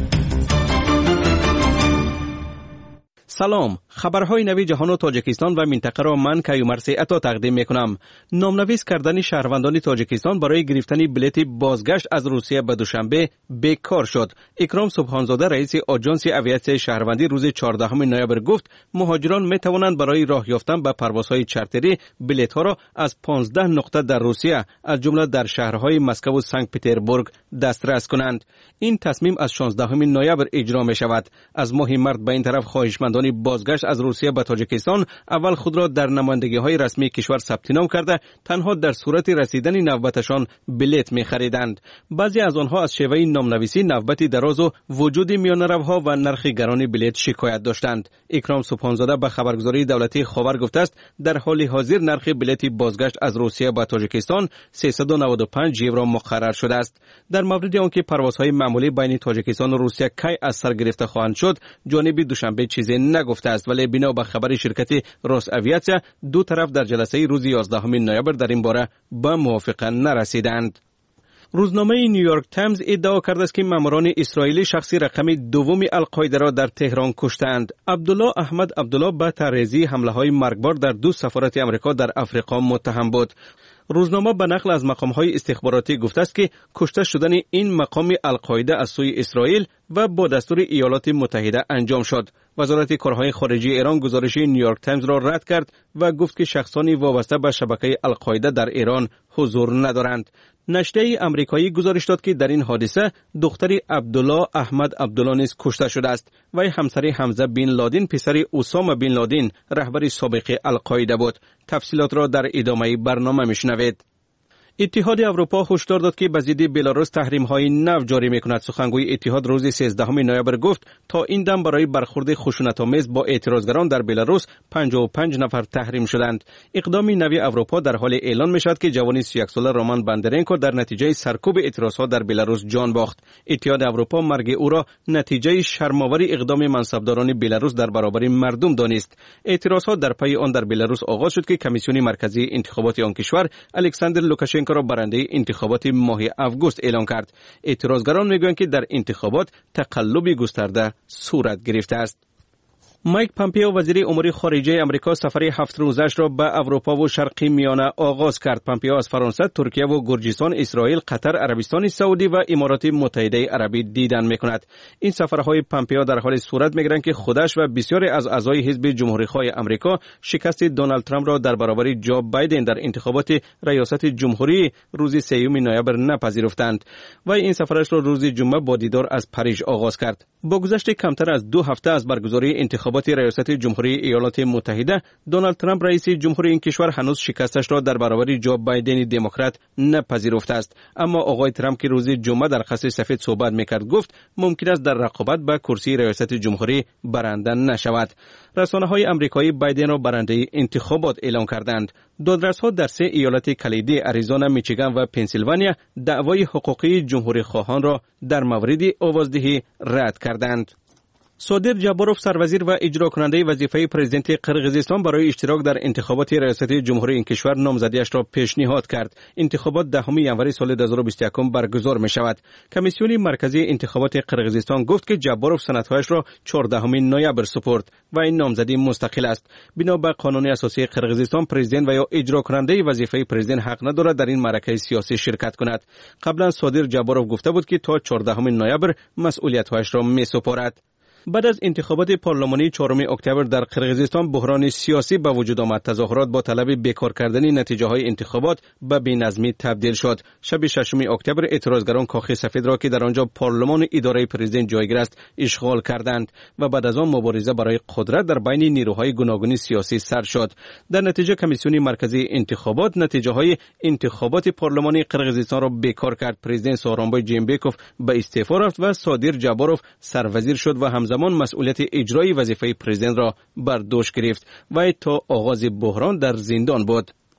سلام، خبرهای نوی جهان و تاجیکستان و منطقه را من کیومرث عطا تقدیم میکنم. نامنویس کردن شهروندان تاجیکستان برای گرفتن بلیت بازگشت از روسیه به دوشنبه بیکار شد. اکرام سبحانزاده رئیس آژانس اویاسیون شهروندی روز چهاردهم نوامبر گفت مهاجران می توانند برای راه یافتن به پروازهای چارتری بلیط ها را از پانزده نقطه در روسیه از جمله در شهرهای مسکو و سنت پترزبورگ دسترس کنند. این تصمیم از شانزدهم نوامبر اجرا می شود. از ماه مارس به این طرف خواهشمندان بازگشت از روسیه به تاجیکستان اول خود را در نمایندگی های رسمی کشور ثبت نام کرده تنها در صورت رسیدن نوبتشان بلیط می خریدند. بعضی از آنها از شیوه نامنویسی، نوبت دراز و وجود میانروها و نرخ گران بلیط شکایت داشتند. اکرام سبحانزاده به خبرگزاری دولتی خاور گفته است در حال حاضر نرخ بلیط بازگشت از روسیه به تاجیکستان سیصد و نود و پنج یورو مقرر شده است. در مورد آنکه پروازهای معمولی بین تاجیکستان و روسیه کی از سر گرفته خواهند شد جانب دوشنبه چیزی نگفته است، ولی بنا به خبر شرکت روس اویاسیا دو طرف در جلسه روز یازدهم نوامبر در این باره به موافقه نرسیدند. روزنامه نیویورک تایمز ادعا کرده است که ماموران اسرائیلی شخصی رقم دوم القاعده را در تهران کشتند. عبدالله احمد عبدالله به طرحریزی حمله‌های مرگبار در دو سفارت آمریکا در افریقا متهم بود. روزنامه به نقل از مقام‌های استخباراتی گفته است که کشته شدن این مقام القاعده از سوی اسرائیل و با دستور ایالات متحده انجام شد. وزارت کارهای خارجه ایران گزارش نیویورک تایمز را رد کرد و گفت که شخصانی وابسته به شبکه القاعده در ایران حضور ندارند. نشریه آمریکایی گزارش داد که در این حادثه دختری عبدالله احمد عبدالله نیز کشته شده است و همسر حمزه بن لادن پسر اسامه بن لادن رهبر سابق القاعده بود. تفصیلات را در ادامه برنامه میشنوید. اتحاد اروپا هشدار داد که به ضد بلاروس تحریم‌های نو جاری می‌کند. سخنگوی اتحاد روز سیزدهم نوامبر گفت تا این دم برای برخورد خشونت‌آمیز با اعتراضگران در بلاروس پنجاه و پنج نفر تحریم شدند. اقدام نوی اروپا در حال اعلان می‌شود که جوان سی و یک ساله رومان باندرنکو در نتیجه سرکوب اعتراضات در بلاروس جان باخت. اتحاد اروپا مرگ او را نتیجه شرم‌آور اقدام منصبداران بلاروس در برابر مردم دانست. اعتراضات در پی آن در بلاروس آغاز شد که کمیسیون مرکزی انتخابات آن کشور الکساندر لوکاشنکو را برنده انتخابات ماه آگوست اعلان کرد. اعتراضگران میگویند که در انتخابات تقلب گسترده صورت گرفته است. مایک پامپیو وزیر امور خارجه آمریکا سفر هفت روزش را به اروپا و شرق میانه آغاز کرد. پامپیو از فرانسه، ترکیه و گرجستان، اسرائیل، قطر، عربستان سعودی و امارات متحده عربی دیدن میکند. این سفرهای پامپیو در حال صورت میگیرند که خودش و بسیاری از اعضای حزب جمهوری‌خواه آمریکا شکست دونالد ترامپ را در برابر جو بایدن در انتخابات ریاست جمهوری روز سوم نوامبر نپذیرفتند و این سفرش را روز جمعه با دیدار از پاریژ آغاز کرد. با گذشت کمتر از دو هفته از برگزاری انتخابات ریاست جمهوری ایالات متحده، دونالد ترامپ رئیس جمهوری این کشور هنوز شکستش را در برابر جو بایدن دموکرات نپذیرفته است. اما آقای ترامپ که روز جمعه در قصر سفید صحبت میکرد گفت ممکن است در رقابت به کرسی ریاست جمهوری برنده نشود. رسانه‌های آمریکایی بایدن را برنده انتخابات اعلام کردند. دادرس‌ها در سه ایالت کلیدی آریزونا، میچیگان و پنسیلوانیا دعوای حقوقی جمهوری خواهان را در مورد آوازدهی رد کردند. صادر جاباروف سروزیر و اجرا کننده وظیفه پرزیدنت قرقیزستان برای اشتراک در انتخابات ریاست جمهوری این کشور نامزدیش را پیشنهاد کرد. انتخابات دهم ژانویه سال دو هزار و بیست و یک برگزار می شود. کمیسیون مرکزی انتخابات قرقیزستان گفت که جاباروف سندهایش را چهاردهم نوامبر سپرد و این نامزدی مستقل است. بنا به قانون اساسی قرقیزستان پرزیدنت و یا اجرا کننده وظیفه پرزیدنت حق ندارد در این معرکه سیاسی شرکت کند. قبلا صادر جاباروف گفته بود که تا چهاردهم نوامبر مسئولیت‌هایش را می سپارد. بعد از انتخابات پارلمانی چهارم اکتبر در قرقیزستان بحران سیاسی به وجود آمد. تظاهرات با طلب بیکار کردن نتیجه های انتخابات به بی‌نظمی تبدیل شد. شب ششم اکتبر اعتراضگران کاخ سفید را که در آنجا پارلمان اداره پرزیدنت جایگیر است اشغال کردند و بعد از آن مبارزه برای قدرت در بین نیروهای گوناگون سیاسی سر شد. در نتیجه کمیسیون مرکزی انتخابات نتیجه های انتخابات پارلمانی قرقیزستان را بیکار کرد. پرزیدنت سورونبای جینبکوف به استعفا رفت و صادر جاباروف سروزیر شد و همزمان زمان مسئولیت اجرای وظیفه پرزیدنت را بر دوش گرفت و تا آغاز بحران در زندان بود.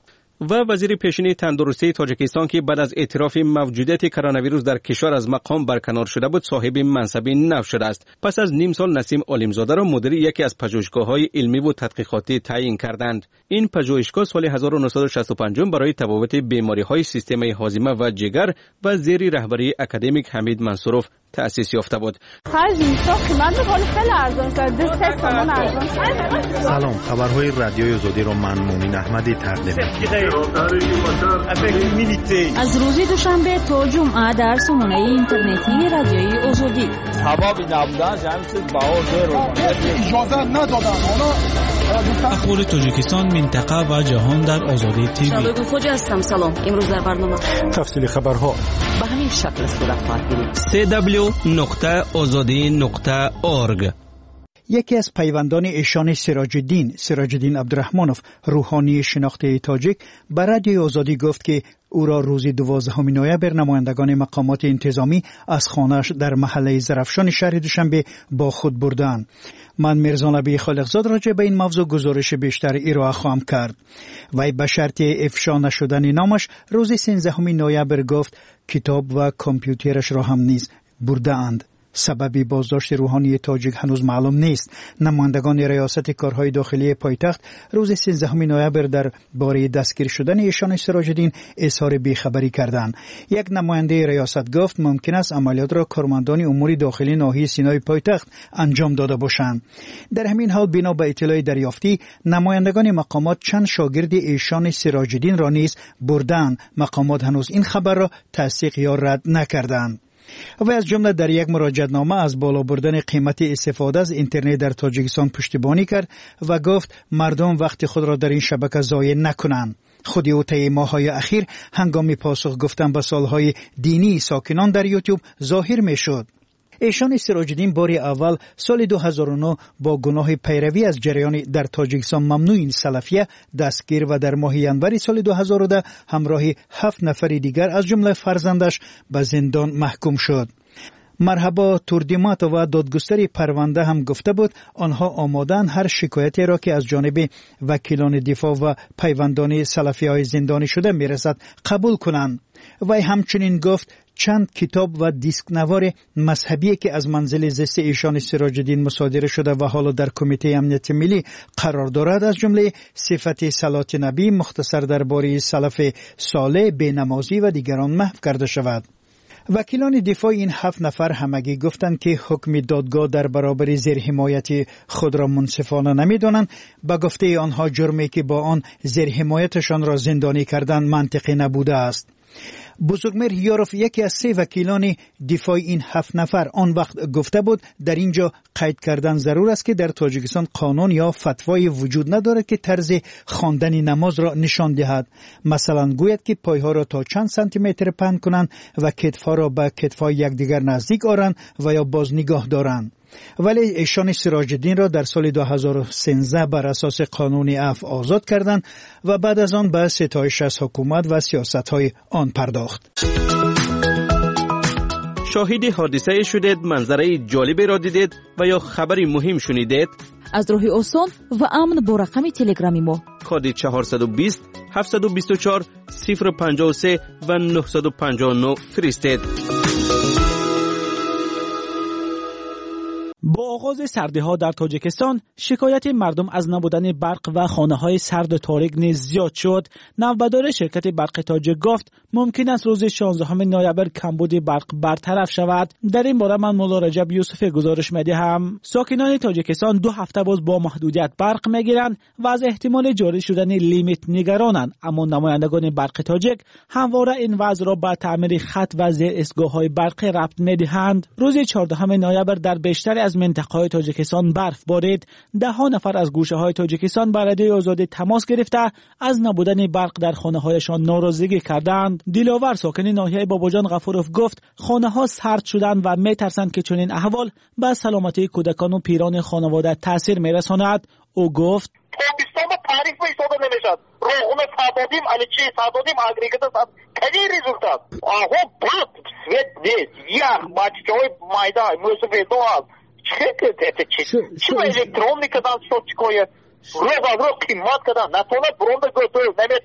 و وزیر پیشین تندرستی تاجیکستان که بعد از اعتراف موجودیت کرونا ویروس در کشور از مقام برکنار شده بود صاحب منصب نو شده است. پس از نیم سال نسیم عالمزاده را مدیر یکی از پژوهشگاه‌های علمی و تحقیقاتی تعیین کردند. این پژوهشگاه سال هزار و نهصد و شصت و پنج برای تفاوت بیماری‌های سیستم هاضمه و جگر و زیر رهبری اکادمیک حمید منصوروف تأسیس یافته بود. سلام، خبرهای رادیوی آزادی را من مومن احمدی تقدیم می‌کنم. از روز دوشنبه تا جمعه در سامانه اینترنتی رادیوی آزادی. حبابی نبودن جمعی چیز باور رو اجازه ندادن. اخبار تاجیکستان، منطقه و جهان در آزادی تیوی. شادو خوجا هستم. سلام. امروز در برنامه تفصیل خبرها به همین شکل صورت خواهد گرفت. سی دبلیو نقطه آزادی نقطه اورگ. یکی از پیوندان ایشان سراج الدین سراج الدین عبدالرحمنوف روحانی شناخته تاجیک به رادیوی آزادی گفت که او را روز دوازدهم نوامبر نمایندگان مقامات انتظامی از خانه‌اش در محله زرفشان شهر دوشنبه با خود بردند. من میرزا نبی خالقزاد راجع به این موضوع گزارش بیشتر ارائه خواهم کرد. وی به شرط افشا نشدن نامش روز سیزدهم نوامبر گفت کتاب و کامپیوترش را هم نیز برده‌اند. سبب بازداشت روحانی تاجیک هنوز معلوم نیست. نمایندگان ریاست کارهای داخلی پایتخت روز سیزدهم نوامبر در باره دستگیر شدن ایشان سراج الدین اظهار بیخبری کردند. یک نماینده ریاست گفت ممکن است عملیات را کارمندان امور داخلی ناحیه سینای پایتخت انجام داده باشند. در همین حال بنا به اطلاع دریافتی نمایندگان مقامات چند شاگرد ایشان سراج الدین را نیز بردند. مقامات هنوز این خبر را تصدیق یا رد نکردند. و از جمله در یک مراجعه‌نامه از بالا بردن قیمت استفاده از اینترنت در تاجیکستان پشتیبانی کرد و گفت مردم وقت خود را در این شبکه ضایع نکنند. خود او طی ماه‌های اخیر هنگام پاسخ گفتن به سوال‌های دینی ساکنان در یوتیوب ظاهر می‌شد. ایشان سراج الدین بار اول سال دو هزار و نه با گناه پیروی از جریان در تاجیکستان ممنوع سلفیه دستگیر و در ماه ینور سال دو هزار و ده همراه هفت نفر دیگر از جمله فرزندش به زندان محکوم شد. مرحبا توردیمات و دادگستری پرونده هم گفته بود آنها آمادن هر شکایتی را که از جانب وکیلان دفاع و پیوندان سلفی های زندانی شده میرسد قبول کنند. و همچنین گفت چند کتاب و دیسک نوار مذهبی که از منزل زست ایشان سراج الدین مصادره شده و حالا در کمیته امنیت ملی قرار دارد از جمله صفت صلات نبی مختصر درباره سلف صالح بینمازی و دیگران محو کرده شود. وکیلان دفاع این هفت نفر همگی گفتند که حکم دادگاه در برابر زیر حمایت خود را منصفانه نمی‌دانند. با گفته آنها جرمی که با آن زیر حمایتشان را زندانی کردن منطقی نبوده است. بزرگمیر یاروف یکی از سه وکیلان دفاع این هفت نفر آن وقت گفته بود در اینجا قید کردن ضرور است که در تاجیکستان قانون یا فتوای وجود ندارد که طرز خواندن نماز را نشان دهد. مثلا گوید که پایها را تا چند سانتی متر پهن کنند و کتفها را به کتفهای یکدیگر نزدیک آرند و یا باز نگاه دارند. ولی ایشان سراج الدین را در سال دو هزار و سیزده بر اساس قانون عفو آزاد کردند و بعد از آن به ستایش از حکومت و سیاست‌های آن پرداخت. شاهد حادثه شدید، منظره جالبی را دیدید و یا خبری مهم شنیدید؟ از راه آسان و امن با رقم تلگرامی ما کد چهارصد و بیست هفتصد و بیست و چهار صفر پنجاه و سه و نهصد و پنجاه و نه فرستید. با آغاز سردی‌ها در تاجیکستان شکایت مردم از نبودن برق و خانه‌های سرد و تاریک نیز زیاد شد. نوبدار شرکت برق تاجیک گفت ممکن است روز شانزدهم نوامبر کمبود برق برطرف شود. در این باره من مولا رجب یوسف گزارش می‌دهم. ساکنان تاجیکستان دو هفته باز با محدودیت برق می‌گیرند و از احتمال جاری شدن لیمیت نگرانند، اما نمایندگان برق تاجیک همواره این وضع را به تعمیر خط و زیر اسگاه‌های برقی ربط می‌دهند. روز چهاردهم نوامبر در بیشتر از منطقه‌های تاجیکستان برف بارید. ده ها نفر از گوشه‌های تاجیکستان با رادیوی آزادی تماس گرفته از نبودن برق در خانه‌هایشان ناراضگی کردند. دلاور ساکن ناحیه باباجان غفورov گفت خانه‌ها سرد شدند و می‌ترسند که چنین احوال به سلامتی کودکان و پیران خانواده تاثیر می‌رساند. او گفت تابستان تعریف ایستاده نمیشد. روغن سادادیم علیچی سادادیم агрегата сад. Какой результат? Аго бат свет нет. Ях баччой майда мусбе доаз. Че это че? Че электроника дан что такое? Роба рок қимат када. Натона бронда готов неметонам.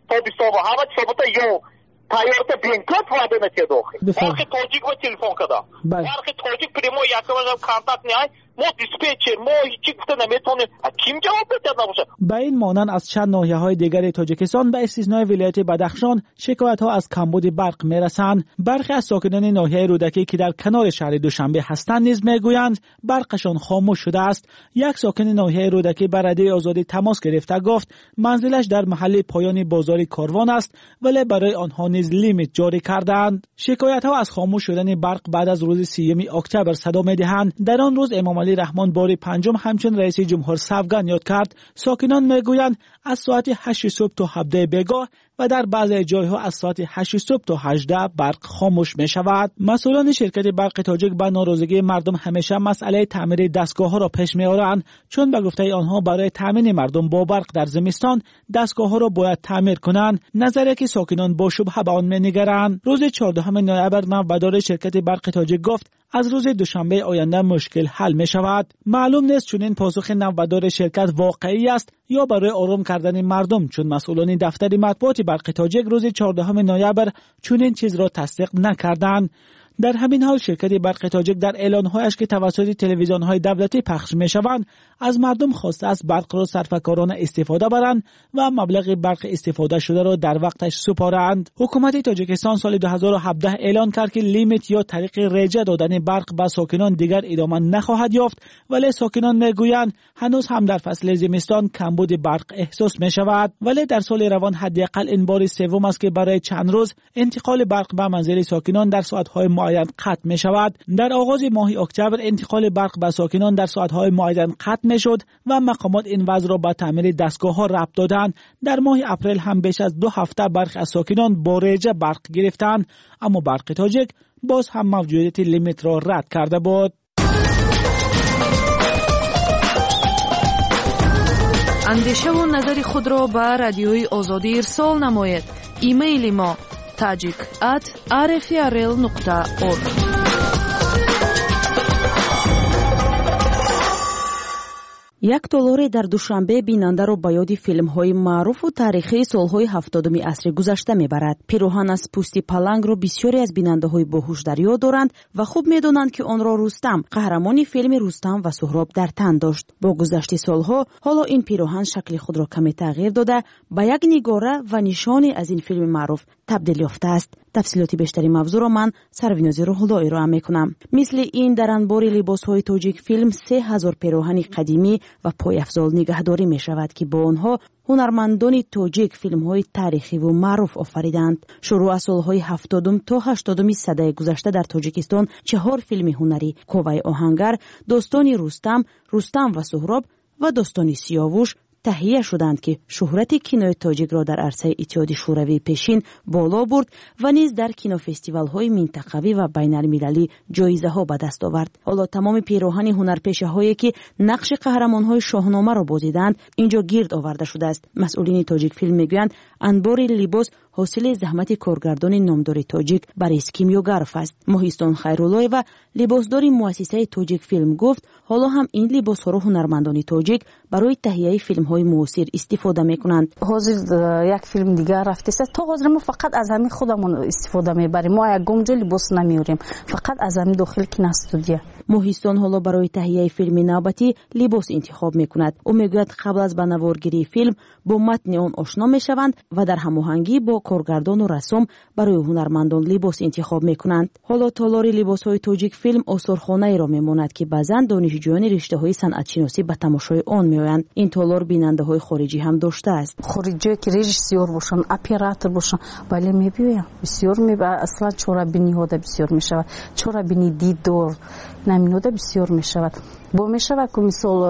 тобистон ҳама чиsobata ё тайёрата бенкот ваданатия дохил бархи тоҷик ва телефон када бархи тоҷик прямо якважам контакт неай мо диспетчер мо ҳичи гуфта наметонем ким ҷавоб медиҳад набошад. ба این مانند از چند ناحیه‌های دیگر تاجیکستان به استثنای ولایت بدخشان شکایت‌ها از کمبود برق می‌رسند. برخی از ساکنان ناحیه رودکی که در کنار شهر دوشنبه هستند نیز می‌گویند برقشان خاموش شده است. یک ساکن ناحیه رودکی با رادیوی آزادی تماس گرفته گفت منزلش در محل پایان بازار کاروان است ولی برای آنها نیز لیمیت جاری کردند. شکایت‌ها از خاموش شدن برق بعد از روز سیوم اکتبر صدا می‌دهند. در آن روز امام علی رحمان بار پنجم همچون رئیس جمهور سوگند یاد کرد. ساکنان میگویند از ساعت هشت صبح تا هفده بیگاه و در بعضی جایها از ساعت هشت صبح تا هجده برق خاموش می شود. مسئولان شرکت برق تاجیک به ناراضگی مردم همیشه مسئله تعمیر دستگاه ها را پیش می آورند، چون به گفته آنها برای تامین مردم با برق در زمستان دستگاه ها را باید تعمیر کنند، نظری که ساکنان با شبهه به آن می نگرند. روز چهاردهم نوامبر نوبدار شرکت برق تاجیک گفت از روز دوشنبه آینده مشکل حل می شود. معلوم نیست چون این پاسخ نوبدار شرکت واقعی است یا برای آرام کردن مردم، چون مسئولان دفتر مطبوعات برق تاجیک روز چهاردهم نوامبر چون این چیز را تصدیق نکردند. در همین حال شرکت برق تاجیک در اعلان‌هایش که توسط تلویزیون‌های دولتی پخش می‌شوند از مردم خواسته است برق را صرفه‌کارانه استفاده برند و مبلغ برق استفاده شده را در وقتش سپارند. حکومت تاجیکستان سال دو هزار و هفده اعلان کرد که لیمیت یا طریق رجه دادن برق به ساکنان دیگر ادامه نخواهد یافت، ولی ساکنان میگویند هنوز هم در فصل زمستان کمبود برق احساس می‌شود. ولی در سال روان حداقل این بار سوم است که برای چند روز انتقال برق به منزل ساکنان در ساعت‌های معین قطع می شود. در آغاز ماه اکتبر انتقال برق به ساکنان در ساعت‌های معین قطع می شد و مقامات این وضع را به تعمیر دستگاه‌ها ربط دادند. در ماه اپریل هم بیش از دو هفته برخی از ساکنان با رجه برق گرفتند، اما برق تاجیک باز هم موجودیت لیمیت را رد کرده بود. اندیشه و نظر خود را به رادیوی آزادی ارسال نمایید. ایمیل ما tajik at r f r l nokta org. یک دلار در دوشنبه بیننده را به یاد فیلم‌های معروف و تاریخی سال‌های هفتادم عصر گذشته می‌برد. پیراهن از پوستی پلنگ را بسیاری از بیننده‌های باهوش در یاد دارند و خوب می‌دانند که آن را رستم، قهرمان فیلم رستم و سهراب در تن داشت. با گذشت سال‌ها حالا این پیراهن شکل خود را کمی تغییر داده به یک نگاره و نشانی از این فیلم معروف تبدیل یافته است. تفصیلات بیشتری موضوع را من سرویناز روح‌الله ارائه می‌کنم. مثل این در انبار لباس‌های تاجیک فیلم سه هزار پیراهن قدیمی و پایافزال نگهداری می‌شود که با آنها هنرمندان تاجیک فیلم‌های تاریخی و معروف آفریدند. شروع از سال‌های هفتادم تا هشتادم سده گذشته در تاجیکستان چهار فیلم هنری، کوه آهنگر، داستان رستم، رستم و سهراب و داستان سیاوش تهیه شدند که شهرت کینوی تاجیک را در عرصه اتحاد شوروی پیشین بالا برد و نیز در کینو فستیوال‌های منطقوی و بین‌المللی جایزه‌ها به دست آورد. حالا تمام پیراهن هنرپیشه‌هایی که نقش قهرمان‌های شاهنامه را بازیدند اینجا گرد آورده شده است. مسئولین تاجیک فیلم میگویند انبار لباس حاصل زحمت کارگردان نامدار تاجیک باریس کیمیوگراف است. ماهیستان خیرالله و لباسدار مؤسسه تاجیک فیلم گفت حالا هم این لباس‌ها را هنرمندان تاجیک برای تهیه فیلم‌های معاصر استفاده می‌کنند. حاضر یک فیلم دیگر رفته است. تا حاضر ما فقط از همین خودمون استفاده می‌بریم. ما یک گمجه لباس نمی‌آوریم. فقط از همین داخل کینا استودیو. ماهیستان حالا برای تهیه فیلم نوبتی لباس انتخاب می‌کند. او میگوید قبل از به نوارگیری فیلم با متن آن آشنا می‌شوند و در هماهنگی با کارگردان و رسام برای هنرمندان لباس انتخاب می‌کنند. حالا تالار لباس‌های تاجیک فیلم آثارخانه‌ای را می‌ماند که بعضن دانشجویان رشته‌های صنعت‌شناسی به تماشای آن می‌آیند. این تالار بیننده‌های خارجی هم داشته است. خارجی که رژیسور باشن، اپراتور باشن، ولی می‌بینیم بسیار می‌با اصلا چورا بینی هوده بسیار می‌شود. چورا بینی دیدار نمی‌نوده بسیار می‌شود. با می‌شود که مثال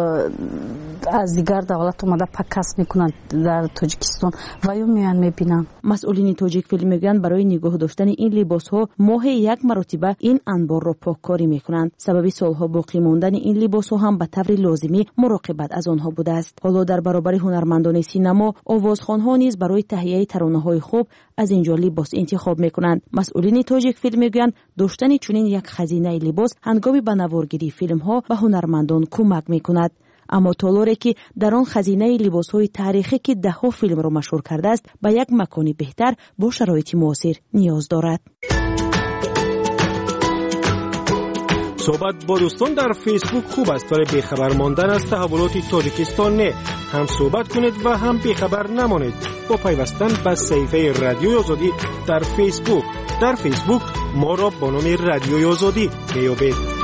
از دیگر دولت اومده پکاس می‌کنند در تاجیکستان و یا میان می‌بینن. مسئولین تاجیک فیلم میگن برای نگاه داشتن این لباس‌ها ماه یک مرتبه این انبار را پاککاری می‌کنند. سبب سال‌ها باقی ماندن این لباس‌ها هم به طور لازمی مراقبت از آنها بوده است. حالا در برابر هنرمندان سینما، آوازخوان‌ها نیز برای تهیه ترانه‌های خوب از اینجا لباس انتخاب می‌کنند. مسئولین تاجیک فیلم میگن داشتن چنین یک خزینه لباس هنگام به نوارگیری فیلم‌ها به هنرمندان کمک می‌کند. اما تالوره که در آن خزینه لباس‌های تاریخی که ده‌ها فیلم را مشهور کرده است به یک مکانی بهتر با شرایط معاصر نیاز دارد. صحبت با دوستان در فیسبوک خوب است ولی بیخبر ماندن از تحولات تاجیکستان نه. هم صحبت کنید و هم بیخبر نمانید با پیوستن به صفحه رادیوی آزادی در فیسبوک. در فیسبوک ما را با نام رادیوی آزادی میابید.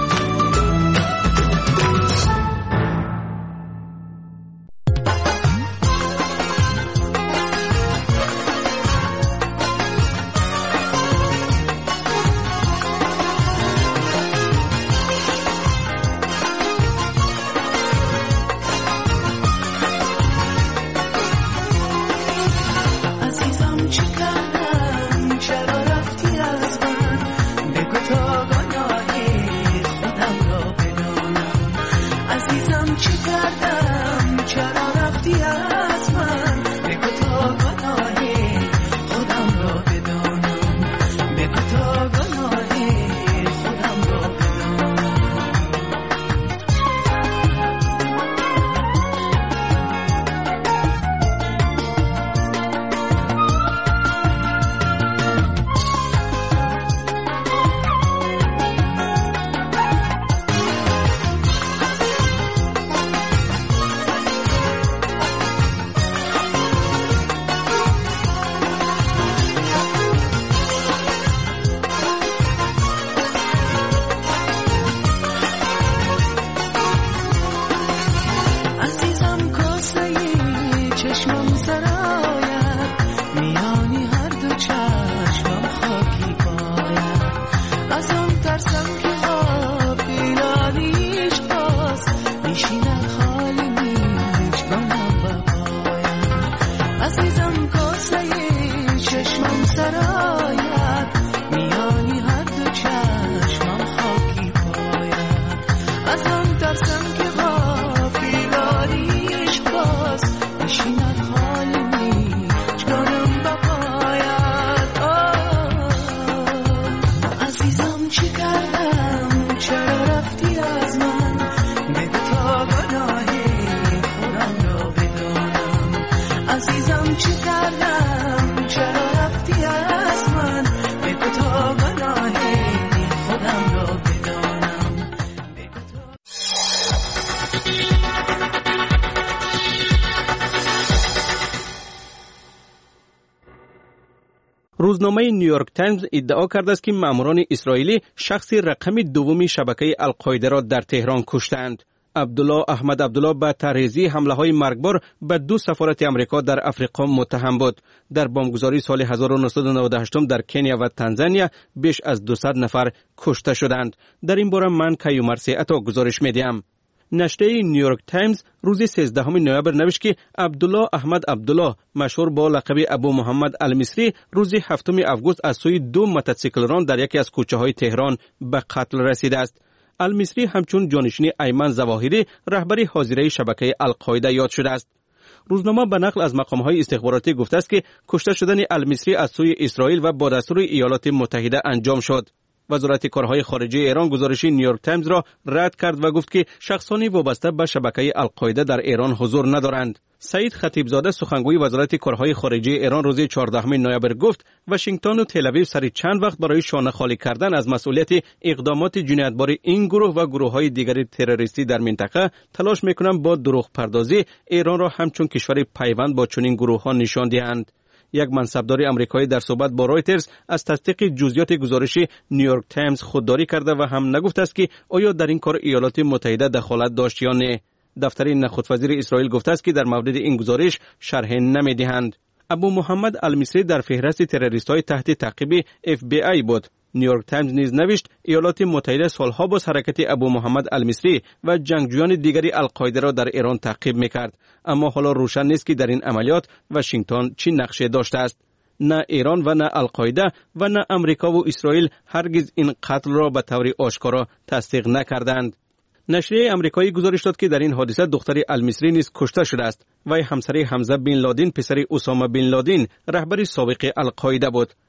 روزنامه نیویورک تایمز ادعا کرده است که ماموران اسرائیلی شخص رقم دومی شبکه القاعده را در تهران کشتند. عبدالله احمد عبدالله به طرحریزی حمله‌های مرگبار به دو سفارت آمریکا در افریقا متهم بود. در بمبگذاری سال هزار و نهصد و نود و هشت در کنیا و تانزانیا بیش از دویست نفر کشته شدند. در این باره من کیومرثی عطا گزارش می‌دهم. نشریه نیویورک تایمز روز سیزدهم نوامبر نوشت که عبدالله احمد عبدالله مشهور با لقب ابو محمد المصری روز هفتم آگوست از سوی دو موتورسیکلران در یکی از کوچه‌های تهران به قتل رسیده است. المصری همچون جانشین ایمن ظواهری رهبر حاضره شبکه القاعده یاد شده است. روزنامه به نقل از مقام‌های استخباراتی گفته است که کشته شدن المصری از سوی اسرائیل و با دستور ایالات متحده انجام شد. وزارت کارهای خارجه ایران گزارش نیویورک تایمز را رد کرد و گفت که شخصانی وابسته به شبکه القاعده در ایران حضور ندارند. سعید خطیبزاده سخنگوی وزارت کارهای خارجه ایران روز چهاردهم نوامبر گفت واشنگتن و تل‌آویو سر چند وقت برای شانه خالی کردن از مسئولیت اقدامات جنایتبار این گروه و گروه‌های دیگر تروریستی در منطقه تلاش می‌کنند با دروغ پردازی ایران را همچون کشور پیوند با چنین گروه‌ها نشان دهند. یک منصبدار آمریکایی در صحبت با رایترز از تصدیق جزئیات گزارش نیویورک تایمز خودداری کرده و هم نگفته است که آیا در این کار ایالات متحده دخالت داشت یا نه. دفتر نخست وزیر اسرائیل گفته است که در مورد این گزارش شرح نمی‌دهند. ابو محمد المصری در فهرست تروریست‌های تحت تعقیب اف بی آی بود. نیویورک تایمز نیز نوشت ایالات متحده سالها با حرکت ابو محمد المصری و جنگجویان دیگری القاعده را در ایران تعقیب می‌کرد، اما حالا روشن نیست که در این عملیات واشنگتن چی نقشه داشته است. نه ایران و نه القاعده و نه امریکا و اسرائیل هرگز این قتل را به طور آشکارا تصدیق نکردند. نشریه آمریکایی گزارش داد که در این حادثه دختر المصری نیز کشته شده است. وی همسر حمزه بن لادن پسر اسامه بن لادن رهبر سابق القاعده بود.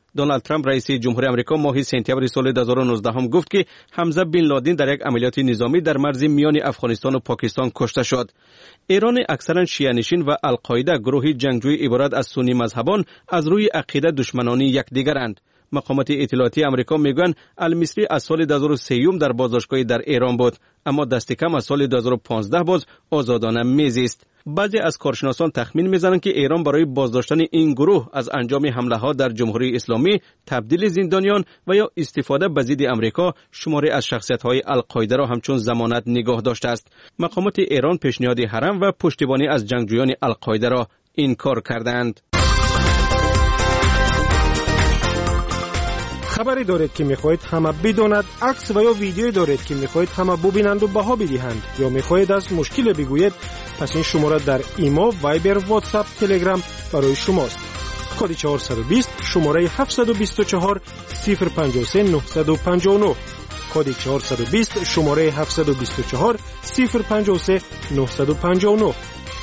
دونالد ترامپ رئیس جمهوری آمریکا ماه سپتامبر سال دو هزار و نوزده هم گفت که حمزه بن لادن در یک عملیات نظامی در مرز میان افغانستان و پاکستان کشته شد. ایران اکثرا شیعه نشین و القاعده گروهی جنگجوی عبارت از سنی مذهبان از روی عقیده دشمنانی یکدیگرند. مقامات اطلاعاتی آمریکا میگویند المصری از سال دو هزار و سه در بازداشتگاهی در ایران بود، اما دست کم از سال دو هزار و پانزده باز آزادانه میزیست. بعضی از کارشناسان تخمین میزنند که ایران برای بازداشتن این گروه از انجام حمله ها در جمهوری اسلامی، تبدیل زندانیان و یا استفاده به ضد آمریکا شماری از شخصیت های القاعده را همچون ضمانت نگاه داشته است. مقامات ایران پیشنهاد حرم و پشتیبانی از جنگجویان القاعده را انکار کردند. خبری دارید که میخواهید همه بداند، عکس و یا ویدیویی دارید که میخواهید همه ببینند و بها بدهند، یا میخواهید از مشکل بگویید، پس این شماره در ایما، وایبر، واتساپ، تلگرام برای شماست. کد چهارصد و بیست شماره هفتصد و بیست و چهار صفر پنجاه و سه نهصد و پنجاه و نه. کد چهارصد و بیست شماره هفتصد و بیست و چهار صفر پنجاه و سه نهصد و پنجاه و نه.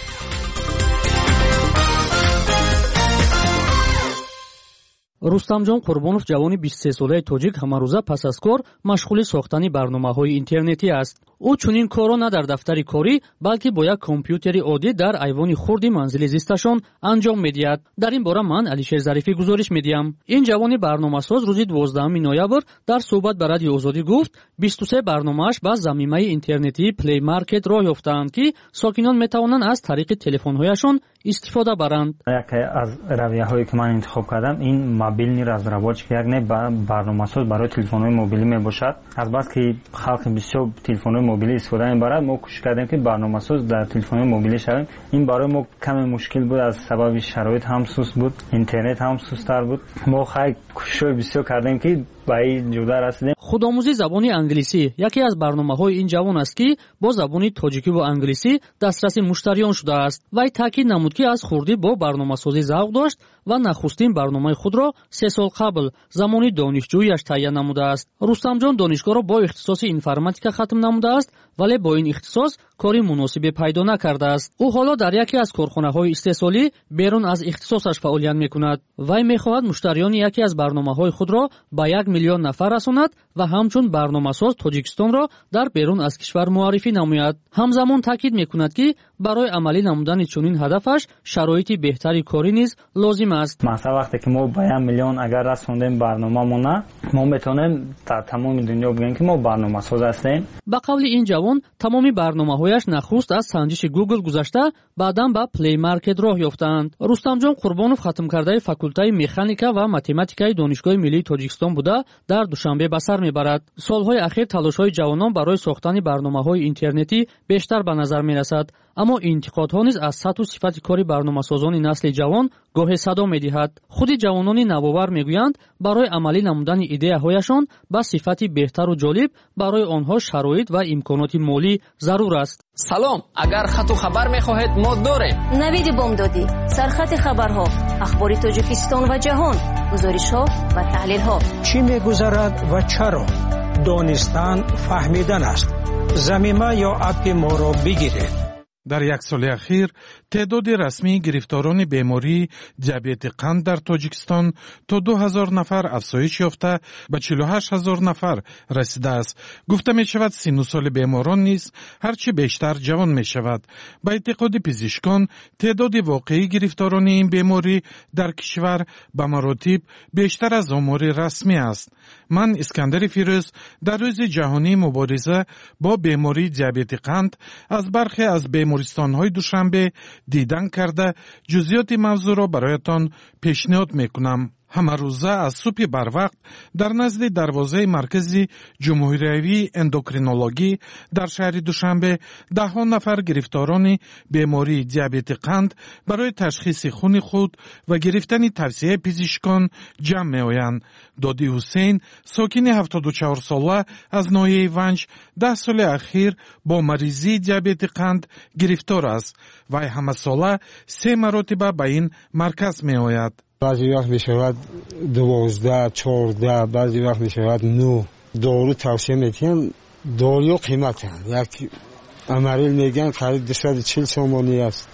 рустамҷон қурбонов ҷавони бисту се солаи тоҷик ҳамарӯза пас аз кор машғули сохтани барномаҳои интернетӣ аст. ӯ чунин корро на дар дафтари корӣ, балки бо як компютери оддӣ дар айвони хурди манзили зисташон анҷом медиҳад. дар ин бора ман алишер зарифӣ гузориш медиҳам. ин ҷавони барномасоз рӯзи дувоздаҳуми ноябр дар суҳбат ба радиои озодӣ гуфт бисту се барномааш ба замимаи интернетии Play Market роҳ ёфтаанд, ки сокинон метавонанд аз тариқи телефонҳояшон истифода баранд. яке аз равияҳое ки ман интихоб кардам ин мобилни разработчик як не барномасоз барои телефонҳои мобилӣ мебошад. азбаски халқи бисёр телефонҳои мобилӣ истифода мебарад, мо кӯшиш кардем ки барномасоз дар телефонҳои мобилӣ шавем. ин барои мо каме мушкил буд, аз сабаби шароит ҳам суст буд, интернет ҳам сусттар буд. мо хай кӯшишҳои бисёр кардем ки ба ин ҷуда расидем. худомӯзии забони англисӣ яке аз барномаҳои ин ҷавон аст, ки бо забони тоҷикӣ ва англисӣ дастраси муштариён шудааст. вай таъкид намуд, ки аз хурдӣ бо барномасозӣ завқ дошт ва нахустин барномаи худро се сол қабл замони донишҷӯяш таҳия намудааст. рустамҷон донишгоҳро бо ихтисоси информатика хатм намудааст, вале бо ин ихтисос кори муносибе пайдо накардааст. ӯ ҳоло дар яке аз корхонаҳои истеҳсолӣ берун аз ихтисосаш фаъолият мекунад. вай мехоҳад муштариёни яке аз барномаҳои худро ба як миллион нафар расонад ва ҳамчун барномасоз тоҷикистонро дар берун аз кишвар муаррифӣ намояд. ҳамзамон таъкид мекунад, ки барои амалӣ намудани чунин ҳадафаш шароити беҳтари корӣ низ лозим аст. масалан вақте ки мо ба як миллион агар расондем барномамона, мо метавонем дар тамоми дунё бигӯем ки мо барномасоз ҳастем. ба қавли ин ҷавон тамоми барномаҳояш нахуст аз санҷиши Google гузашта, баъдан ба Play Market роҳ ёфтаанд. рустамҷон қурбонов хатмкардаи факултаи механика ва математикаи донишгоҳи миллии тоҷикистон буда дар душанбе ба сар мебарад. солҳои ахир талошҳои ҷавонон барои сохтани барномаҳои интернетӣ бештар ба назар мерасад, аммо интиқодҳо низ аз сатҳу сифати кори барномасозони насли ҷавон гоҳе садо медиҳад. худи ҷавонони навовар мегӯянд барои амалӣ намудани идеяҳояшон ба сифати беҳтару ҷолиб барои онҳо шароит ва имконоти молӣ зарур аст. салом, агар хату хабар мехоҳед мо дорем. навиди бомдодӣ, сархати хабарҳо, ахбори тоҷикистон ва ҷаҳон, гузоришҳо ва таҳлилҳо. чӣ мегузарад ва чаро? донистан фаҳмидан аст. замима ё апи моро бигиред. дар як соли ахир теъдоди расмии гирифторони бемории диабети қанд дар тоҷикистон то ду ҳазор нафар афзоиш ёфта ба чилу ҳашт ҳазор нафар расидааст. гуфта мешавад синну соли беморон низ ҳарчи бештар ҷавон мешавад. ба эътиқоди пизишкон теъдоди воқеии гирифторони ин беморӣ дар кишвар ба маротиб бештар аз омори расмӣ аст. ман искандари фирӯз дар рӯзи ҷаҳонии мубориза бо бемории диабети қанд аз бархе аз бемористонҳои душанбе дидан карда ҷузъиёти мавзӯъро бароятон пешниҳод мекунам. ҳамарӯза аз субҳи барвақт дар назди дарвозаи маркази ҷумҳуриявии эндокринологӣ дар шаҳри душанбе даҳҳо нафар гирифторони бемории диабети қанд барои ташхиси хуни худ ва гирифтани тавсияи пизишкон ҷамъ меоянд. доди ҳусейн сокини ҳафтоду чаҳор сола аз ноҳияи ванҷ даҳ соли ахир бо маризии диабети қанд гирифтор аст. вай ҳамасола се маротиба ба ин марказ меояд. баъзе вақт мешавад дувоздаҳ чордаҳ, баъзе вақт мешавад нӯҳ. дору тавсия метиҳам, дориҳо қиматанд. як амарил мегӯянд қариб дусаду чил сомонӣ аст.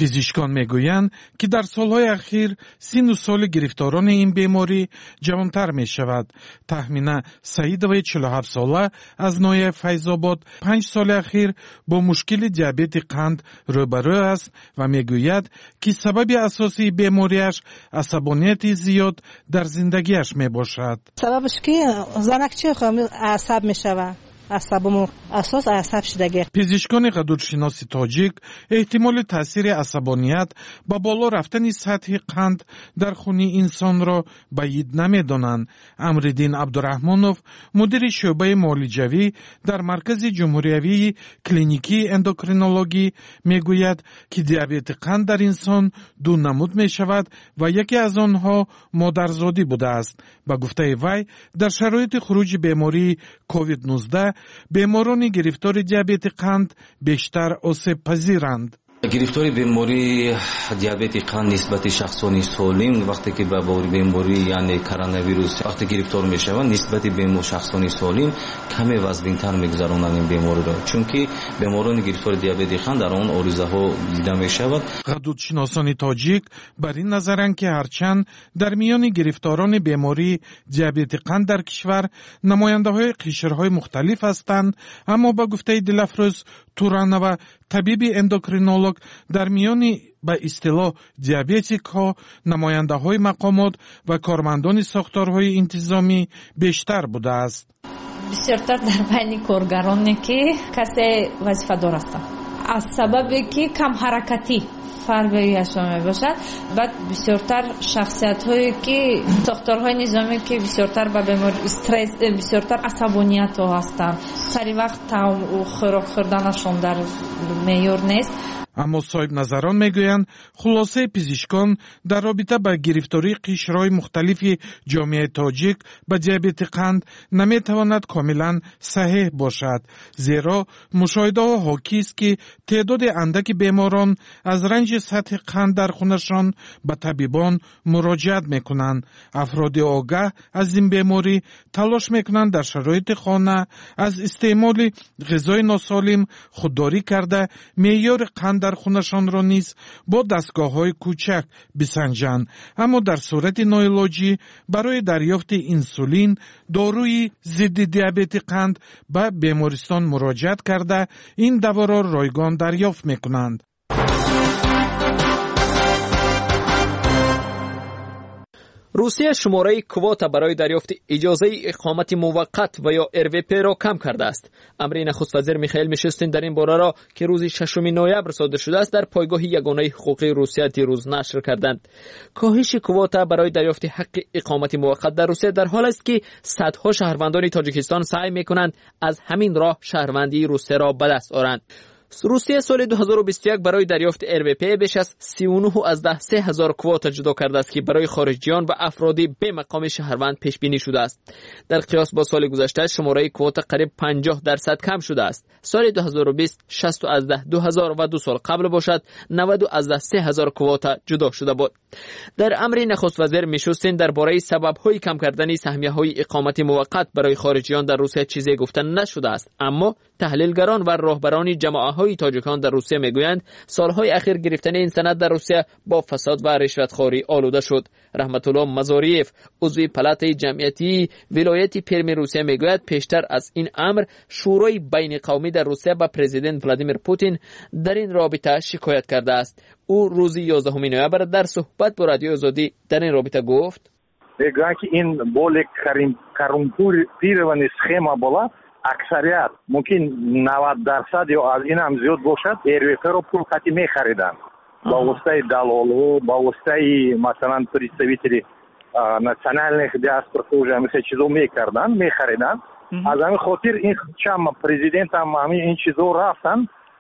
پزشکان میگویند که در سالهای اخیر سن و سال گرفتاران این بیماری جوانتر می شود. تخمینا سعیدوی چهل و هفت ساله از ناحیه فیض‌آباد پنج سال اخیر با مشکل دیابت قند روبرو است و میگوید که سبب اساسی بیماریش عصبانیت زیاد در زندگیش می باشد. سببش که زنکچی خواهم عصب می شود. عصبمو اساس عصب شدگی. پزشکان قدرشناسی تاجیک احتمال تاثیر عصبانیت با بالا رفتن سطح قند در خون انسان را بعید نمی‌دانند. امرالدین عبدالرحمنوف مدیر شعبه معالجوی در مرکز جمهوریوی کلینیکی اندوکرینولوژی میگوید که دیابت قند در انسان دو نمود می شود و یکی از آنها مادرزادی بوده است. با گفته وی در شرایط خروج بیماری کووید نوزده بیماران گرفتار دیابت قند بیشتر آسیب پذیرند. گرفتاری بیماری دیابت قند نسبت شخصان سالم وقتی که به بیماری یعنی کرونا ویروس وقتی گرفتار میشوند نسبت به شخصان سالم کمی وزن‌تر میگذرانند این بیماری را، چون که بیماران گرفتار دیابت قند در آن آرزه ها دیده میشود. قدرشناسان تاجیک بر این نظرند که هرچند در میان گرفتاران بیماری دیابت قند در کشور نماینده های قشرهای مختلف هستند، اما با گفته دلفروز تورانова طبیب اندوکرینولوژ در میان به اصطلاح دیابتیک ها نماینده های مقامات و کارمندان ساختارهای انتظامی بیشتر بوده است. بسیارتر در بین کارگرانی که کسی وظیفه‌دار هستند از سببی که کم حرکتی فربه‌ایشان می باشد. بعد بسیارتر شخصیت هایی که ساختارهای نظامی که بسیارتر به بیماری استرس بسیارتر عصبانیت ها هستند، سری وقت تا خوراک خوردنشان در معیار نیست. اما صاحب نظران میگویند خلاصه پزشکان در رابطه با گرفتاری قشرهای مختلف جامعه تاجیک به دیابت قند نمیتواند کاملا صحیح باشد، زیرا مشاهده ها حاکی است که تعداد اندک بیماران از رنج سطح قند در خونشان به طبیبان مراجعت میکنند. افراد آگاه از این بیماری تلاش میکنند در شرایط خانه از استعمال غذای ناسالم خودداری کرده معیار قند در خونشان را نیز با دستگاه های کوچک بسنجند، اما در صورت ناعلاجی برای دریافت انسولین داروی ضد دیابت قند به بیمارستان مراجعت کرده این دوا را رایگان دریافت میکنند. روسیه شماره کوتا برای دریافت اجازه اقامت موقت و یا ار وی پی را کم کرده است. امر نخست وزیر میخائیل میشوستین در این باره را که روز ششم نوامبر صادر شده است در پایگاه یگانه حقوقی روسیه دیروز نشر کردند. کاهش کوتا برای دریافت حق اقامت موقت در روسیه در حال است که صدها شهروندان تاجیکستان سعی میکنند از همین راه شهروندی روسیه را به دست آورند. روسیه سال دو هزار و بیست و یک برای دریافت ار وی پی بیش از سی و نه از ده سه هزار کوتا جدا کرده است که برای خارجیان و افرادی به مقام شهروند پیش بینی شده است. در قیاس با سال گذشته شماره کوتا قریب پنجاه درصد کم شده است. سال دو هزار و بیست شصت از ده دو هزار و دو سال قبل باشد نود از ده سه هزار کوتا جدا شده بود. در امر نخست وزیر میشوستین درباره سبب‌های کم کردن سهمیه‌های اقامت موقت برای خارجیان در روسیه چیزی گفته نشده است، اما تحلیلگران و راهبران جماعت‌های تاجیکان در روسیه میگویند سالهای اخیر گرفتن این سند در روسیه با فساد و رشوتخواری آلوده شد. رحمت الله مزاریف عضو پلات جمعیتی ولایت پرم روسیه میگوید پیشتر از این امر شورای بین قومی در روسیه با پرزیدنت ولادیمیر پوتین در این رابطه شکایت کرده است. او روز یازدهم نوامبر در صحبت با رادیو آزادی در این رابطه گفت میگویند که این بولی коррумпированная схема була. اکثریت ممکن نود درصد یا از این هم زیاد باشد ار وی پی رو پول خطی میخریدن با واسطه دلالو با واسطه مثلا представители национальных диаспор тоже مثل چیزو میکردن میخریدن. از همین خاطر این چند پرزیدنت هم همین این چیزو رفتن،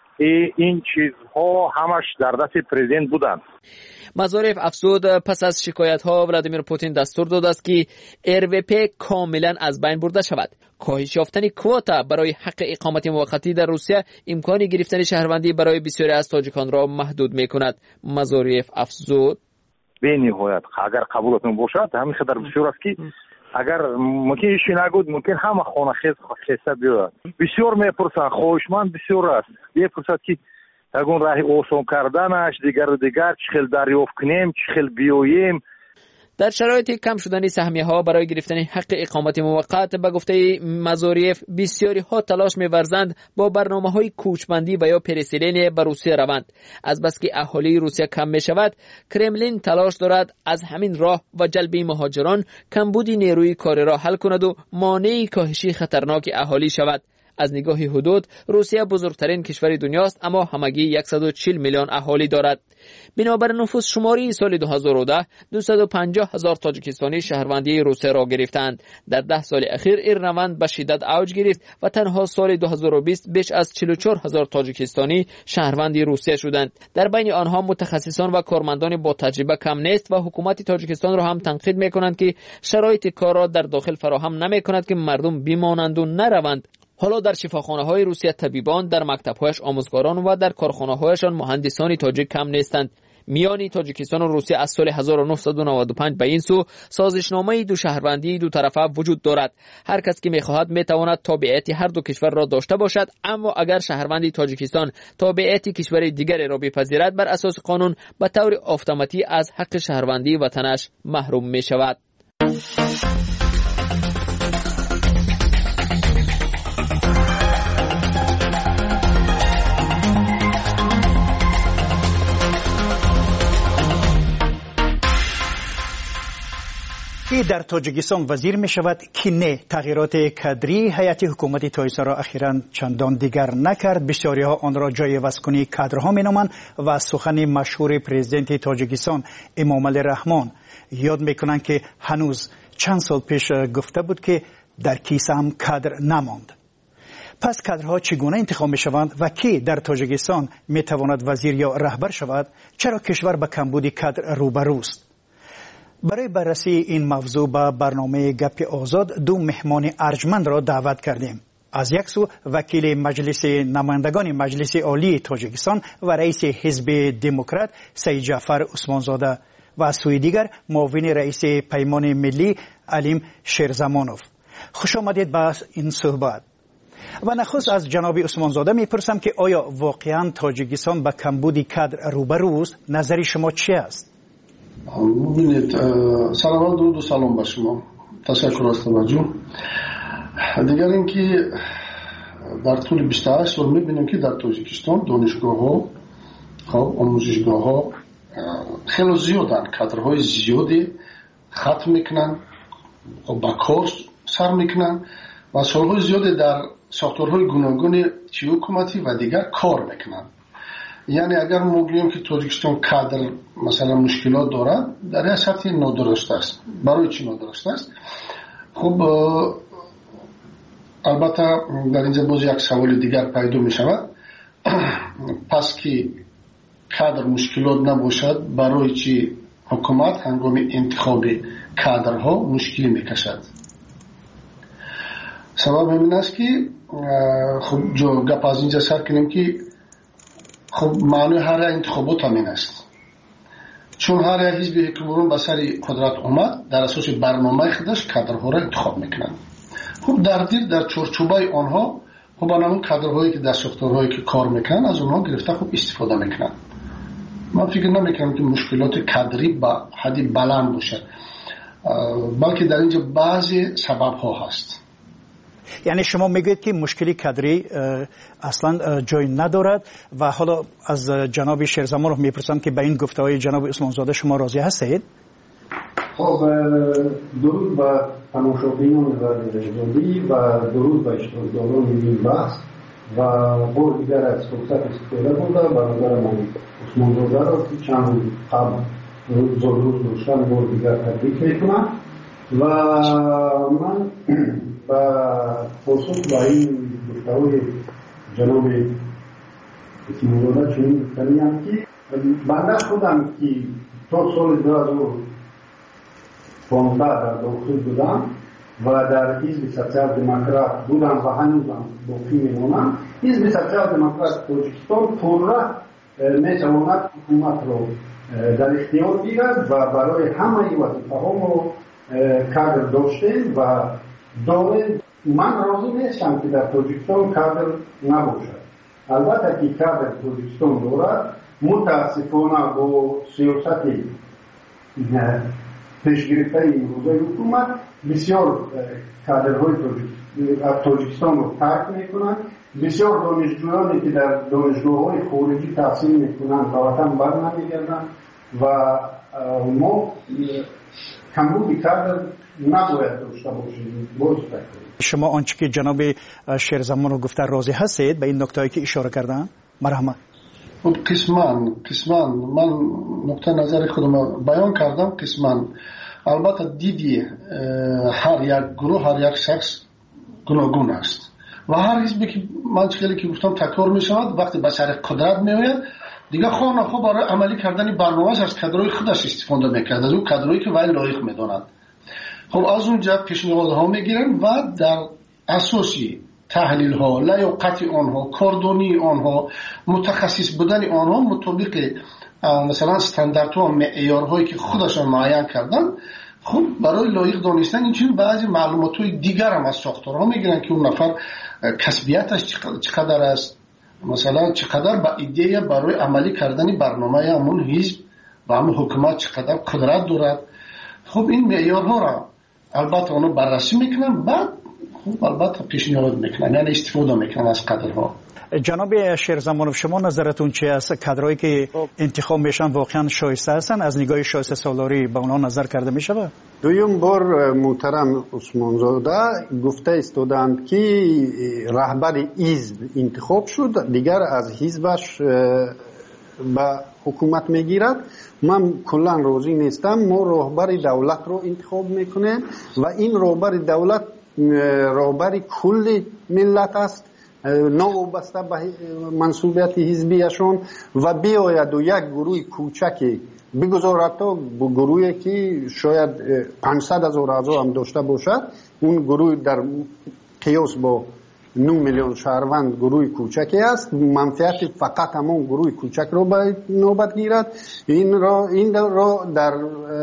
این چیزها همش در دست پرزیدنت بودن. مزاریف افزود پس از شکایت ها ولادیمیر پوتین دستور داده است که ار وی پی کاملا از بین برده شود. کاهش یافتن کوتا برای حق اقامت موقتی در روسیه امکان گرفتن شهروندی برای بسیاری از تاجیکان را محدود میکند. مزاریف افزود به نهایت اگر قبولتون باشد همین خطر بسیار است که اگر ممکن ایشی نگود ممکن همه خانه خیز خیسته بیاد. بسیار میپرسن خواهشمند بسیار است. یه فرصت که یگون راه آسان کردنش دیگر و دیگر چه خیل دریافت کنیم چه خیل بیاییم. در شرایط کم شدن سهمیه ها برای گرفتن حق اقامت موقت به گفته مزاریف بسیاری ها تلاش می‌ورزند با برنامه‌های کوچبندی و یا پرسیلین به روسیه روند. از بس که اهالی روسیه کم می‌شود، کرملین تلاش دارد از همین راه و جلب مهاجران کمبود نیروی کاری را حل کند و مانع کاهش خطرناک اهالی شود. از نگاه حدود روسیه بزرگترین کشور دنیاست، اما همگی صد و چهل میلیون اهالی دارد. بنابر نفوس شماری سال دو هزار و ده دویست و پنجاه هزار تاجیکستانی شهروندی روسیه را گرفتند. در ده سال اخیر این روند به شدت اوج گرفت و تنها سال دو هزار و بیست بیش از چهل و چهار هزار تاجیکستانی شهروندی روسیه شدند. در بین آنها متخصصان و کارمندان با تجربه کم نیست و حکومت تاجیکستان را هم تنقید می‌کنند که شرایط کار را در داخل فراهم نمی‌کند که مردم بمانند و نروند. حالا در شفاخانه‌های روسیه طبیبان، در مکتب‌هایش آموزگاران و در کارخانه‌هایشان مهندسان تاجیک کم نیستند. میان تاجیکستان و روسیه از سال هزار و نهصد و نود و پنج به این سو سازشنامه دو شهروندی دو طرفه وجود دارد. هر کس که می‌خواهد می‌تواند تابعیت هر دو کشور را داشته باشد، اما اگر شهروندی تاجیکستان تابعیت کشور دیگری را بپذیرد، بر اساس قانون به طور اتوماتیک از حق شهروندی وطنش محروم می‌شود. کی در تاجیکستان وزیر می شود کی نه. تغییرات کادری هیئت حکومت تایسا را اخیراً چندان دیگر نکرد. بسیاری ها آن را جای وزکنی کادرها می نامند و سخن مشهور پرزیدنت تاجیکستان امامعلی رحمان یاد می کنند که هنوز چند سال پیش گفته بود که در کیسه هم کادر نماند. پس کادرها چگونه انتخاب می شوند و کی در تاجیکستان می تواند وزیر یا رهبر شود؟ چرا کشور به کمبود کادر روبروست؟ برای بررسی این موضوع به برنامه گپ آزاد دو مهمان ارجمند را دعوت کردیم. از یک سو وکیل مجلس نمایندگان مجلس عالی تاجیکستان و رئیس حزب دموکرات سید جعفر عثمانزاده و از سوی دیگر معاون رئیس پیمان ملی علیم شیرزمانوف. خوش آمدید به این صحبت. و نخست از جناب عثمانزاده میپرسم که آیا واقعا تاجیکستان به کمبود کادر روبروست؟ نظر شما چی است؟ ببینید، سلام درود و سلام به شما. تشکر از توجه. دیگر اینکه در طول بیست و هشت سال میبینیم که در تاجیکستان دانشگاه ها، خب آموزشگاه ها خیلی زیادن، کادرهای زیادی ختم میکنن، خب با کار سر میکنن و سالهای زیادی در ساختارهای گوناگون چی حکومتی و دیگر کار میکنن. یعنی اگر ما بگوییم که تاجیکستان کادر مثلا مشکلات دارد، در این سطح نادرست است. برای چی نادرست است؟ خب البته در اینجا باز یک سوال دیگر پیدا می شود. پس که کادر مشکلات نباشد، برای چی حکومت هنگام انتخاب کادرها مشکلی می کشد؟ سبب همین است که خب جو گپ از اینجا سر کنیم که خب معنی هر انتخابات همین است. چون هر حزب حکومران به سر قدرت اومد، در اساس برنامه خودش کادرها را انتخاب میکنند. خب در دیر در چارچوبه آنها خب آنها کادرهایی که در ساختارهایی که کار میکنن از اونها گرفته خب استفاده میکنن. من فکر نمیکنم که مشکلات کادری با حدی بلند باشد، بلکه در اینجا بعضی سبب ها هست. یعنی شما میگوید که مشکلی کادری اصلا جای ندارد و حالا از جناب شیرزمانوف میپرسم که به این گفته‌های جناب عثمانزاده شما راضی هستید؟ خب درود به تماشاچیان رادیویی و درود به اشتراکداران این بحث و بار دیگر از فرصت استفاده کنم برادر من عثمانزاده را که چند قبل روز روز داشتن بار دیگر تبریک میکنم و من و پاسخ به این گفته‌های جناب عثمانزاده چنین گفته‌ایم که بنده خودم که تا سال دو هزار و پانزده در داخل بودم و در حزب سوسیال دموکرات بودم و هنوزم باقی میمانم. حزب سوسیال دموکرات تاجیکستان پرراه میتواند حکومت را در اختیار گیرد و برای همه وظیفه‌ها ما کادر داشتیم و داریم. من راضی نیستم که در تاجیکستان کادر نباشد. البته که کادر توجیکستان دارد متاسفانه با سیاست پیشگرفته امروزه حکومت بسیار کادرهای توجیکستان رو ترک میکنند. بسیار دانشجویانی که در دانشگاه‌های خارجی تحصیل میکنند به وطن برنمیگردند و ما کمبود کادر نباید داشته باشیم. شما آنچه که جناب شیرزمان رو گفته راضی هستید به این نکته‌ای که اشاره کردن؟ مرحمت. قسمان قسمان من نقطه نظر خودم بیان کردم. قسمان البته دیدی هر یک گروه هر یک شخص گوناگون است و هر حزبی که من خیلی که گفتم تکرار می شود وقتی به سر قدرت می آید دیگه خواه نخواه برای عملی کردن برنامه‌اش از کادرهای خودش استفاده میکرد، از اون کادرهایی که وی لایق میداند. خب از اونجا پیشنهادها میگیرن و در اساسی تحلیل ها، لیاقت آنها، کاردانی آنها، متخصص بودن آنها مطابق مثلا استانداردها و معیارهایی که خودشان معین کردن خب برای لایق دانستن این بعضی معلومات‌های دیگر هم از ساختارها میگیرن که اون نفر کسبیتش چقدر است، مثلا چقدر با ایده برای عملی کردن برنامه همون حزب و همون حکومت چقدر قدرت دارد. خب این معیارها را البته اونو بررسی میکنن بعد خب البته پیشنهاد میکنن یعنی استفاده میکنن از کادرها. جناب شیرزمانوف شما نظرتون چی است؟ کادرهایی که انتخاب میشن واقعا شایسته هستن؟ از نگاه شایسته سالاری به اونها نظر کرده میشه؟ دویم بار محترم عثمانزاده گفته استودند که رهبر حزب انتخاب شد دیگر از حزبش به حکومت میگیرد. من کلا راضی نیستم. ما رهبر دولت رو انتخاب میکنیم و این رهبر دولت رهبر کل ملت است نوابسته به منصوبیت حزبیشون و بیاید و یک گروه کوچکی بگذارد تا گروهی که شاید پانصد هزار اعضا هم داشته باشد اون گروه در قیاس با نه میلیون شهروند گروه کوچکی است. منفعت فقط همون گروه کوچک رو باید نوبت گیرد. این را این را در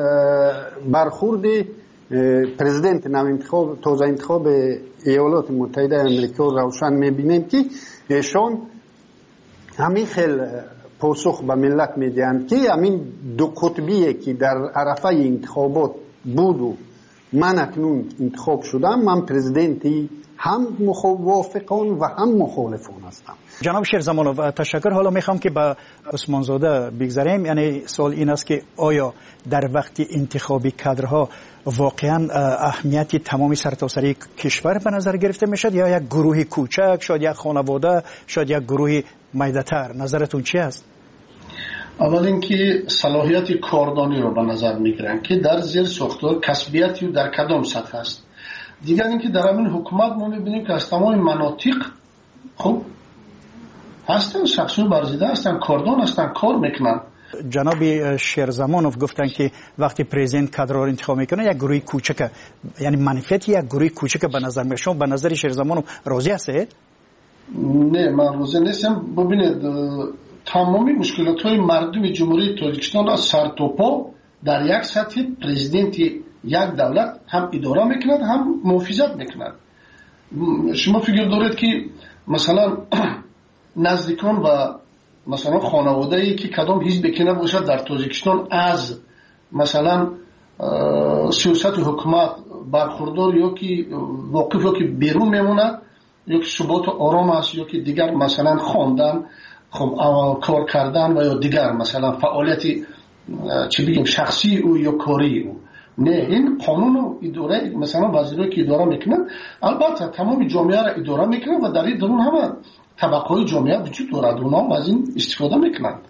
برخورد پرزیدنت نو انتخاب تازه انتخاب ایالات متحده آمریکا روشن میبینیم که ایشان همین خیل پاسخ به ملت میدهند که همین دو قطبیه که در عرفه انتخابات بود و من اکنون انتخاب شدم من پرزیدنتی هم موافقان و هم مخالفان هستم. جناب شیرزمانوف تشکر. حالا میخوام که به عثمانزاده بگذاریم. یعنی سوال این است که آیا در وقت انتخابی کادرها واقعا اهمیت تمامی سرتاسری کشور به نظر گرفته میشد یا یک گروه کوچک، شاید یک خانواده، شاید یک گروه میده‌تر؟ نظرتون چی است؟ اول اینکه صلاحیت کاردانی رو به نظر میگیرن که در زیر ساختار کسبیتی در کدام سطح است. دیگر اینکه در همین حکومت ما میبینیم که از تمام مناطق خب هستن شخصی برزیده هستن، کاردان هستن، کار میکنن. جناب شیرزمانوف گفتن که وقتی پرزیدنت کادر رو انتخاب میکنه یک گروه کوچک، یعنی منفعت یک گروه کوچک به نظر میاد. شما به نظر شیرزمانوف راضی هستید؟ نه من راضی نیستم. ببینید تمامی مشکلات های مردم جمهوری تاجیکستان از سر تا پا در یک سطح پرزیدنت یک دولت هم اداره میکند هم محافظت میکند. شما فکر دارید که مثلا نزدیکان و مثلا خانواده ای که کدام حزب که نباشد در تاجیکستان از مثلا سیاست حکومت برخوردار یا که واقف یا که بیرون میموند یا که ثبات آرام است یا که دیگر مثلا خواندن خب کار کردن و یا دیگر مثلا فعالیت چه بگیم شخصی او یا کاری او. نه این قانون و اداره مثلا وزیرایی که اداره میکنن البته تمام جامعه را اداره میکنن و در این درون همه طبقه های جامعه وجود دارد اونا از این استفاده میکنند.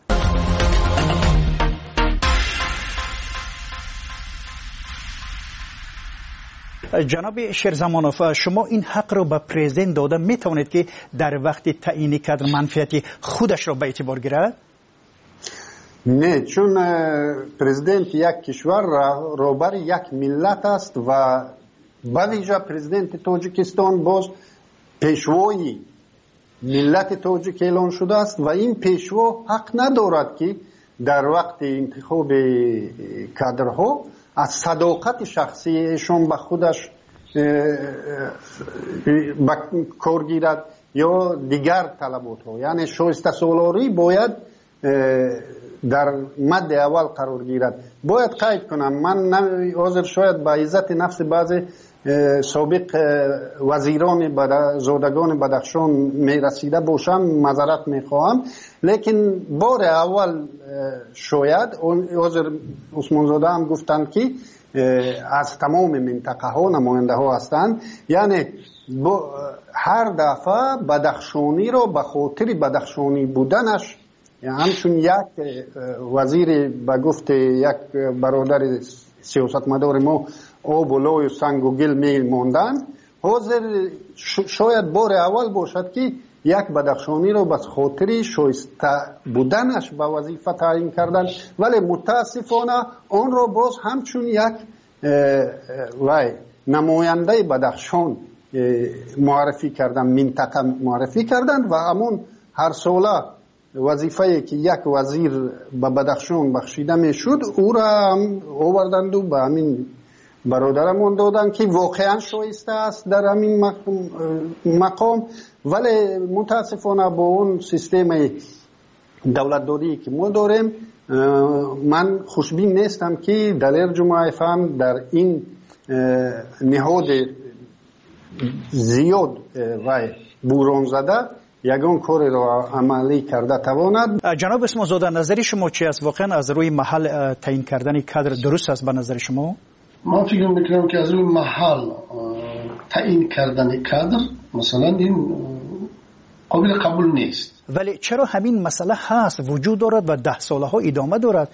جناب شیرزمانوف شما این حق رو به پرزیدنت داده میتونید که در وقت تعیین کادر منفعتی خودش رو به اعتبار گیرد؟ نه، چون پرزیدنت یک کشور رهبر یک ملت است و بویژه پرزیدنت تاجیکستان باز پیشوای ملت تاجیک اعلان شده است و این پیشوا حق ندارد که در وقت انتخاب کادرها از صداقت شخصیشون به خودش کار گیرد یا دیگر طلبات ها. یعنی شایسته سالاری باید در مد اول قرار گیرد. باید قید کنم من حاضر شاید به عزت نفس بعض سابق وزیران زادگان بدخشان می رسیده باشم معذرت می خواهم، لیکن بار اول شاید حاضر عثمان زاده هم گفتند که از تمام منطقه ها نماینده ها هستند. یعنی هر دفعه بدخشانی رو به خاطر بدخشانی بودنش، همچون یک وزیر به گفت یک برادر سیاستمدار ما آب و لای و سنگ و گل می ماندن، حاضر شاید بار اول باشد که یک بدخشانی رو به خاطر شایسته بودنش به وظیفه تعیین کردن، ولی متاسفانه آن رو باز همچون یک وای نماینده بدخشان معرفی کردن، منطقه معرفی کردن و همون هر ساله وظیفه‌ای که یک وزیر به بدخشان بخشیده میشد او را هم آوردند و به همین برادرمون دادن که واقعا شایسته است در همین مقام. ولی متاسفانه با اون سیستم دولتداری که ما داریم من خوشبین نیستم که در جمهوری فهم در این نهاد زیاد و بوران زده یگان کاری را عملی کرده تواند. جناب عثمان زاده نظر شما چی است؟ واقعا از روی محل تعیین کردن کادر درست است به نظر شما؟ من فکر میکنم که از روی محل تعیین کردن کادر مثلا این قابل قبول نیست. ولی چرا همین مسئله هست وجود دارد و ده ساله ها ادامه دارد؟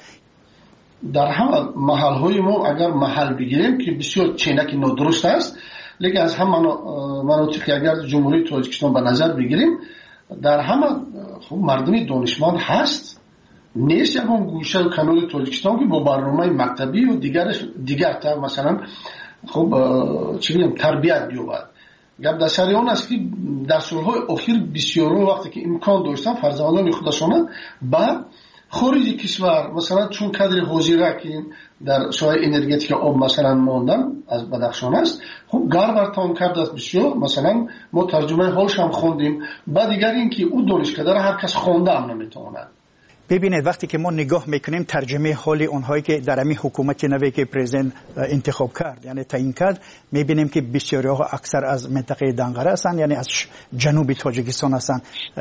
در همه محل های ما اگر محل بگیریم که بسیار چینک نادرست است، لیکن از هم مناطقی اگر جمهوری تاجیکستان به نظر بگیریم در همه خب مردم دانشمند هست، نیست یکون گوشه و کانال تاجیکستان که با برنامه مکتبی و دیگرش دیگر تا مثلا خب چی بگم تربیت بیاورد. گپ در سر آن است که در سالهای اخیر بسیاران وقتی که امکان داشتن فرزندان خودشان به خارج کشور مثلا چون کادر حاضره که در ساحه انرژتیک آب مثلا ماندن از بدخشان است، خب گربرتان کرده است بسیار. مثلا ما ترجمه حالش هم خوندیم. بعد دیگر این که او دانشکده را هر کس خوانده هم نمیتواند. ببینید وقتی که ما نگاه میکنیم ترجمه حال اونهایی که در همین حکومت نوی که پرزیدنت انتخاب کرد یعنی تعیین کرد، میبینیم که بسیاری ها اکثر از منطقه دنقره هستند، یعنی از جنوب تاجیکستان هستند.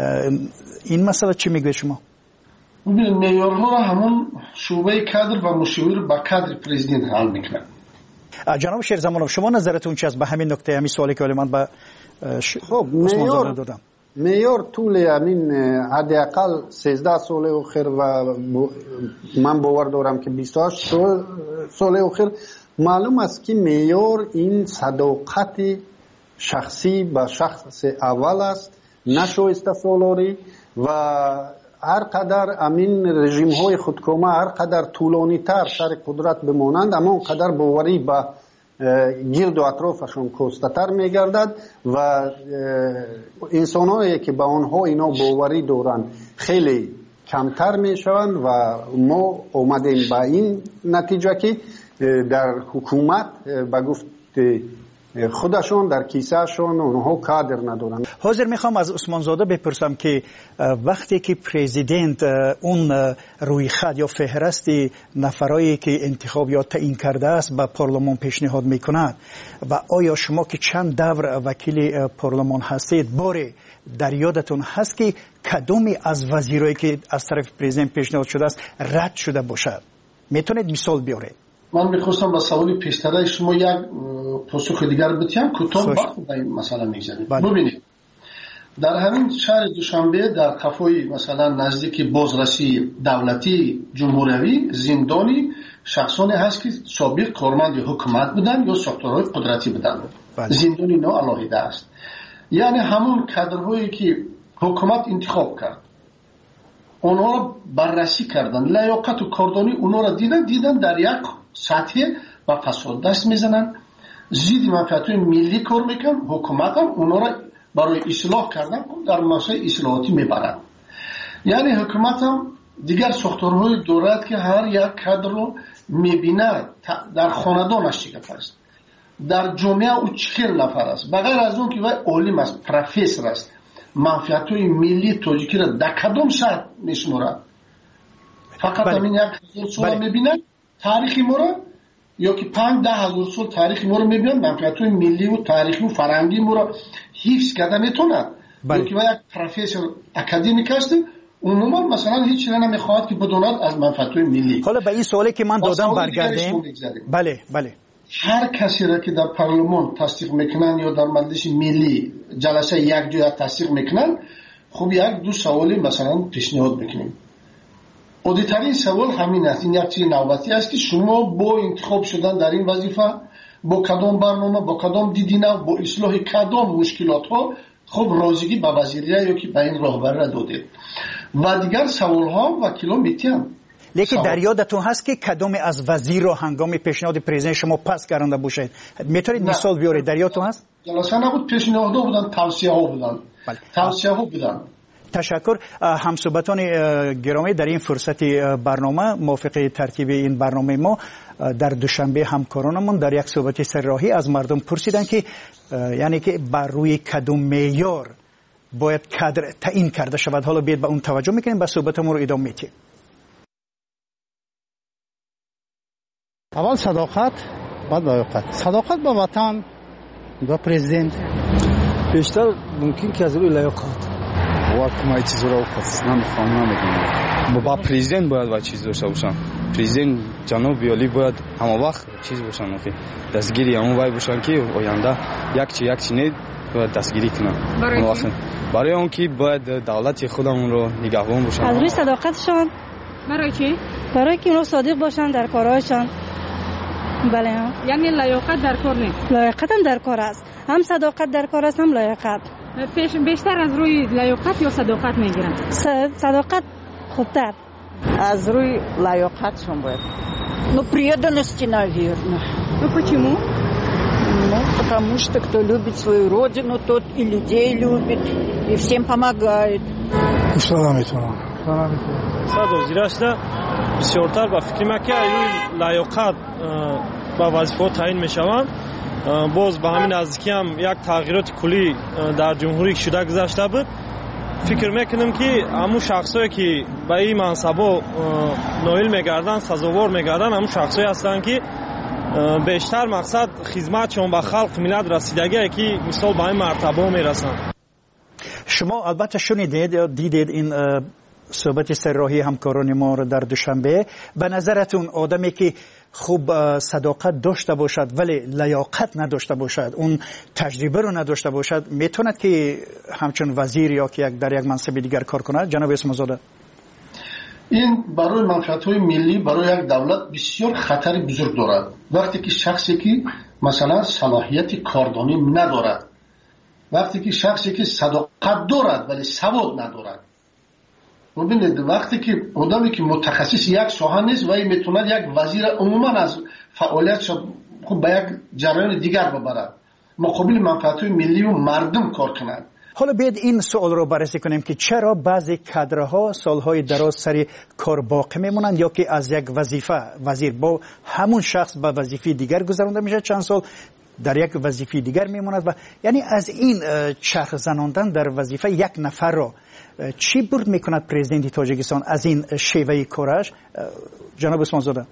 این مسئله چی میگه شما؟ ببینید معیارها را همون شعبه کادر و مشاور با کادر پرزیدنت حل میکنن. جناب شیرزمانov شما نظرتون چی است به همین نکته، همین سوالی که من به خب معیار دادم؟ معیار طول همین حداقل سیزده سال اخیر و من باور دارم که بیست و هشت سال اخیر معلوم است که معیار این صداقت شخصی به شخص اول است، نشایسته سالاری. و هر قدر امین رژیم های خودکامه هر قدر طولانی تر سر قدرت بمانند اما قدر باوری به گرد و اطرافشون کستتر میگردد و انسان هایی که به آنها اینا باوری دارند خیلی کمتر میشوند و ما اومدیم به این نتیجه که در حکومت به گفت خودشون در کیسهشون اونها کادر ندارن. حاضر میخوام از عثمان زاده بپرسم که وقتی که پرزیدنت اون روی خط یا فهرست نفرایی که انتخاب یا تعیین کرده است به پارلمان پیشنهاد میکند و آیا شما که چند دور وکیل پارلمان هستید باره در یادتون هست که کدومی از وزیرایی که از طرف پرزیدنت پیشنهاد شده است رد شده باشد؟ میتونید مثال بیارید؟ من میخواستم با سوالی پیشتره شما یک پاسخ دیگر بدیم کوتاه وقت در این مسئله میگذاریم. ببینید در همین شهر دوشنبه در قفای مثلا نزدیک بازرسی دولتی جمهوری زندانی شخصانی هست که سابق کارمند حکومت بودن یا ساختارهای قدرتی بودن. زندانی نو علاهیده است. یعنی همون کادرهایی که حکومت انتخاب کرد اونها را بررسی کردن، لیاقت و کاردانی اونها را دیدن دیدن در یک سطح و فساد دست میزنن، زید منفعت‌های ملی کار میکنن، حکومت هم اونها را برای اصلاح کردن در مسائل اصلاحاتی میبرند. یعنی حکومت هم دیگر ساختارهای دارد که هر یک کادر رو میبیند در خاندانش چقدر است، در جامعه او چهل نفر است، بغیر از اون که وای عالم است، پروفسور است، منفعت‌های ملی تاجیکی را در کدام شرط میشمارد؟ فقط همین یک هزار سال میبینن تاریخی ما را، یا که پنج ده هزار سال تاریخی ما را میبینن، منفعت‌های ملی و تاریخی و فرهنگی ما را حفظ کرده میتوند. یا که یک پروفسور اکادمیک است عموما مثلا هیچ چیزی نمیخواد که بدوند از منفعت‌های ملی. حالا به این سوالی که من دادم برگردیم. بله بله. هر کسی را که در پارلمان تصدیق میکنن یا در مجلس ملی جلسه یک دو تصدیق میکنن، خب یک دو سوالی مثلا پیشنهاد میکنیم. عادی‌ترین سوال همین است، این یک چیز نوبتی است که شما با انتخاب شدن در این وظیفه با کدام برنامه، با کدام دیدینه، با اصلاح کدام مشکلات ها خب راضیگی به وزیریه یا که به این راهبر را دادید. و دیگر سوال ها وکیلان میتیم. لیکن در یادتون هست که کدام از وزیر رو هنگام پیشنهاد پرزیدنت شما پس گرانده باشید؟ میتونید مثال بیارید؟ در یادتون هست؟ جلسه نبود، پیشنهاد بودن، توصیه ها بودن. بله. توصیه ها بودن. تشکر. همصحبتان گرامی، در این فرصت برنامه موافق ترتیب این برنامه ما در دوشنبه همکارانمون در یک صحبت سرراهی از مردم پرسیدن که یعنی که بر روی کدام معیار باید کادر تعیین کرده شود. حالا بیاید به اون توجه میکنیم، به صحبتمون رو ادامه میدیم. اول صداقت، بعد لایقت. صداقت با وطن، با پرزیدنت. بیشتر ممکن که از روی لایقت. وقت ما چیز رو خاص نمیخوام نمیدونم. با پرزیدنت باید با چیز داشته باشم. پرزیدنت جناب ویالی باید همه وقت چیز باشن، که دستگیری همون وای باشن که آینده یک چی یک چی نه باید دستگیری کنن. برای کی؟ برای اون که باید دولت خودمون رو نگهبان باشن. از روی صداقتشان. برای چی؟ برای که اونها صادق باشن در کارهایشان. بله. یعنی لایقت در کار نیست. لایقت هم در کار است. هم صداقت در کار است، هم لایقت. بیشتر از روی لایقت یا صداقت میگیرن؟ صداقت خوبتر. Аз руи лайоқатшон бояд. Ну, преданности, наверное. Ну, почему? Ну, потому что кто любит свою родину, тот и людей любит, и всем помогает. Ислам метавонам. Ислам метавонам. Садо зирашта бисёртар ба фикр маки руи лайоқат ба вазифаҳо таъин мешаванд. боз ба ҳамин наздикӣ ҳам як тағйироти куллӣ дар ҷумҳурӣ шуда гузашта буд. فکر میکنم که همون شخصایی که به این منصبا نائل میگردن، سزاوار میگردن، همون شخصایی هستن که بیشتر مقصد خدمتشون به خلق ملت رسیدگی که مثال به این مرتبه میرسن. شما البته شنیدید، دیدید این صحبت سرراهی همکاران ما رو در دوشنبه. به نظرتون آدمی که خوب صداقت داشته باشد ولی لیاقت نداشته باشد، اون تجربه رو نداشته باشد، میتوند که همچون وزیر یا که یک در یک منصب دیگر کار کند؟ جناب اسم‌زاده، این برای منفعت‌های ملی برای یک دولت بسیار خطر بزرگ دارد. وقتی که شخصی که مثلا صلاحیت کاردانی ندارد، وقتی که شخصی که صداقت دارد ولی سواد ندارد. ببینید وقتی که آدمی که متخصص یک ساحه نیست و میتوند یک وزیر عموما از فعالیتش خب به یک جریان دیگر ببرد، مقابل منفعت‌های ملی و مردم کار کند. حالا بیاید این سوال رو بررسی کنیم که چرا بعضی کادرها سالهای دراز سر کار باقی میمونند یا که از یک وظیفه وزیر با همون شخص به وظیفه دیگر گذرانده میشه، چند سال در یک وظیفه دیگر میموند و یعنی از این چرخ زناندن در وظیفه یک نفر رو چی برد میکند پرزیدنت تاجیکستان از این شیوه کارش؟ جناب اسمانزاده.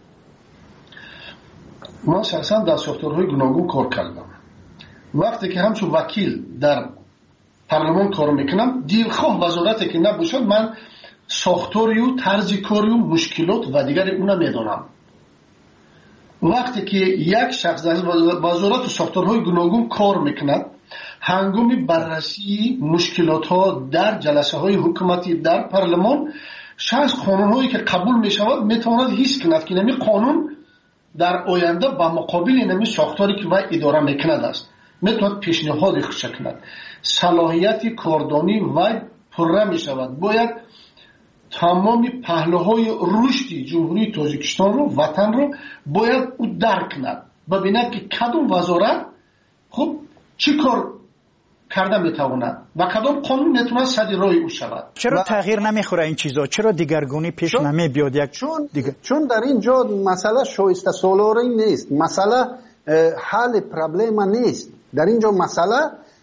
من شخصا در ساختارهای گوناگون کار کردم. وقتی که همچون وکیل در پارلمان کار میکنم، دیرخواه وزارتی که نباشد من ساختاری و طرز کاری و مشکلات و دیگر اونم میدانم. وقتی که یک شخص در وزارت و ساختارهای گوناگون کار میکند، هنگام بررسی مشکلات ها در جلسه های حکومتی در پارلمان، شخص قانون هایی که قبول می شود می تواند حس کند که نمی قانون در آینده با مقابل نمی ساختاری که وی اداره می کند است، می تواند پیشنهاد خودش کند. صلاحیت کاردانی وی پره می شود. باید تمام پهلوهای رشد جمهوری تاجیکستان رو، وطن رو باید او درک کند، ببیند که کدام وزارت خب چی کار کرده میتواند و کدام قانون میتونه صدر راه او شود. چرا تغییر نمیخوره این چیزا؟ چرا دیگرگونی پیش نمی بیاد؟ یک چون دیگر. چون در اینجا مسئله شایسته سالاری نیست، مسئله حل پرابلم نیست. در اینجا مسئله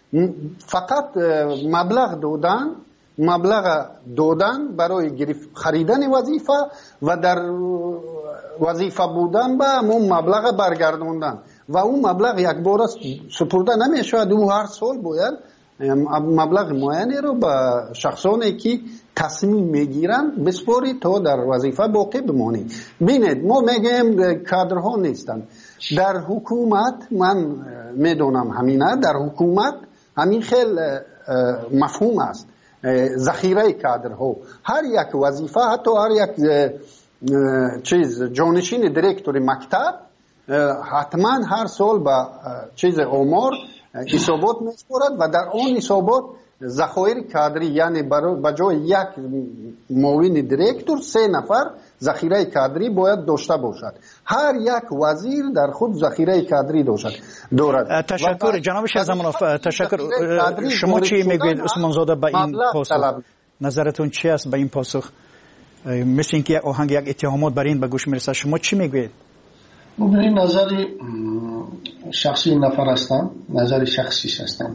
فقط مبلغ دادن مبلغ دادن برای گرفت خریدن وظیفه و در وظیفه بودن به اون مبلغ برگردوندن و اون مبلغ یک بار سپرده نمیشود. او هر سال باید مبلغ معینی رو به شخصانی که تصمیم میگیرن بسپاری تا در وظیفه باقی بمانید. بینید ما میگیم کادرها نیستن در حکومت. من میدونم همینه در حکومت همین خیلی مفهوم است ذخیره کادرها. هر یک وظیفه حتی هر یک چیز جانشین دیرکتور مکتب حتما هر سال به چیز آمار حسابات میسپارد و در آن حسابات ذخایر کادری یعنی به جای یک معاون دیرکتور سه نفر ذخیره کادری باید داشته باشد. هر یک وزیر در خود ذخیره کادری دارد. تشکر جناب شیخ زمانوف. تشکر. شما چی میگوید عثمان زاده به این پاسخ؟ نظرتون چی است به این پاسخ؟ مثل اینکه یک آهنگ یک اتهامات بر این به گوش میرسه. شما چی میگوید؟ این نظری شخصی نفر هستم، نظری شخصی هستم.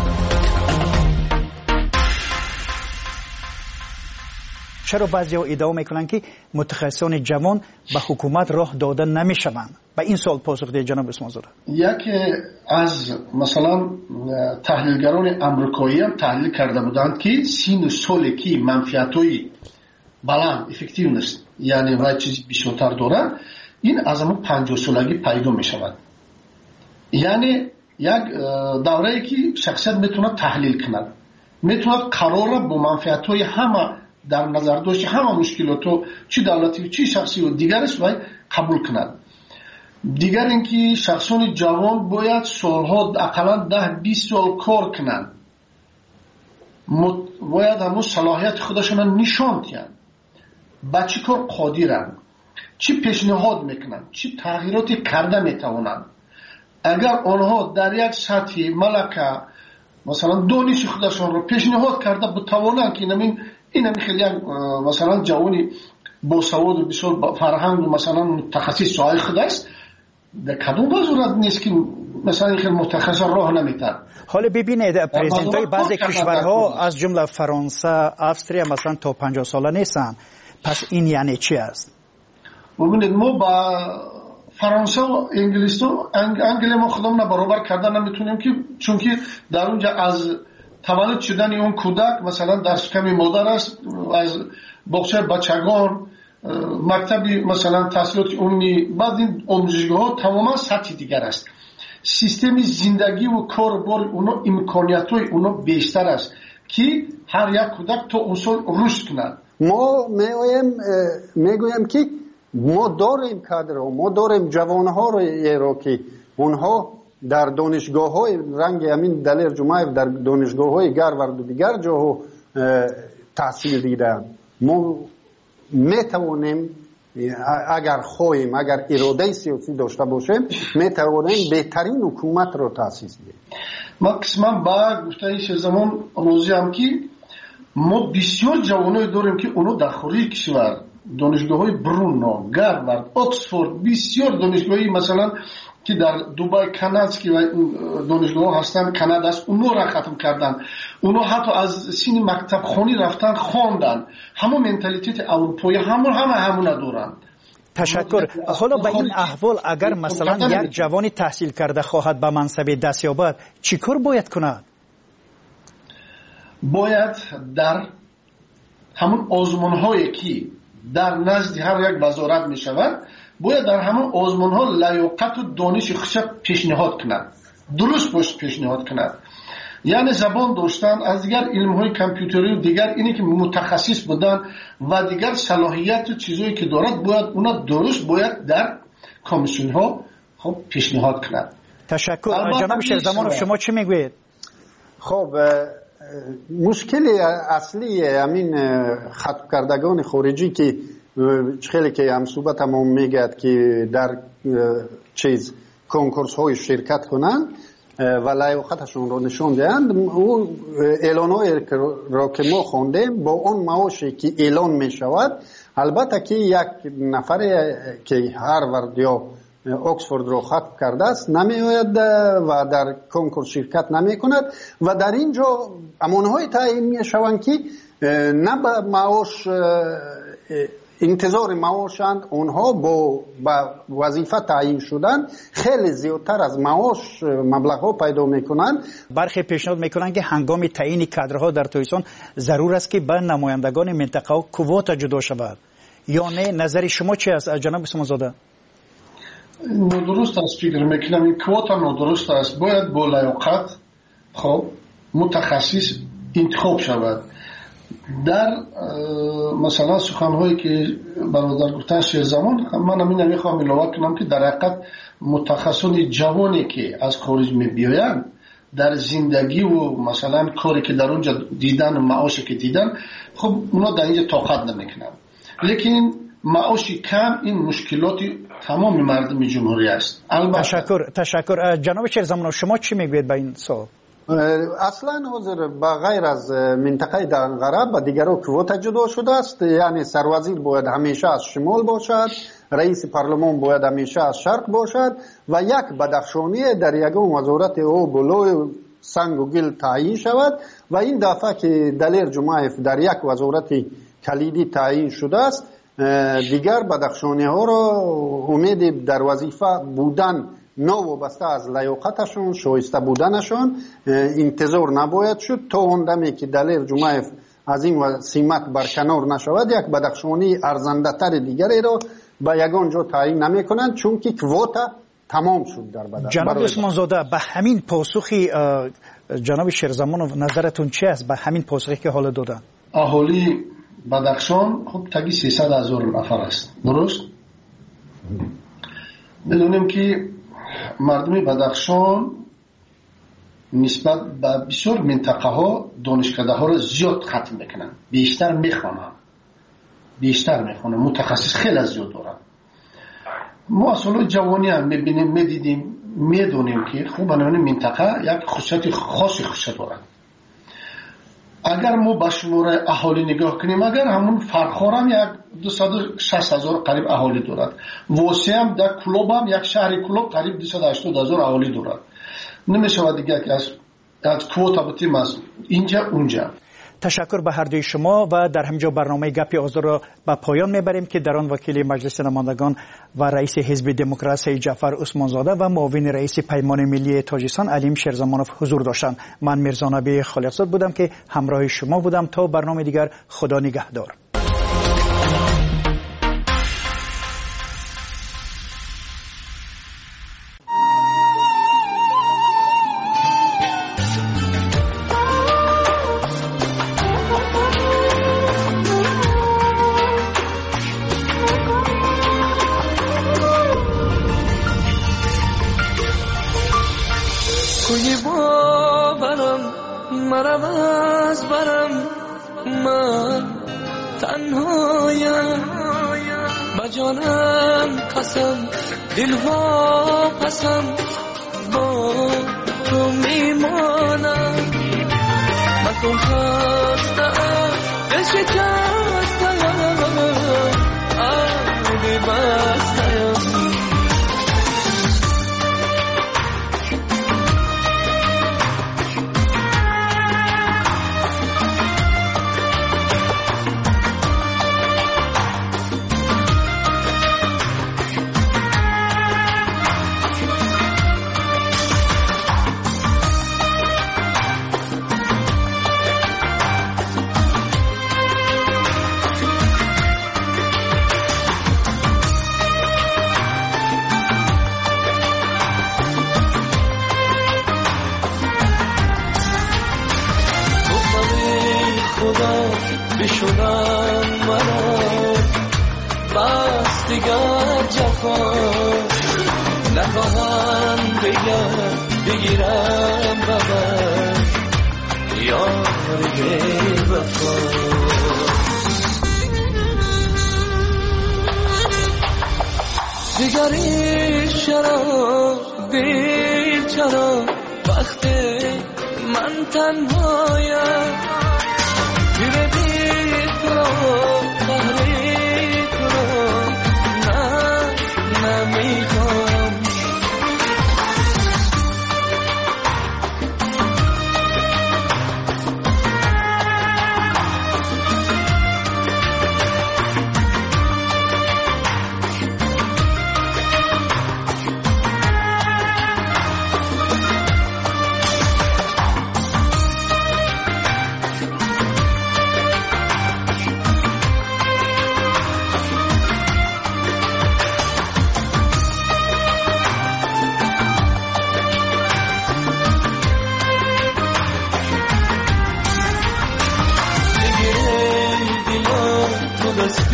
چرا بعضی‌ها ادعا میکنن که متخصصان جوان به حکومت راه داده نمیشوند؟ به این سوال پاسخ دهید جناب عثمان زاده. یکی از مثلا تحلیلگران آمریکایی هم تحلیل کرده بودند که سین سالی که منفعت‌های بلند افکتیونس یعنی و چیزی بیشتر دارن این از همون پنجاه سالگی پیدا می شود. یعنی یک دوره‌ای که شخصیت میتونه تحلیل کند، میتونه قرار با منفعت‌های همه در نظر داشته همه مشکلات چی دولتی و چی شخصی و دیگرش باید قبول کند. دیگر اینکه شخصان جوان باید سالها اقلا ده بیست سال کار کنند، باید همون صلاحیت خودشون نشان دهند، با چی کار قادرند، چی پیشنهاد میکنند، چی تغییراتی کرده میتوانند. اگر آنها در یک سطح ملکه مثلا دانش خودشون رو پیشنهاد کرده بتوانند که این این خیلی مثلا جوانی با سواد و بسیار فرهنگ و مثلا متخصص سوال خود است در کدوم وزارت نیست که مثلا خیلی متخصص راه نمیتر. حالا ببینید پرزیدنت های بعضی کشورها از جمله فرانسه، افریقا مثلا تا پنجاه ساله نیستن. پس این یعنی چی است؟ ببینید ما با فرانسه و انگلیستان انگلی ما خودمون برابر کردن نمیتونیم که چون که در اونجا از تولد شدن اون کودک مثلا در شکم مادر است، از باغچه بچگان، مکتبی مثلا تحصیلات عمومی، بعد این آموزشگاه ها تماما سطح دیگر است. سیستم زندگی و کار بار اونا امکانیت های اونا بیشتر است که هر یک کودک تا اون سال رشد کنند. ما میگویم میگویم که ما داریم کادر ها، ما داریم جوان ها رو که اونها در دانشگاه های رنگ همین دلیر جمعه در دانشگاه های گرورد و دیگر جاها تحصیل دیدن. ما میتوانیم اگر خواهیم اگر اراده سیاسی داشته باشیم میتوانیم بهترین حکومت رو تأسیس دهیم. ما قسما با گفته شیخ زمان روزی هم که ما بسیار جوانای داریم که اونو در خارج کشور دانشگاه های برونو، گرورد، اکسفورد، بسیار دانشگاهی مثلا که در دوبای کانادا که دانشگاه هستن کانادا است اونو را ختم کردن. اونو حتی از سین مکتب خانی رفتن خواندن. همون منتالیتیت اروپایی همون همه همونا دارن. تشکر. حالا به این احوال اگر مثلا یک جوانی تحصیل کرده خواهد به منصب دست یابد چیکار باید کند؟ باید در همون آزمون هایی که در نزد هر یک وزارت می شود باید در همون آزمون ها لیاقت و دانش خودش پیشنهاد کند، درست باش پیشنهاد کند. یعنی زبان داشتن از دیگر علم های کامپیوتری و دیگر اینی که متخصص بودن و دیگر صلاحیت و چیزایی که دارد باید اونا درست باید در کمیسیون ها خب پیشنهاد کند. تشکر. جناب شیخ زمانوف شما چی میگوید؟ خب مشکل اصلی همین خطب کردگان خارجی که خیلی که هم صحبت هم میگد که در چیز کنکورس های شرکت کنند و لیاقتشون رو نشون دهند، او اعلان های را که ما خوندیم با اون معاشی که اعلان می شود البته که یک نفر که هاروارد یا اکسفورد را ختم کرده است، نمیآید و در کنکور شرکت نمی کند و در اینجا امانهای تعیین می شوند که نه به معاش انتظار معاشند، اونها با وظیفه تعیین شدن خیلی زیادتر از معاش مبلغ ها پیدا میکنند. برخی پیشنهاد میکنند که هنگام تعیین کادرها در تویسان ضرور است که به نمایندگان منطقه ها کوتا جدا شود، یا نه؟ نظر شما چی است جناب عثمانزاده؟ نادرست است فکر میکنم این کوتا نادرست است. باید با لیاقت خب متخصص انتخاب شود. در مثلا سخنهایی که برادر گفتن شیرزمان، من همین میخوام اضافه کنم که در حقیقت متخصصان جوانی که از خارج میبیاین در زندگی و مثلا کاری که در اونجا دیدن و معاشی که دیدن، خب اونا در اینجا طاقت نمیکنن. لیکن معاشی کم این مشکلاتی تمام مردم جمهوری است. تشکر تشکر جناب شیرزمان، شما چی میگوید به این سوال؟ اصلا حضور با غیر از منطقه دانغرب و دیگر کوتا جدا شده است. یعنی سروزیر باید همیشه از شمال باشد، رئیس پارلمان باید همیشه از شرق باشد و یک بدخشانی در یگان وزارت او بلوی سنگ و گل تعیین شود و این دفعه که دلیر جمعیف در یک وزارت کلیدی تعیین شده است، دیگر بدخشانی ها را امید در وظیفه بودن نوابسته از لیاقتشون، شایسته بودنشون انتظار نباید شد تا اون دمی که دلیر جمعیف از این سیمت برکنار نشود یک بدخشانی ارزنده تر دیگری را به یگان جا تعیین نمی کنند، چون که کوتا تمام شد در بدخشان. جناب عثمانزاده، به همین پاسخی جناب شیرزمان نظرتون چی است؟ به همین پاسخی که حالا دادن اهالی بدخشان خب تگی سیصد هزار نفر است، درست؟ بدونیم که مردم بدخشان نسبت به بسیار منطقه ها دانشکده ها را زیاد ختم میکنن، بیشتر میخوانن بیشتر میخوانن متخصص خیلی زیاد دارن. ما اصلا جوانی هم میبینیم میدیدیم میدونیم که خوب بنابراین منطقه یک خصوصیت خاصی خصوصیت دارن. اگر ما به شماره اهالی نگاه کنیم، اگر همون فرخار هم یک دویست و شصت هزار قریب اهالی دارد، واسه هم در کلوب هم یک شهر کلوب قریب دویست و هشتاد هزار اهالی دارد. نمیشود دیگه که از از کوتا بتیم از اینجا اونجا. تشکر به هر دوی شما و در همینجا برنامه گپی آزاد را به پایان میبریم که در آن وکیل مجلس نمایندگان و رئیس حزب دموکراسی جعفر عثمانزاده و معاون رئیس پیمان ملی تاجیکستان علیم شیرزمانوف حضور داشتند. من میرزا نبی خالقزاد بودم که همراه شما بودم. تا برنامه دیگر، خدا نگهدار. دلها قسم با تو میمانم، مکن خستم دل شکستم آبی بستم. بشونم مرا بس دیگر جفا نخواهم دیگر بگیرم ببر یار بی وفا. دیگری چرا دیر چرا وقت من تنهایم نمیخوام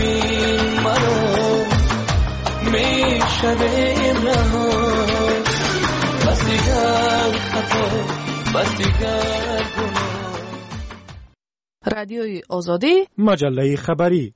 ببین مرا میشویم رها بس دیگر خطا بس دیگر گناه. رادیوی آزادی مجله خبری.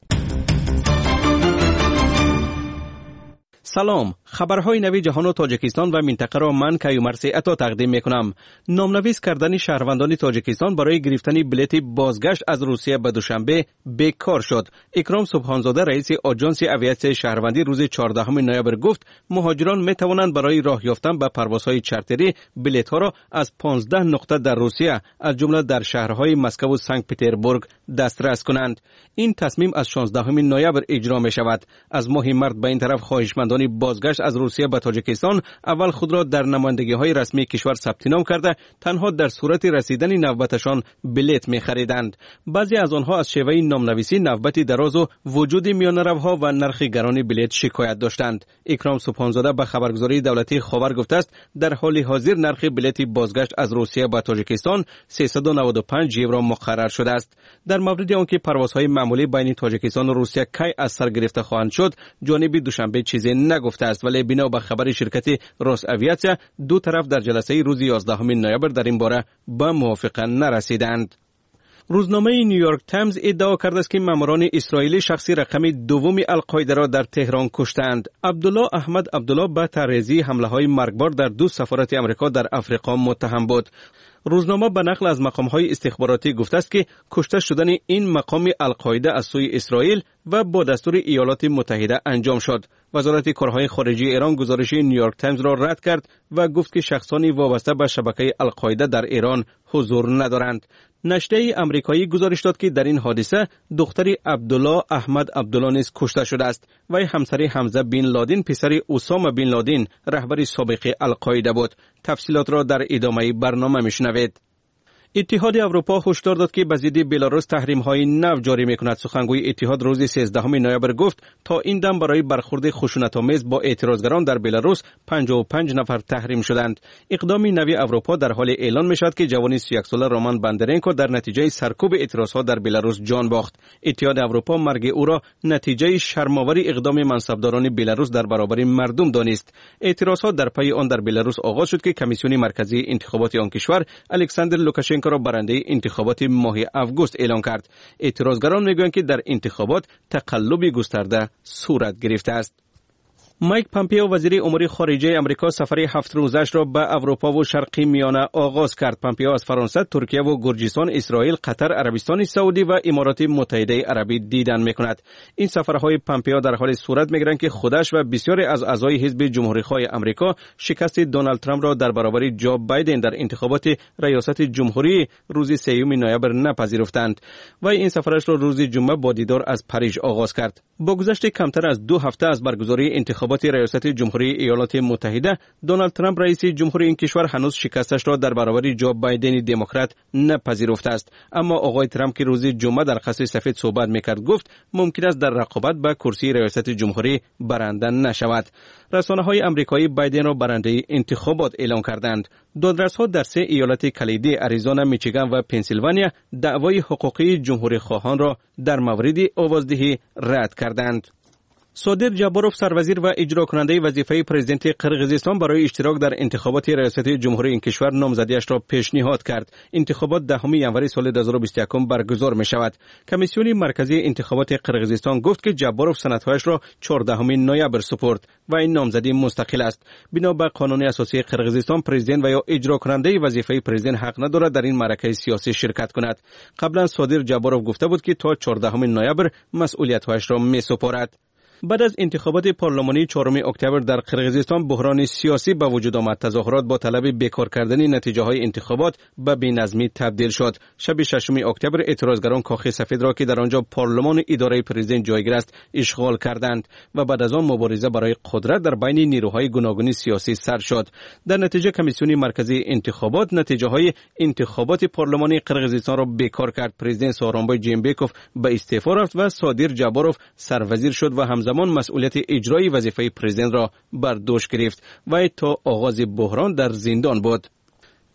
سلام، خبرهای نوی جهان و تاجیکستان و منطقه را من کیومرث عطا تقدیم میکنم. نامنویس کردن شهروندان تاجیکستان برای گرفتن بلیط بازگشت از روسیه به دوشنبه بیکار شد. اکرام سبحانزاده رئیس آژانس اویاسیون شهروندی روز چهاردهم نوامبر گفت مهاجران می توانند برای راه یافتن به پروازهای چارتری بلیط ها را از پانزده نقطه در روسیه از جمله در شهرهای مسکو و سنت پترزبورگ دسترس کنند. این تصمیم از شانزدهم نوامبر اجرا می شود. از ماه مارس به این طرف خواهشمندان بازگشت از روسیه به تاجیکستان اول خود را در نمایندگی‌های رسمی کشور ثبت نام کرده تنها در صورت رسیدن نوبتشان بلیط می‌خریدند. بعضی از آنها از شیوه نامنویسی، نوبت دراز و وجود میانه‌روها و نرخ گران بلیط شکایت داشتند. اکرام سبحانزاده به خبرگزاری دولتی خاور گفته است در حال حاضر نرخ بلیط بازگشت از روسیه به تاجیکستان سیصد و نود و پنج یورو مقرر شده است. در مورد آنکه پروازهای معمولی بین تاجیکستان و روسیه کی از سر گرفته خواهند شد، جانب دوشنبه چیزی نگفته است، ولی بنا به خبر شرکت روس اویاسیا دو طرف در جلسه روز یازدهم نوامبر در این باره به موافقه نرسیدند. روزنامه نیویورک تایمز ادعا کرده است که ماموران اسرائیلی شخصی رقم دوم القاعده را در تهران کشتند. عبدالله احمد عبدالله به طرحریزی حمله‌های مرگبار در دو سفارت آمریکا در افریقا متهم بود. روزنامه به نقل از مقام‌های استخباراتی گفته است که کشته شدن این مقام القاعده از سوی اسرائیل و با دستور ایالات متحده انجام شد. وزارت کارهای خارجه ایران گزارش نیویورک تایمز را رد کرد و گفت که شخصانی وابسته به شبکه القاعده در ایران حضور ندارند. نشریه آمریکایی گزارش داد که در این حادثه دختری عبدالله احمد عبدالله نیز کشته شده است. وی همسر حمزه بن لادن پسر اسامه بن لادن رهبر سابق القاعده بود. تفصیلات را در ادامه برنامه میشنوید. اتحاد اروپا هشدار داد که به ضد بلاروس تحریم‌های نو جاری می‌کند. سخنگوی اتحاد روز سیزدهم نوامبر گفت تا این دم برای برخورد خشونت‌آمیز با اعتراضگران در بلاروس پنجاه و پنج نفر تحریم شدند. اقدام نوی اروپا در حال اعلان می‌شود که جوان سی و یک ساله رومان باندرنکو در نتیجه سرکوب اعتراضها در بلاروس جان باخت. اتحاد اروپا مرگ او را نتیجه شرم‌آور اقدام منصبداران بلاروس در برابر مردم دانست. اعتراضها در پی آن در بلاروس آغاز شد که کمیسیون مرکزی انتخابات آن کشور الکساندر لوکاشنکو را برنده انتخابات ماه آگوست اعلان کرد. اعتراضگران میگویند که در انتخابات تقلب گسترده صورت گرفته است. مایک پامپیو وزیر امور خارجه آمریکا سفر هفت روزش را به اروپا و شرق میانه آغاز کرد. پامپیو از فرانسه، ترکیه و گرجستان، اسرائیل، قطر، عربستان سعودی و امارات متحده عربی دیدن میکند. این سفرهای پامپیو در حال صورت میگیرند که خودش و بسیاری از اعضای حزب جمهوری‌خواه آمریکا شکست دونالد ترامپ را در برابر جو بایدن در انتخابات ریاست جمهوری روز سوم نوامبر نپذیرفتند. و این سفرش را روز جمعه با دیدار از پاریژ آغاز کرد. با گذشت کمتر از دو هفته از برگزاری انتخابات ریاست جمهوری ایالات متحده، دونالد ترامپ رئیس جمهوری این کشور هنوز شکستش را در برابر جو بایدن دموکرات نپذیرفته است. اما آقای ترامپ که روز جمعه در قصر سفید صحبت میکرد گفت ممکن است در رقابت به کرسی ریاست جمهوری برنده نشود. رسانه‌های آمریکایی بایدن را برنده انتخابات اعلام کردند. دادرس‌ها در سه ایالت کلیدی آریزونا، میچیگان و پنسیلوانیا دعوای حقوقی جمهوری‌خواهان را در مورد آوازدهی رد کردند. صادر جاباروف سروزیر و اجرا کننده وظیفه پرزیدنت قرقیزستان برای اشتراک در انتخابات ریاست جمهوری این کشور نامزدیش را پیشنهاد کرد. انتخابات دهم ژانویه سال دو هزار و بیست و یک برگزار می شود. کمیسیون مرکزی انتخابات قرقیزستان گفت که جاباروف سندهایش را چهاردهم نوامبر سپرد و این نامزدی مستقل است. بنا به قانون اساسی قرقیزستان پرزیدنت و یا اجرا کننده وظیفه پرزیدنت حق ندارد در این معرکه سیاسی شرکت کند. قبلا صادر جاباروف گفته بود که تا چهاردهم نوامبر مسئولیت‌هایش را می سپارد. بعد از انتخابات پارلمانی چهارم اکتبر در قرقیزستان بحران سیاسی به وجود آمد. تظاهرات با طلب بیکار کردن نتیجه های انتخابات به بی‌نظمی تبدیل شد. شب ششم اکتبر اعتراضگران کاخ سفید را که در آنجا پارلمان اداره پرزیدنت جایگیر است اشغال کردند و بعد از آن مبارزه برای قدرت در بین نیروهای گوناگون سیاسی سر شد. در نتیجه کمیسیون مرکزی انتخابات نتیجه های انتخابات پارلمانی قرقیزستان را بیکار کرد. پرزیدنت سورونبای جینبکوف به استعفا رفت و صادر جاباروف سروزیر شد و همزمان زمان مسئولیت اجرای وظیفه پرزیدنت را بر دوش گرفت و تا آغاز بحران در زندان بود.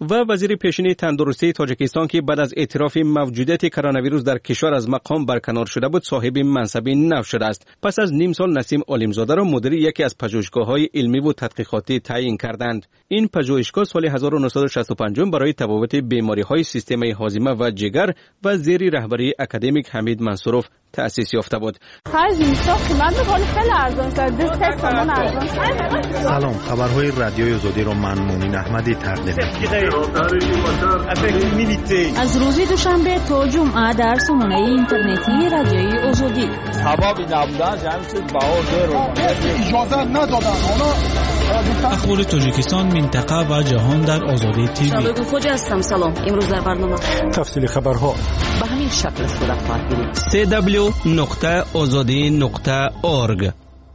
و وزیر پیشین تندرستی تاجیکستان که بعد از اعتراف موجودیت کرونا ویروس در کشور از مقام برکنار شده بود صاحب منصب نو شده است. پس از نیم سال نسیم عالمزاده را مدیر یکی از پژوهشگاه‌های علمی و تحقیقاتی تعیین کردند. این پژوهشگاه سال هزار و نهصد و شصت و پنج برای تفاوت بیماری‌های سیستم هاضمه و جگر و زیر رهبری اکادمیک حمید منصوروف تأسیس یافته بود. سلام، خبرهای رادیوی آزادی را من مونین احمدی تقدیم می‌کنم. از روز دوشنبه تا جمعه در سامانه اینترنتی رادیوی آزادی. حبابی نبودن جمع شد باور رو اجازه ندادن. اخبار تاجیکستان، منطقه و جهان در آزادی تیوی. شباب خوش هستم. سلام. امروز در برنامه تفصیل خبرها به همین شکل صورت خواهد گرفت. دبلیو دبلیو دبلیو نقطه آزادی نقطه اورگ.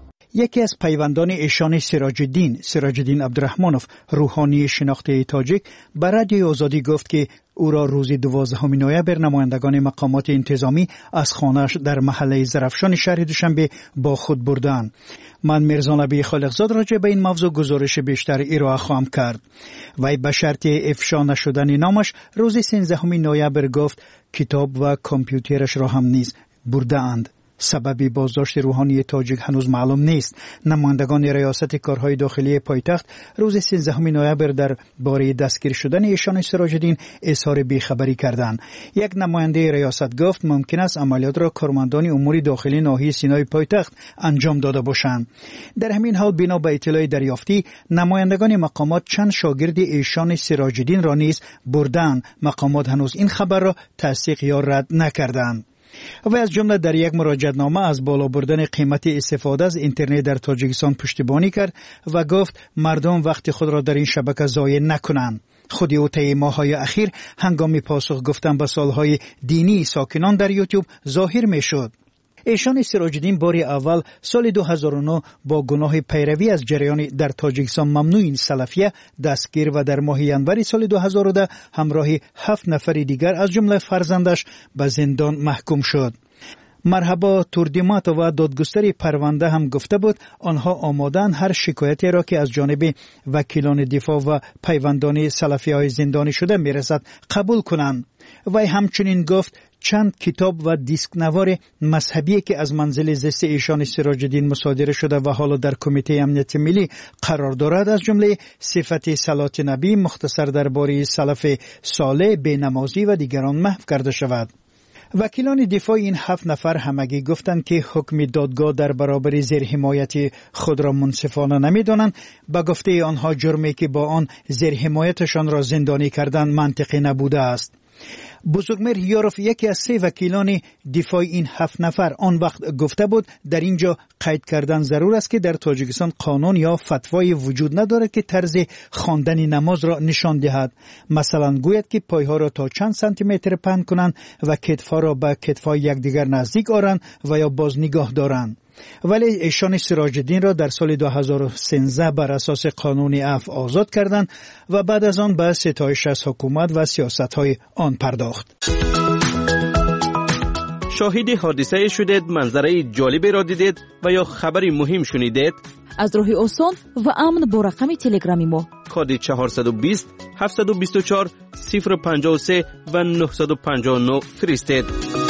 یکی از پیوندان ایشان سراج الدین سراج الدین عبدالرحمنوف روحانی شناخته تاجیک به رادیوی آزادی گفت که او را روز دوازدهم نوامبر نمایندگان مقامات انتظامی از خانه‌اش در محله زرفشان شهر دوشنبه با خود بردند. من میرزا نبی خالقزاد راجع به این موضوع گزارش بیشتر ارائه خواهم کرد. وی به شرط افشا نشدن نامش روز سیزدهم نوامبر گفت کتاب و کامپیوترش را هم نیز برده‌اند. سبب بازداشت روحانی تاجیک هنوز معلوم نیست. نمایندگان ریاست کارهای داخلی پایتخت روز سیزدهم نوامبر در باره دستگیر شدن ایشان سراج الدین اظهار بیخبری کردند. یک نماینده ریاست گفت ممکن است عملیات را کارمندان امور داخلی ناحیه سینای پایتخت انجام داده باشند. در همین حال بنا به اطلاع دریافتی نمایندگان مقامات چند شاگرد ایشان سراج الدین را نیز بردند. مقامات هنوز این خبر را تصدیق یا رد نکردند. و از جمله در یک مراجعه‌نامه از بالا بردن قیمت استفاده از اینترنت در تاجیکستان پشتیبانی کرد و گفت مردم وقت خود را در این شبکه ضایع نکنند. خود او طی ماه‌های اخیر هنگام پاسخ گفتن به سوال‌های دینی ساکنان در یوتیوب ظاهر می‌شد. ایشان سراج الدین بار اول سال دو هزار و نه با گناه پیروی از جریان در تاجیکستان ممنوع سلفیه دستگیر و در ماه ینور سال دو هزار و ده همراه هفت نفر دیگر از جمله فرزندش به زندان محکوم شد. مرحبا توردیمات و دادگستری پرونده هم گفته بود آنها آمادن هر شکایتی را که از جانب وکیلان دفاع و پیوندان سلفی‌های زندانی شده میرسد قبول کنند. و همچنین گفت چند کتاب و دیسک نوار مذهبی که از منزل زست ایشان سراج الدین مصادره شده و حالا در کمیته امنیت ملی قرار دارد از جمله صفت صلات نبی مختصر درباره سلف صالح بینمازی و دیگران محو کرده شود. وکیلان دفاع این هفت نفر همگی گفتند که حکم دادگاه در برابر زیر حمایت خود را منصفانه نمی‌دانند. به گفته آنها جرمی که با آن زیر حمایتشان را زندانی کردن منطقی نبوده است. بزرگمیر یاروف یکی از سه وکیلان دفاع این هفت نفر آن وقت گفته بود در اینجا قید کردن ضرور است که در تاجیکستان قانون یا فتوای وجود ندارد که طرز خواندن نماز را نشان دهد. مثلا گوید که پایها را تا چند سانتی متر پهن کنند و کتفها را به کتفهای یکدیگر نزدیک آرند و یا باز نگاه دارند. ولی ایشان سراج الدین را در سال دو هزار و سیزده بر اساس قانون عفو آزاد کردند و بعد از آن به ستایش از حکومت و سیاست‌های آن پرداخت. شاهد حادثه شدید، منظره جالبی را دیدید و یا خبری مهم شنیدید؟ از راه آسان و امن با رقم تلگرامی ما کد چهارصد و بیست هفتصد و بیست و چهار صفر پنجاه و سه و نهصد و پنجاه و نه فرستید.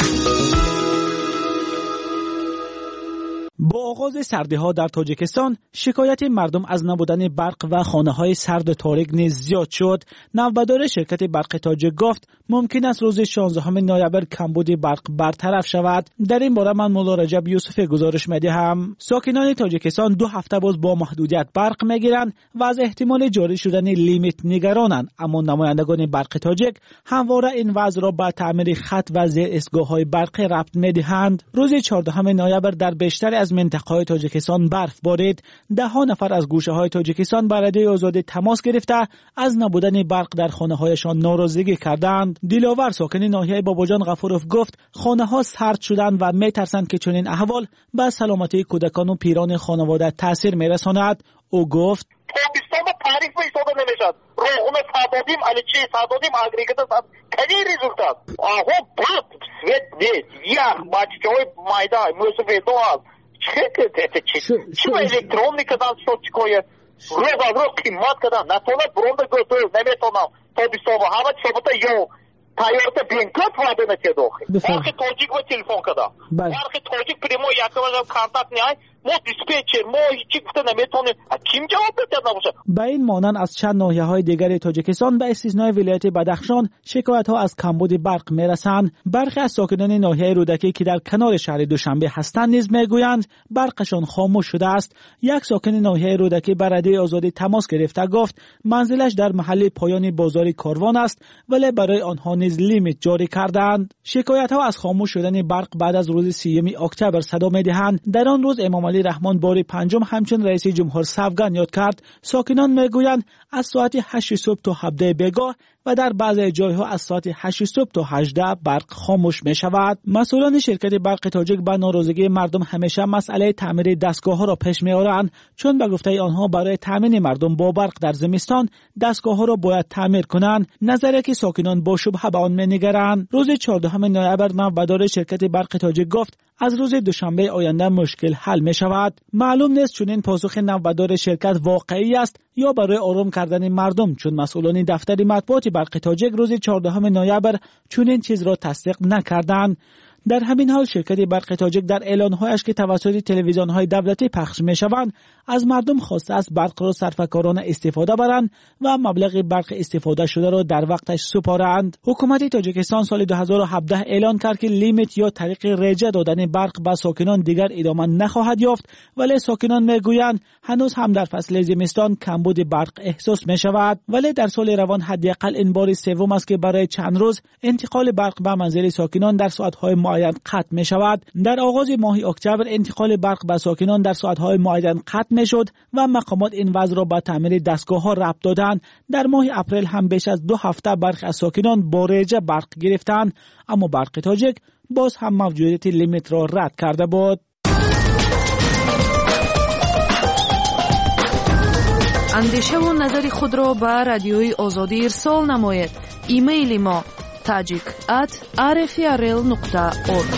با آغاز سردی‌ها در تاجیکستان شکایت مردم از نبودن برق و خانه‌های سرد تاریک نیز زیاد شد. نوبدار شرکت برق تاجیک گفت ممکن است روز شانزدهم نوامبر کمبود برق برطرف شود. در این باره من مولا رجب یوسف گزارش می‌دهم. ساکنان تاجیکستان دو هفته باز با محدودیت برق می‌گیرند و از احتمال جاری شدن لیمیت نگرانند، اما نمایندگان برق تاجیک همواره این وضع را به تعمیر خط و زیر اسگاه‌های برقی ربط می‌دهند. روز چهاردهم نوامبر در بیشتر از منطقه‌های تاجیکستان برف بارید. ده ها نفر از گوشه‌های تاجیکستان با رادیوی آزادی تماس گرفته از نبودن برق در خانه‌هایشان ناراضگی کردند. دلاور ساکن ناحیه باباجان غفورов گفت خانه‌ها سرد شدند و می‌ترسند که چنین احوال به سلامتی کودکان و پیران خانواده تاثیر می‌رساند. او گفت تابستان تعریف ایستاده نمیشد. روغن سادادیم علیچی سادادیم агрегата сад какой результат? Аго бат свет нет. Я бачкой майда мусор ведоал. Это чего электроника там что такое? Роба руки матка да на то на бронда готов не метонал. тобистон ҳама чибота ё тайёрата бенкот ваъда накардохи бархи тоҷик ва телефон када бархи тоҷик прямо якважа контакт неай мо диспетчер мо ҳичи гуфта наметонем ким ҷавоб медиҳад набошад. ба ин монанд аз чанд ноҳияҳои дигари тоҷикистон ба истиснои вилояти бадахшон шикоятҳо аз камбуди барқ мерасанд. бархе аз сокинони ноҳияи рӯдакӣ ки дар канори шаҳри душанбе ҳастанд низ мегӯянд барқашон хомӯш шудааст. як сокини ноҳияи рӯдакӣ ба радиои озодӣ тамос гирифта гуфт манзилаш дар маҳалли поёни бозори корвон аст вале барои онҳо низ лимит ҷорӣ карданд. шикоятҳо аз хомӯш шудани барқ баъд аз рӯзи сеюми октябр садо медиҳанд. дар он рӯз эмомалӣ раҳмон бори панҷум ҳамчун раиси ҷумҳур савган ёд кард. сокинон мегӯянд аз соати ҳашти субҳ то ҳабдаи бегоҳ ва дар баъзе ҷойҳо аз соати ҳашти субҳ то ҳаждаҳ барқ хомӯш мешавад. масъулони ширкати барқи тоҷик ба норозигии мардум ҳамеша масъалаи таъмири дастгоҳҳоро пеш меоранд, чун ба гуфтаи онҳо барои таъмини мардум бо барқ дар зимистон дастгоҳҳоро бояд таъмир кунанд, назаре ки сокинон бо шубҳа ба он менигаранд. рӯзи чордуҳами ноябр навбадори ширкати барқи тоҷик гуфт аз рӯзи душанбеи оянда мушкил ҳал мешавад. маълум нест чунин посухи навбадори ширкат воқеӣ аст ё барои ором кардани мардум, чун масъулони дафтари матбуоти барқи тоҷик рӯзи чордуҳами ноябр чунин чизро тасдиқ накарданд. дар ҳамин ҳол ширкати барқи тоҷик дар эълонҳояш ки тавассути телевизионҳои давлатӣ пахш мешаванд аз мардум хостааст барқро сарфакорона истифода баранд ва маблағи барқи истифодашударо дар вақташ супоранд. ҳукумати тоҷикистон соли ду ҳазору ҳабдаҳ эълон кард ки лимит ё тариқи реҷа додани барқ ба сокинон дигар идома нахоҳад ёфт, вале сокинон мегӯянд ҳанӯз ҳам дар фасли зимистон камбуди барқ эҳсос мешавад. вале дар соли равон ҳаддиақал ин бори севум аст ки барои чанд рӯз интиқоли барқ ба манзили сокинон дар соатҳои муайян қатъ мешавад. дар оғози моҳи октябр интиқоли барқ ба сокинон дар соатҳои муайян қатъ мешуд ва мақомот ин вазъро ба таъмири дастгоҳҳо рабт доданд. дар моҳи апрел ҳам беш аз ду ҳафта бархе аз сокинон бо реҷа барқ гирифтанд, аммо барқи тоҷик боз ҳам мавҷудияти лимитро рад карда буд. андешаву назари худро ба радиои озодӣ ирсол намоед. имейли мо tajik at r f r l nuqta org.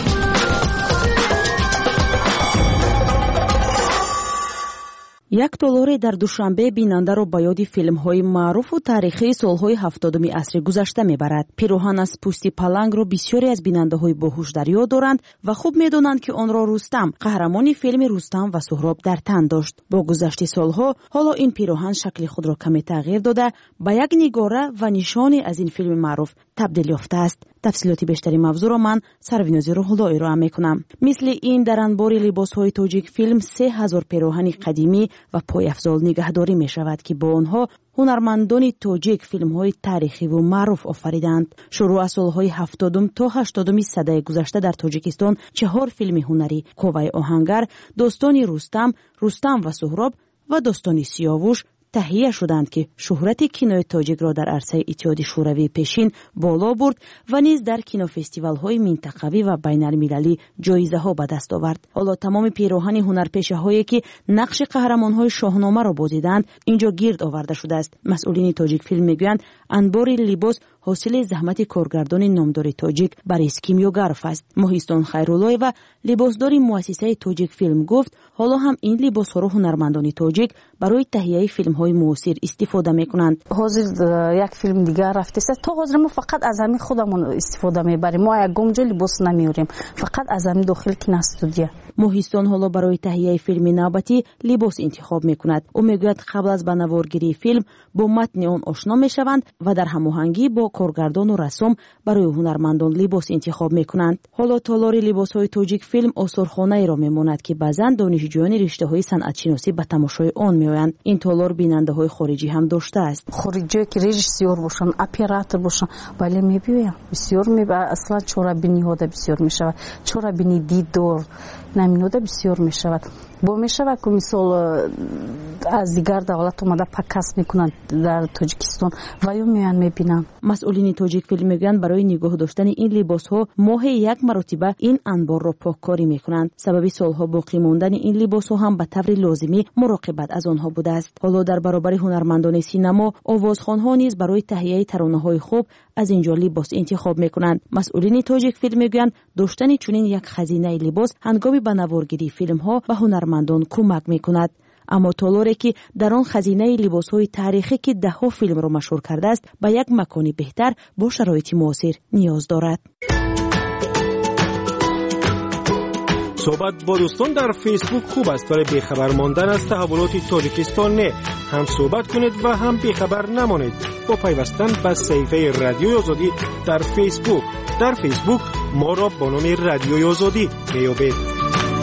як долларе дар душанбе бинандаро ба ёди филмҳои маъруфу таърихии солҳои ҳафтодуми асри гузашта мебарад. пироҳан аз пӯсти палангро бисёре аз бинандаҳои боҳуш дар ёд доранд ва хуб медонанд ки онро рустам, қаҳрамони филми рустам ва суҳроб дар тан дошт. бо гузашти солҳо ҳоло ин пироҳан шакли худро каме тағйир дода ба як нигора ва нишоне аз ин филми маъруф табдил ёфтааст. тафсилоти бештари мавзӯъро ман Сарвинози Рӯҳулло ироа мекунам. мисли ин дар анбори либосҳои тоҷик филм се ҳазор пироҳани қадимӣ ва пойафзол нигаҳдорӣ мешавад ки бо онҳо ҳунармандони тоҷик филмҳои таърихиву маъруф офариданд. шурӯъ аз солҳои ҳафтодум то ҳаштодуми садаи гузашта дар тоҷикистон чаҳор филми ҳунарӣ Коваи оҳангар, достони Рустам, Рустам ва Суҳроб ва достони Сиёвуш таҳия шуданд ки шӯҳрати кинои тоҷикро дар арсаи Иттиҳоди шӯравии пешин боло бурд ва низ дар кинофестивалҳои минтақавӣ ва байналмилалӣ ҷоизаҳо ба даст овард. ҳоло тамоми пироҳани ҳунарпешаҳое ки нақши қаҳрамонҳои шоҳномаро бозиданд инҷо гирд оварда шудааст. масъулини тоҷик филм мегӯянд анбори либос ҳосили заҳмати коргардони номдори тоҷик Борис Кимёгаров аст. Моҳистон Хайруллоева, либосдори муассисаи тоҷик филм гуфт ҳоло ҳам ин либосҳоро ҳунармандони тоҷик барои таҳияи филмҳои муосир истифода мекунанд. ҳозир як филм дигар рафтеса то ҳозир мо фақат аз ҳамин худамон истифода мебарем. мо ягон ҷо либос намеорем, фақат аз ҳамин дохили киностудия. моҳистон ҳоло барои таҳияи филми навбатӣ либос интихоб мекунад. ӯ мегӯяд қабл аз ба наворгирии филм бо матни он ошно мешаванд ва дар ҳамоҳангӣ бо коргардону рассом барои ҳунармандон либос интихоб мекунанд. ҳоло толори либосҳои тоҷик филм осорхонаеро мемонад ки баъзан донишҷӯёни риштаҳои санъатшиносӣ ба тамошои он меоянд. ин толор бинандаҳои хориҷӣ ҳам доштааст. хориҷие ки режиссёр бошанд, оператор бошанд, бале мебиёям бисёр меба аслан чорабиниҳода бисёр мешавад. чорабини дидор наминода бисёр мешавад. бо мешавад ки мисол аз дигар давлат омада показ мекунанд дар тоҷикистон ва ё меоянд мебинанд. масъулини тоҷик филм мегӯянд барои нигоҳ доштани ин либосҳо моҳе як маротиба ин анборро поккорӣ мекунанд. сабаби солҳо боқӣ мондани ин либосҳо ҳам ба таври лозимӣ муроқибат аз онҳо будааст. ҳоло дар баробари ҳунармандони синамо овозхонҳо низ барои таҳияи таронаҳои хуб аз ин ҷо либос интихоб мекунанд. масъулини тоҷик филм мегӯянд доштани чунин як хазинаи либос ҳангоми ба наворгирии филмҳо ба ҳунармандон кӯмак мекунад. اما تالوری که در آن خزینه لباس‌های تاریخی که ده‌ها فیلم را مشهور کرده است به یک مکانی بهتر با شرایط معاصر نیاز دارد. صحبت با دوستان در فیسبوک خوب است ولی بیخبر ماندن از تحولات تاجیکستان نه. هم صحبت کنید و هم بیخبر نمانید با پیوستن به صفحه رادیوی آزادی در فیسبوک. در فیسبوک ما را با نام رادیوی آزادی میابید.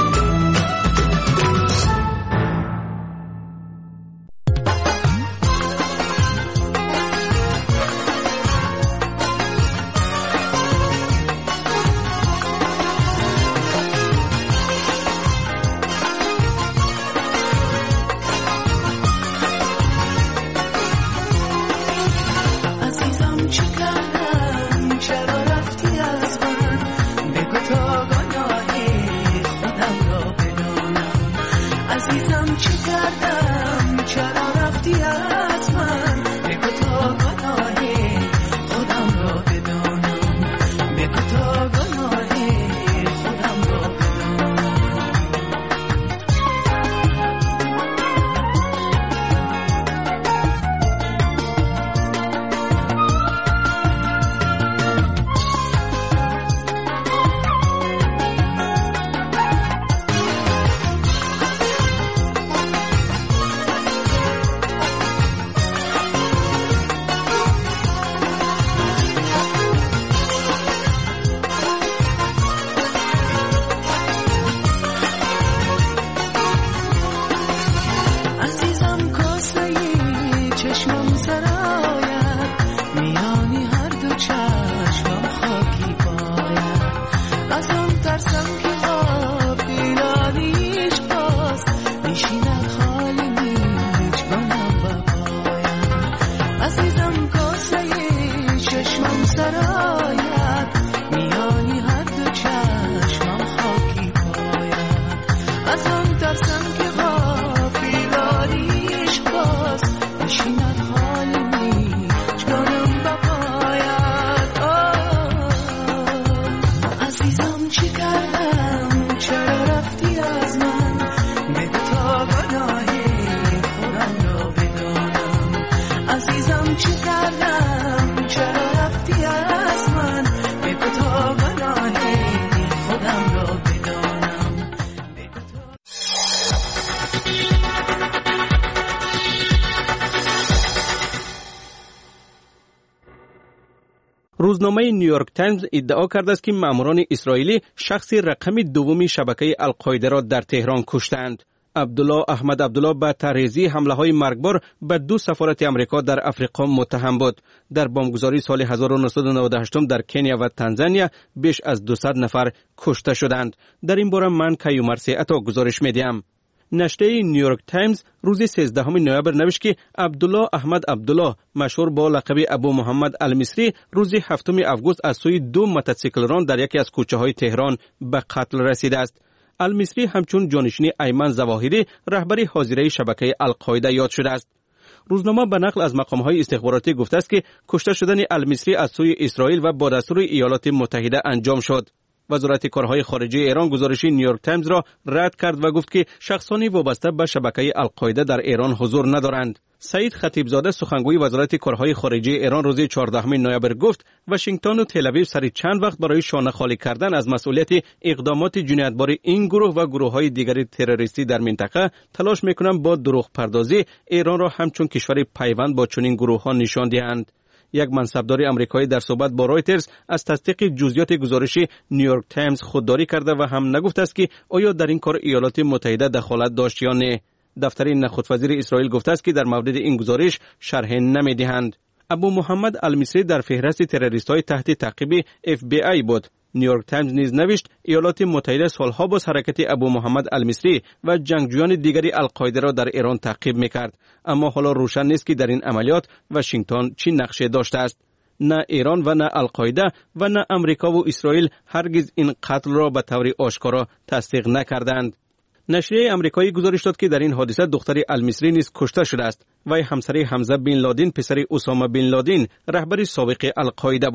روزنامه نیویورک تایمز ادعا کرده است که ماموران اسرائیلی شخص رقم دومی شبکه القاعده را در تهران کشتند. عبدالله احمد عبدالله به تحریزی حمله های مرگبار به دو سفارت امریکا در افریقا متهم بود. در بمبگذاری سال هزار و نهصد و نود و هشت در کنیا و تانزانیا بیش از دویست نفر کشته شدند. در این باره من کیومرثی عطا گزارش میدیم. نشریه نیویورک تایمز روز سیزدهم نوامبر نوشت که عبدالله احمد عبدالله مشهور با لقب ابو محمد المصری روز هفتم آگوست از سوی دو موتورسیکلران در یکی از کوچه های تهران به قتل رسیده است. المصری همچون جانشین ایمن ظواهری رهبر حاضره شبکه القاعده یاد شده است. روزنامه به نقل از مقام‌های استخباراتی گفته است که کشته شدن المصری از سوی اسرائیل و با دستور ایالات متحده انجام شد. وزارت کارهای خارجه ایران گزارش نیویورک تایمز را رد کرد و گفت که شخصانی وابسته به شبکه القاعده در ایران حضور ندارند. سعید خطیبزاده سخنگوی وزارت کارهای خارجه ایران روز چهاردهم نوامبر گفت واشنگتن و تل‌آویو سر چند وقت برای شانه خالی کردن از مسئولیت اقدامات جنایتبار این گروه و گروه‌های دیگر تروریستی در منطقه تلاش می‌کنند با دروغ پردازی ایران را همچون کشور پیوند با چنین گروه‌ها نشان دهند. یک منصبدار آمریکایی در صحبت با رایترز از تصدیق جزئیات گزارش نیویورک تایمز خودداری کرده و هم نگفته است که آیا در این کار ایالات متحده دخالت داشت یا نه. دفتر نخست وزیر اسرائیل گفته است که در مورد این گزارش شرح نمی‌دهند. ابو محمد المصری در فهرست تروریست‌های تحت تعقیب اف بی آی بود. نیویورک تایمز نیز نوشت ایالات متحده سالها باز حرکت ابو محمد المصری و جنگجویان دیگری القاعده را در ایران تعقیب می‌کرد، اما حالا روشن نیست که در این عملیات واشنگتن چی نقشه داشته است. نه ایران و نه القاعده و نه امریکا و اسرائیل هرگز این قتل را به طور آشکارا تصدیق نکردند. نشریه آمریکایی گزارش داد که در این حادثه دختر المصری نیز کشته شده است. وی همسر حمزه بن لادن پسر اسامه بن لادن رهبر سابق القاعده بود.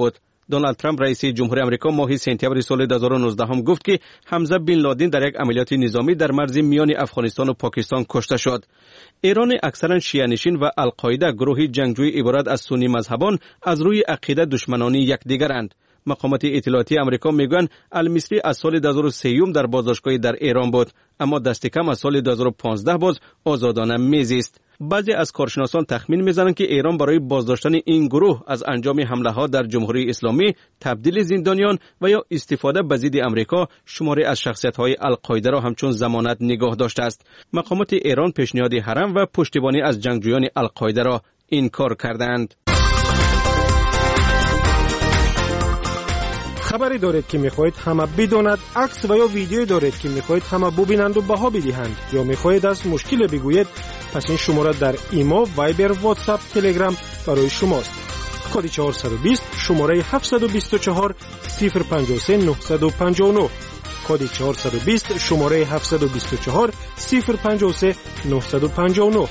دونالد ترامپ رئیس جمهوری آمریکا ماه سپتامبر سال دو هزار و نوزده هم گفت که حمزه بن لادن در یک عملیات نظامی در مرز میان افغانستان و پاکستان کشته شد. ایران اکثرا شیعه نشین و القاعده گروهی جنگجوی عبارت از سنی مذهبان از روی عقیده دشمنانی یکدیگرند. مقامات اطلاعاتی آمریکا میگویند المصری از سال دو هزار و سه در بازداشتگاه در ایران بود، اما دست کم از سال دو هزار و پانزده باز آزادانه میزیست. بعضی از کارشناسان تخمین میزنند که ایران برای بازداشتن این گروه از انجام حمله ها در جمهوری اسلامی، تبدیل زندانیان و یا استفاده به ضد آمریکا شماری از شخصیت های القاعده را همچون ضمانت نگاه داشته است. مقامات ایران پیشنهاد حرم و پشتیبانی از جنگجویان القاعده را انکار کردند. خبری دارید که میخواهید همه بداند، عکس و یا ویدیویی دارید که میخواهید همه ببینند و بها بدهند، یا میخواهید از مشکل بگویید، پس این شماره در ایما، وایبر، واتساپ، تلگرام برای شماست. کد چهارصد و بیست شماره هفتصد و بیست و چهار صفر پنجاه و سه نهصد و پنجاه و نه. کد چهارصد و بیست شماره هفتصد و بیست و چهار صفر پنجاه و سه نهصد و پنجاه و نه.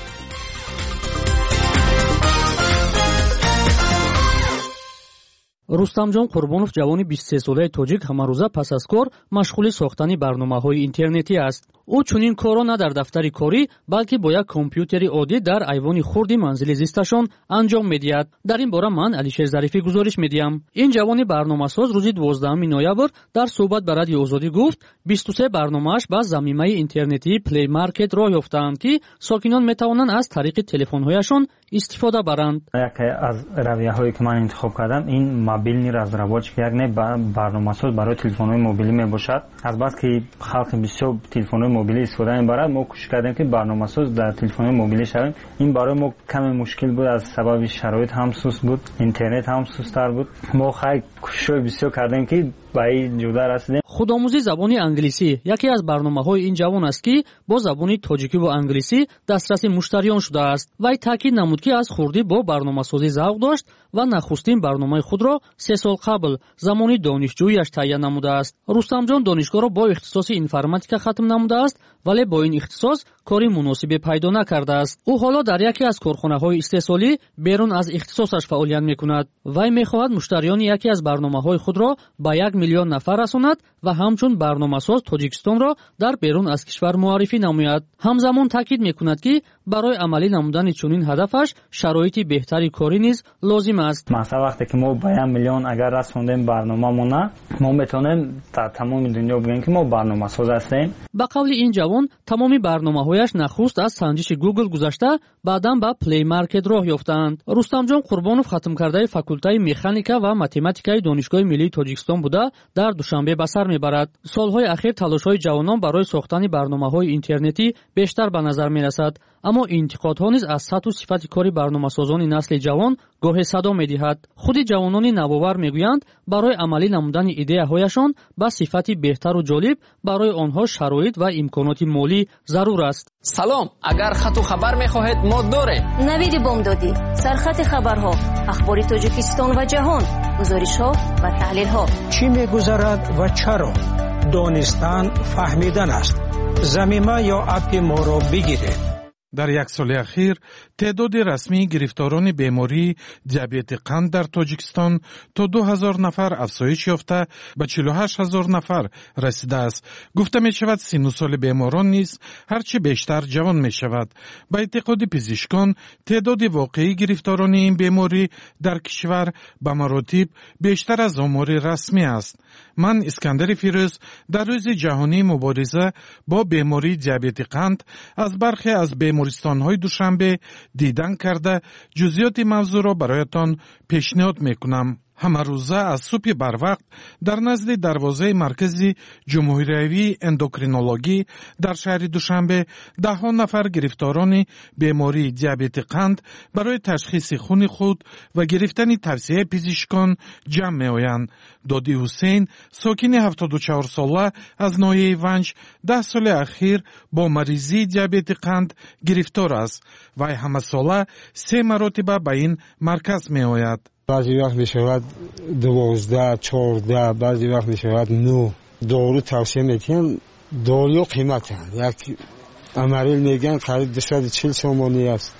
рустамҷон қурбонов ҷавони бисту се солаи тоҷик ҳамарӯза пас аз кор машғули сохтани барномаҳои интернетӣ аст. ӯ чунин корро на дар дафтари корӣ, балки бо як компютери оддӣ дар айвони хурди манзили зисташон анҷом медиҳад. дар ин бора ман алишер зарифӣ гузориш медиҳам. ин ҷавони барномасоз рӯзи дувоздаҳуми ноябр дар суҳбат ба радиои озодӣ гуфт бисту се барномааш ба замимаи интернетии Play Market роҳ ёфтаанд, ки сокинон метавонанд аз тариқи телефонҳояшон истифода баранд. яке аз равияҳое ки ман интихоб кардам ин мобилни разработчик як не барномасоз барои телефонҳои мобилӣ мебошад. азбаски халқи бисёр телефонҳои мобилӣ истифода мебарад, мо кӯшиш кардем ки барномасоз дар телефонҳои мобилӣ шавем. ин барои мо каме мушкил буд, аз сабаби шароит ҳам суст буд, интернет ҳам сусттар буд. мо хай кӯшишҳои бисёр кардем ки ба ин ҷуда расидем. худомӯзии забони англисӣ яке аз барномаҳои ин ҷавон аст, ки бо забони тоҷикиву англисӣ дастраси муштариён шудааст. вай таъкид намуд, ки аз хурдӣ бо барномасозӣ завқ дошт ва нахустин барномаи худро се сол қабл замони донишҷӯяш таҳия намудааст. рустамҷон донишгоҳро бо ихтисоси информатика хатм намудааст, вале бо ин ихтисос кори муносибе пайдо накардааст. ӯ ҳоло дар яке аз корхонаҳои истеҳсолӣ берун аз ихтисосаш фаъолият мекунад. вай мехоҳад муштариёни яке аз барномаҳои худро ба як миллион нафар расонад ва ҳамчун барномасоз тоҷикистонро дар берун аз кишвар муаррифӣ намояд. ҳамзамон таъкид мекунад, ки барои амалӣ намудани чунин ҳадафаш шароити беҳтари корӣ низ лозим аст. масалан вақте ки мо ба як миллион агар расондем барномамона, мо метавонем дар тамоми дунё бигӯем ки мо барномасоз ҳастем. ба қавли ин ҷавон тамоми барномаҳояш нахуст аз санҷиши Google гузашта, баъдан ба Play Market роҳ ёфтаанд. рустамҷон қурбонов хатмкардаи факултаи механика ва математикаи донишгоҳи миллии тоҷикистон буда дар душанбе ба сар мебарад. солҳои ахир талошҳои ҷавонон барои сохтани барномаҳои интернетӣ бештар ба назар мерасад, аммо интиқодҳо низ аз сатҳу сифати кори барномасозони насли ҷавон гоҳе садо медиҳад. худи ҷавонони навовар мегӯянд барои амалӣ намудани идеяҳояшон ба сифати беҳтару ҷолиб барои онҳо шароит ва имконоти молӣ зарур аст. салом, агар хату хабар мехоҳед мо дорем. навиди бомдодӣ, сархати хабарҳо, ахбори тоҷикистон ва ҷаҳон, гузоришҳо ва таҳлилҳо. чӣ мегузарад ва чаро? донистан фаҳмидан аст. замима ё апи моро бигиред. дар як соли ахир теъдоди расмии гирифторони бемории диабети қанд дар тоҷикистон то ду ҳазор нафар афзоиш ёфта ба чилу ҳашт ҳазор нафар расидааст. гуфта мешавад синну соли беморон низ ҳарчи бештар ҷавон мешавад. ба эътиқоди пизишкон теъдоди воқеии гирифторони ин беморӣ дар кишвар ба маротиб бештар аз омори расмӣ аст. ман искандари фирӯз дар рӯзи ҷаҳонии мубориза бо бемории диабети қанд аз бархе аз бемористонҳои душанбе дидан карда ҷузъиёти мавзӯъро бароятон пешниҳод мекунам. ҳамарӯза аз субҳи барвақт дар назди дарвозаи маркази ҷумҳуриявии эндокринологӣ дар шаҳри душанбе даҳҳо нафар гирифторони бемории диабети қанд барои ташхиси хуни худ ва гирифтани тавсияи пизишкон ҷамъ меоянд. доди ҳусейн сокини ҳафтоду чаҳор сола аз ноҳияи ванҷ даҳ соли ахир бо маризии диабети қанд гирифтор аст. вай ҳамасола се маротиба ба ин марказ меояд. баъзе вақт мешавад дувоздаҳ чордаҳ, баъзе вақт мешавад нӯҳ. дору тавсия метиҳам, дориҳо қиматанд. як амарил мегӯянд қариб дусаду чил сомонӣ аст.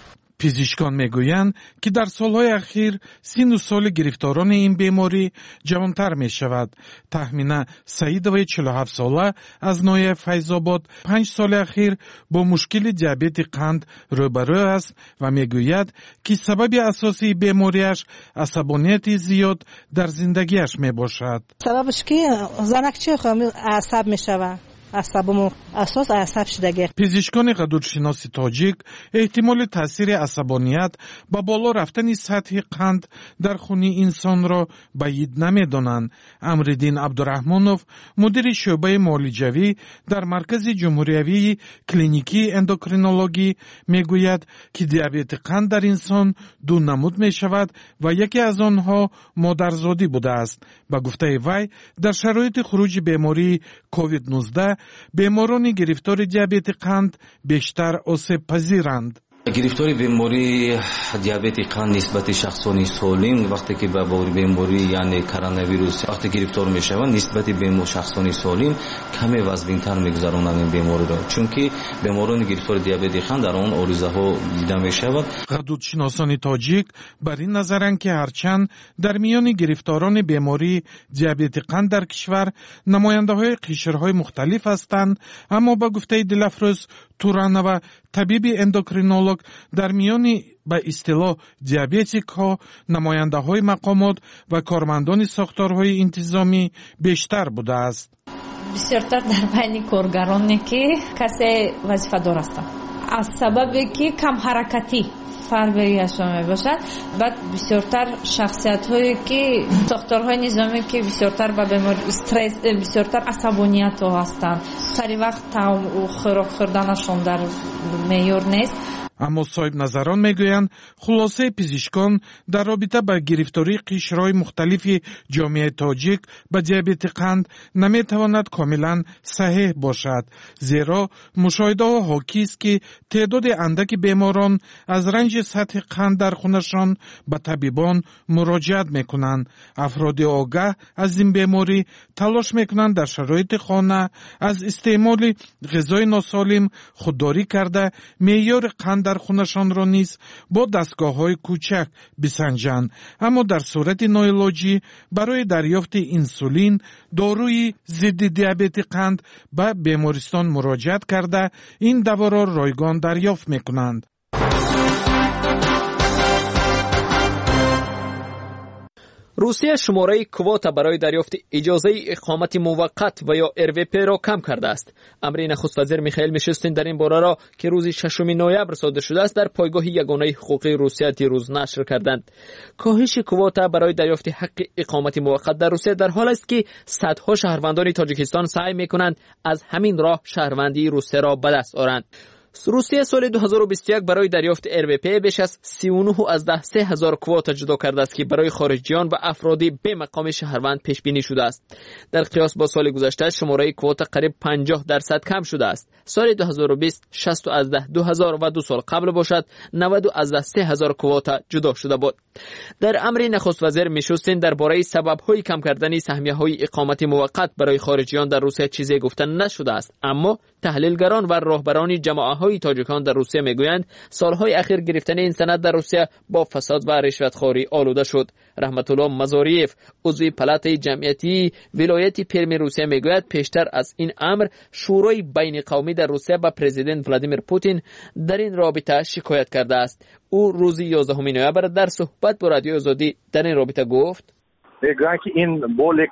پزشکان میگویند که در سالهای اخیر سن و سال گرفتاران این بیماری جوانتر می شود. تخمینا سعیدوی چهل و هفت ساله از ناحیه فیض‌آباد پنج سال اخیر با مشکل دیابت قند روبرو است و میگوید که سبب اساسی بیماریش عصبانیت زیاد در زندگیش می باشد. سببش که زنکچی خواهم عصب می شود. عصبمو اساس عصب شدگی. پزشکان غدودشناسی تاجیک احتمال تاثیر عصبانیت با بالا رفتن سطح قند در خون انسان را بعید نمی‌دانند. امرالدین عبدالرحمنوف مدیر شعبه معالجوی در مرکز جمهوریوی کلینیکی اندوکرینولوژی میگوید که دیابت قند در انسان دو نمود می شود و یکی از آنها مادرزادی بوده است. با گفته وی در شرایط خروج بیماری کووید نوزده بیماران گرفتار دیابت قند بیشتر آسیب پذیرند. گرفتاری بیماری دیابت قند نسبت شخصان سالم وقتی که به بیماری یعنی کرونا ویروس وقتی گرفتار میشوند نسبت به شخصان سالم کمی وزن‌تر میگذرانند این بیماری را، چون که بیماران گرفتار دیابت قند در آن آرزه ها دیده میشود. غدودشناسان تاجیک بر این نظرند که هرچند در میان گرفتاران بیماری دیابت قند در کشور نماینده های قشرهای مختلف هستند، اما با گفته دلافروز تورانова طبیب اندوکرینولوژ در میان به اصطلاح دیابتیک ها نماینده های مقامات و کارمندان ساختارهای انتظامی بیشتر بوده است. بسیارتر در بین کارگرانی که کسی وظیفه‌دار هستند از سببی که کم حرکتی فربریشان می باشد. بعد بسیارتر شخصیت هایی که ساختارهای نظامی که بسیارتر به بیماری استرس بسیارتر عصبانیت ها هستند، سری وقت طعام و خوراک خوردنشان در معیار نیست. اما صاحب نظران میگویند خلاصه پزشکان در رابطه با گرفتاری قشرهای مختلف جامعه تاجیک به دیابت قند نمیتواند کاملا صحیح باشد، زیرا مشاهده ها حاکی است که تعداد اندک بیماران از رنج سطح قند در خونشان به طبیبان مراجعت میکنند. افراد آگاه از این بیماری تلاش میکنند در شرایط خانه از استعمال غذای ناسالم خودداری کرده معیار قند در خونشان را نیز با دستگاه های کوچک بسنجند، اما در صورت ناعلاجی برای دریافت انسولین داروی ضد دیابت قند به بیمارستان مراجعت کرده این دوا را رایگان دریافت میکنند. روسیه شماره کوتا برای دریافت اجازه اقامت موقت و یا ار وی پی را کم کرده است. امر نخست وزیر میخائیل میشوستین در این باره را که روز ششم نوامبر صادر شده است در پایگاه یگانه حقوقی روسیه دیروز نشر کردند. کاهش کوتا برای دریافت حق اقامت موقت در روسیه در حال است که صدها شهروندان تاجیکستان سعی میکنند از همین راه شهروندی روسیه را به دست آورند. روسیه سال دو هزار و بیست و یک برای دریافت ار وی پی بیش از سی و نه از ده سه هزار کوتا جدا کرده است که برای خارجیان و افرادی به مقام شهروند پیش بینی شده است. در قیاس با سال گذشته شماره کوتا قریب پنجاه درصد کم شده است. سال دو هزار و بیست شصت از ده دو هزار و دو سال قبل باشد نود از ده سه هزار کوتا جدا شده بود. در امر نخست وزیر میشوستین درباره سبب‌های کم کردن سهمیه‌های اقامت موقت برای خارجیان در روسیه چیزی گفته نشده است، اما تحلیلگران و راهبران جماعت‌های تاجیکان در روسیه میگویند سالهای اخیر گرفتن این سند در روسیه با فساد و رشوتخواری آلوده شد. رحمت الله مزاریف عضو پلات جمعیتی ولایت پرم روسیه میگوید پیشتر از این امر شورای بین قومی در روسیه با پرزیدنت ولادیمیر پوتین در این رابطه شکایت کرده است. او روز یازدهم نوامبر در صحبت با رادیو آزادی در این رابطه گفت میگویند که این بوله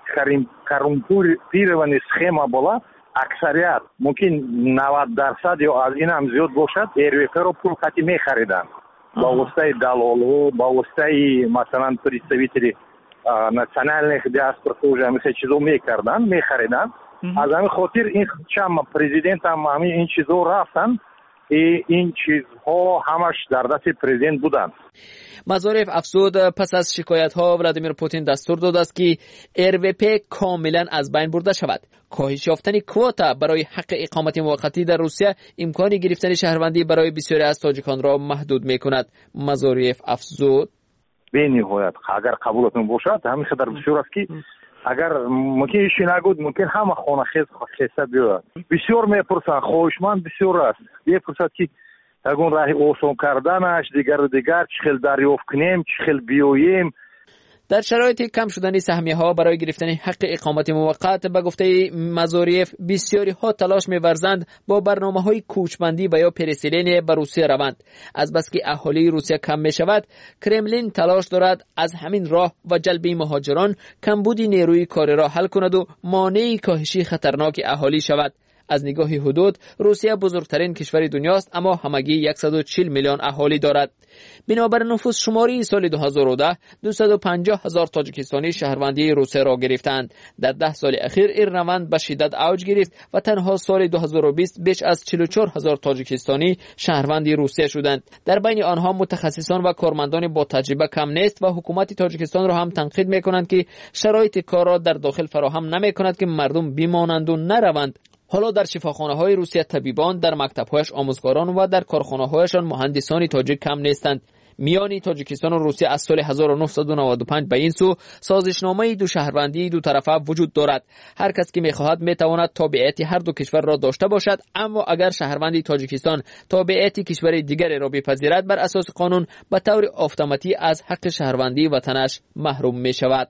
کارumputirovaný схема була. اکثریت ممکن نود درصد یا از این هم زیاد باشد ار وی پی رو پول خطی میخریدن با واسطه دلالو با واسطه مثلا представители национальных диаспор тоже مثل چیزو میکردن میخریدن. از همین خاطر این چند پرزیدنت هم همین این چیزو رفتن، این چیزها همش در دست پرزیدنت بودن. مزاریف افزود پس از شکایت ها ولادیمیر پوتین دستور داده است که ار وی پی کاملا از بین برده شود. کاهش یافتن کوتا برای حق اقامت موقتی در روسیه امکان گرفتن شهروندی برای بسیاری از تاجیکان را محدود میکند. مزاریف افزود به نهایت اگر قبولتون باشد همین خطر بسیار است که اگر ممکن ایشی نگود ممکن همه خانه خیز خیسته بیاد. بسیار میپرسن خواهشمند بسیار است. یه فرصت که یگون راه آسان کردنش دیگر دیگر چه خیل دریافت کنیم چه خیل بیاییم. در شرایط کم شدن سهمیه ها برای گرفتن حق اقامت موقت به گفته مزاریف بسیاری ها تلاش می‌ورزند با برنامه‌های کوچبندی و یا پرسیلین به روسیه روند. از بس که اهالی روسیه کم می‌شود، کرملین تلاش دارد از همین راه و جلب مهاجران کمبود نیروی کاری را حل کند و مانع کاهش خطرناک اهالی شود. از نگاه حدود روسیه بزرگترین کشور دنیاست، اما همگی صد و چهل میلیون اهالی دارد. بنابر نفوس شماری سال دو هزار و ده دویست و پنجاه هزار تاجیکستانی شهروندی روسیه را گرفتند. در ده سال اخیر این روند به شدت اوج گرفت و تنها سال دو هزار و بیست بیش از چهل و چهار هزار تاجیکستانی شهروندی روسیه شدند. در بین آنها متخصصان و کارمندان با تجربه کم نیست و حکومت تاجیکستان را هم تنقید می‌کنند که شرایط کار را در داخل فراهم نمی‌کند که مردم بمانند و نروند. حالا در شفاخانه‌های روسیه طبیبان، در مکتب‌هایش آموزگاران و در کارخانه‌هایشان مهندسان تاجیک کم نیستند. میان تاجیکستان و روسیه از سال هزار و نهصد و نود و پنج به این سو سازشنامه دو شهروندی دو طرفه وجود دارد. هر کس که می‌خواهد می‌تواند تابعیت هر دو کشور را داشته باشد، اما اگر شهروندی تاجیکستان تابعیت کشور دیگری را بپذیرد، بر اساس قانون به طور اتوماتیک از حق شهروندی وطنش محروم می‌شود.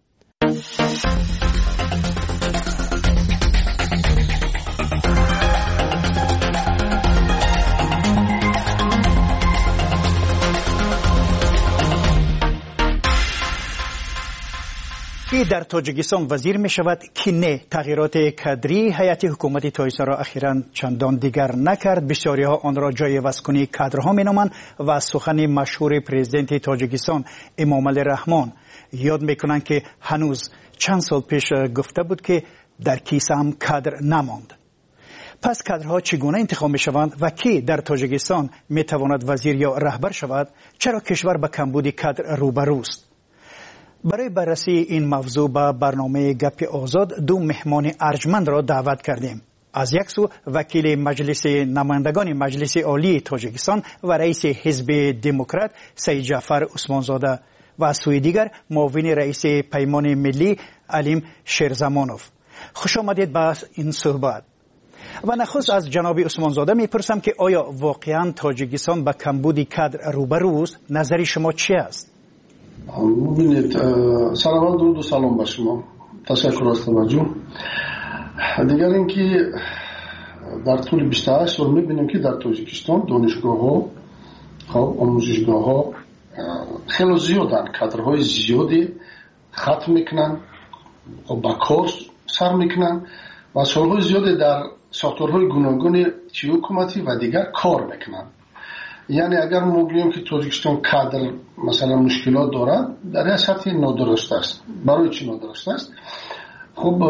که در تاجیکستان وزیر می شود که نه تغییرات کادری هیئت حکومت تایسا را اخیراً چندان دیگر نکرد. بسیاری ها آن را جای وزکنی کادرها می نامند و سخن مشهور پرزیدنت تاجیکستان امامعلی رحمان یاد می کنند که هنوز چند سال پیش گفته بود که در کیسه هم کادر نماند. پس کادرها چگونه انتخاب می شوند و کی در تاجیکستان می تواند وزیر یا رهبر شود؟ چرا کشور به کمبود کادر روبروست؟ برای بررسی این موضوع به برنامه گپ آزاد دو مهمان ارجمند را دعوت کردیم. از یک سو وکیل مجلس نمایندگان مجلس عالی تاجیکستان و رئیس حزب دموکرات سید جعفر عثمانزاده و از سوی دیگر معاون رئیس پیمان ملی علیم شیرزمانوف. خوش آمدید به این صحبت. و نخست از جناب عثمانزاده میپرسم که آیا واقعا تاجیکستان به کمبود کادر روبروست؟ نظر شما چی است؟ ببینید، سلام درود و سلام به شما. تشکر از توجه. دیگر اینکه در طول بیست و هشت سال میبینیم که در تاجیکستان دانشگاه ها، خب آموزشگاه ها خیلی زیادن، کادرهای زیادی ختم میکنن و با کار سر میکنن و سالهای زیادی در ساختارهای گوناگون چی حکومتی و دیگر کار میکنن. یعنی اگر ما بگوییم که تاجیکستان کادر مثلا مشکلات دارد، در این سطح نادرست است. برای چی نادرست است؟ خب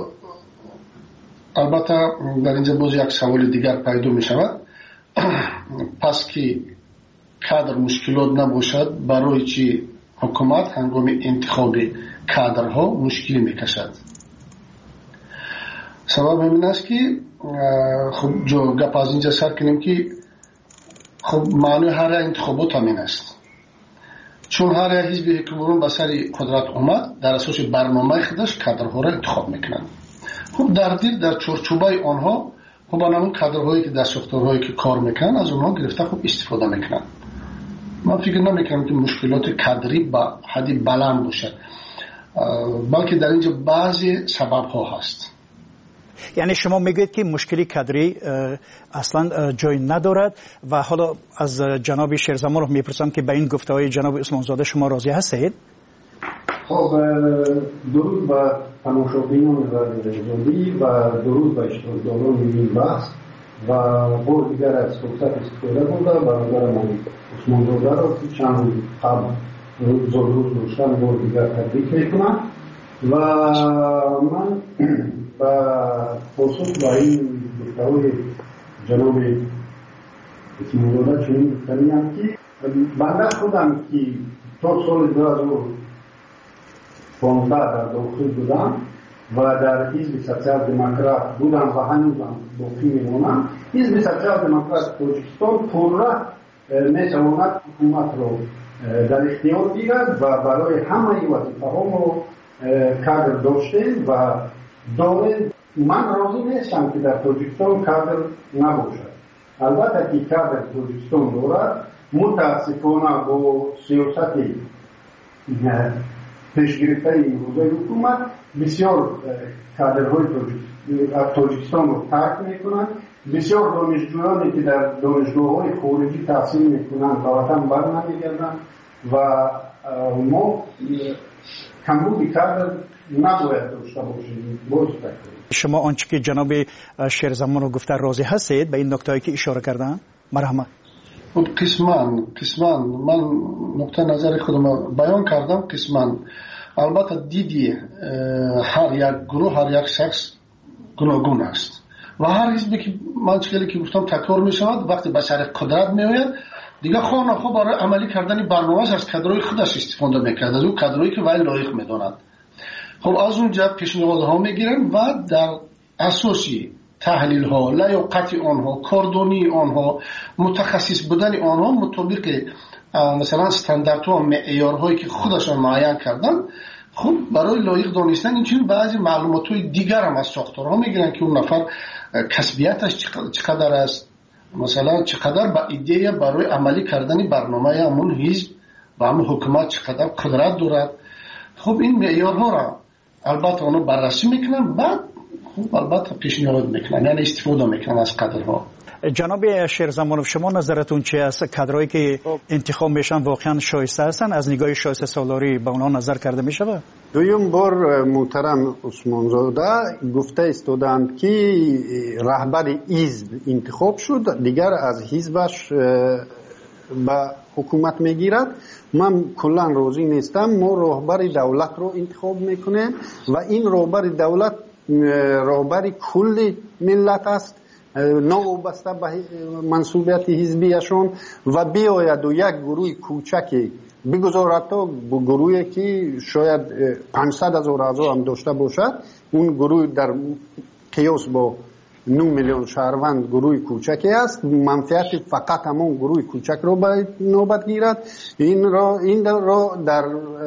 البته در اینجا باز یک سوال دیگر پیدا می شود. پس که کادر مشکلات نباشد، برای چی حکومت هنگام انتخاب کادرها مشکلی می کشد؟ سبب همین است که خب جو گپ از اینجا سر کنیم که خب معنی هر انتخابات همین است. چون هر حزب حکومران به سر قدرت اومد، در اساس برنامه خودش کادرها را انتخاب میکنند. خب در دیر در چارچوبه آنها خب آنها کادرهایی که در ساختارهایی که کار میکنن از اونها گرفته خب استفاده میکنن. من فکر نمیکنم که مشکلات کادری با حدی بلند باشد، بلکه در اینجا بعضی سبب ها هست. یعنی شما میگوید که مشکلی کادری اصلا جای ندارد و حالا از جناب شیرزمانوف میپرسم که به این گفته های جناب عثمانزاده شما راضی هستید؟ خب درود به تماشابینان رادیویی و درود به اشتراکداران این بحث و بار دیگر از فرصت استفاده کنده برادر من عثمانزاده را که چند قبل زلروز داشتن بار دیگر تبریک میکنم و من و پاسخ با این گفته‌های جناب عثمانزاده چنین گفته‌ایم که بنده خودم که تا سال دو هزار و پانزده در داخل بودم و در حزب سوسیال دموکرات بودم و هنوزم باقی میمانم. حزب سوسیال دموکرات تاجیکستان پرره میتواند حکومت را در اختیار گیرد و برای همه وظیفه‌ها ما کادر داشتیم و داریم. من راضی نیستم که در تاجیکستان کادر نباشد. البته که کادر توجیکستان دارد متاسفانه با سیاست پیشگرفته امروزه حکومت بسیار کادرهای توجیکستان رو ترک میکنند. بسیار دانشجویانی که در دانشگاه‌های خارجی تحصیل میکنند به وطن برنمیگردند و ما کمبود کادر نباید داشته باشیم. شما آنچه که جناب شیرزمان رو گفته راضی هستید به این نکته‌ای که اشاره کردن؟ مرحمت. قسمان قسمان من نقطه نظر خودم بیان کردم. قسمان البته دیدی هر یک گروه هر یک شخص گوناگون است و هر حزبی که من چیزی که گفتم تکرار می شود وقتی به سر قدرت می آید دیگه خانه خود برای عملی کردن برنامه‌اش از کادرهای خودش استفاده میکرد، از اون کادرهایی که وی لایق میداند. خب از اونجا پیشنهادها میگیرن و در اساسی تحلیل ها، لیاقت آنها، کاردانی آنها، متخصص بودن آنها مطابق مثلا استانداردها و معیارهایی که خودشان معین کردن خب برای لایق دانستن این بعضی معلومات‌های دیگر هم از ساختارها میگیرن که اون نفر کسبیتش چقدر است، مثلا چقدر با ایده برای عملی کردن برنامه همون حزب و همون حکومت چقدر قدرت دارد. خب این معیارها را البته اونو بررسی میکنن بعد خب البته پیشنهاد میکنن یعنی استفاده میکنن از کادرها. جناب شیرزمانوف شما نظرتون چی است؟ کادرهایی که انتخاب میشن واقعا شایسته هستن؟ از نگاه شایسته سالاری به اونها نظر کرده میشود؟ دویم بار محترم عثمانزاده گفته استودند که رهبر حزب انتخاب شد دیگر از حزبش به حکومت میگیرد. من کلا راضی نیستم. ما رهبر دولت رو انتخاب میکنیم و این رهبر دولت رهبر کل ملت است نوابسته به منصوبیت حزبیشون و بیاید و یک گروه کوچکی بگذارد تا گروهی که شاید پانصد هزار اعضا هم داشته باشد اون گروه در قیاس با نه میلیون شهروند گروه کوچکی است. منفعت فقط همون گروه کوچک رو باید نوبت گیرد. این را این را در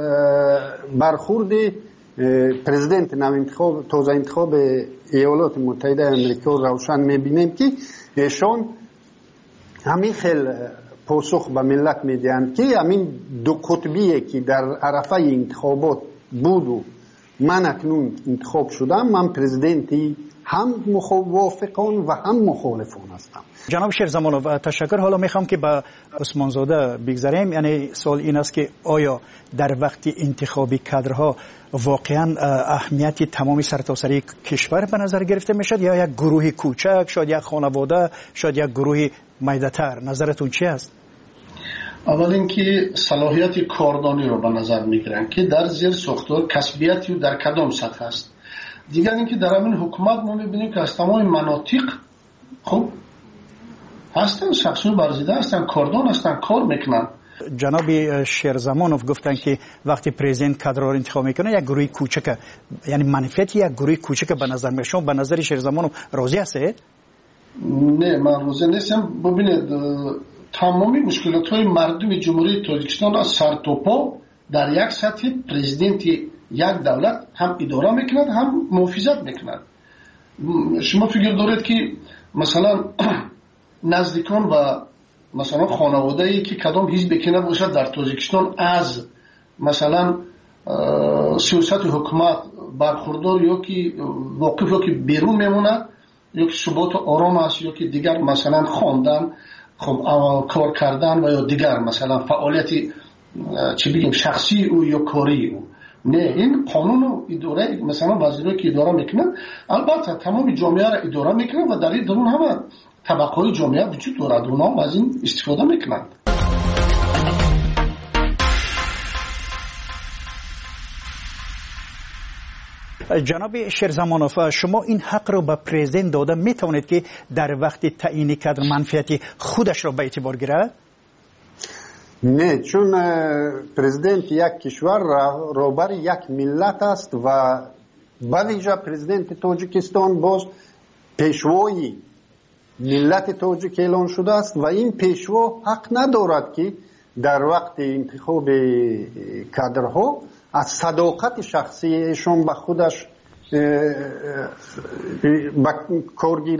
برخورد پرزیدنت نو انتخاب تازه انتخاب ایالات متحده آمریکا روشن میبینیم که ایشان همین خیل پاسخ به ملت میدهند که همین دو قطبیه که در عرفه انتخابات بود و من اکنون انتخاب شدم من پرزیدنتی هم موافقان و هم مخالفان هستم. جناب شیرزمانوف تشکر. حالا میخوام که به عثمانزاده بگذاریم. یعنی سوال این است که آیا در وقت انتخابی کادرها واقعا اهمیت تمامی سرتاسری کشور به نظر گرفته میشد یا یک گروه کوچک، شاید یک خانواده، شاید یک گروه میده‌تر؟ نظرتون چی است؟ اول اینکه صلاحیت کاردانی رو به نظر میگیرن که در زیر ساختار کسبیتی در کدام سطح است. دیگر اینکه در همین حکومت ما میبینیم که از تمام مناطق خب هستن شخصی برزیده هستن، کاردان هستن، کار میکنن. جناب شیرزمانوف گفتن که وقتی پرزیدنت کادر رو انتخاب میکنه یک گروه کوچک، یعنی منفعت یک گروه کوچک به نظر میاد. شما به نظر شیرزمانوف راضی هستید؟ نه من راضی نیستم. ببینید تمامی مشکلات های مردم جمهوری تاجیکستان از سر تا پا در یک سطح پرزیدنت یک دولت هم اداره میکند هم محافظت میکند. شما فکر دارید که مثلا نزدیکان و مثلا خانواده ای که کدام حزب که نباشد در تاجیکستان از مثلا سیاست حکومت برخوردار یا که واقف یا که بیرون میموند یا که ثبات آرام است یا که دیگر مثلا خواندن خب کار کردن و یا دیگر مثلا فعالیت چی بگیم شخصی او یا کاری او. نه این قانون و اداره مثلا وزیرایی که اداره میکنن البته تمام جامعه را اداره میکنن و در این درون همه طبقه های جامعه وجود دارد اونا از این استفاده میکنند. جناب شیرزمانوف شما این حق رو به پرزیدنت داده میتونید که در وقت تعیین کادر منفعتی خودش رو به اعتبار گیرد؟ نه، چون پرزیدنت یک کشور رهبر یک ملت است و بویژه پرزیدنت تاجیکستان باز پیشوای ملت تاجیک اعلان شده است و این پیشوا حق ندارد که در وقت انتخاب کادرها از صداقت شخصیشون به خودش به کار گیرد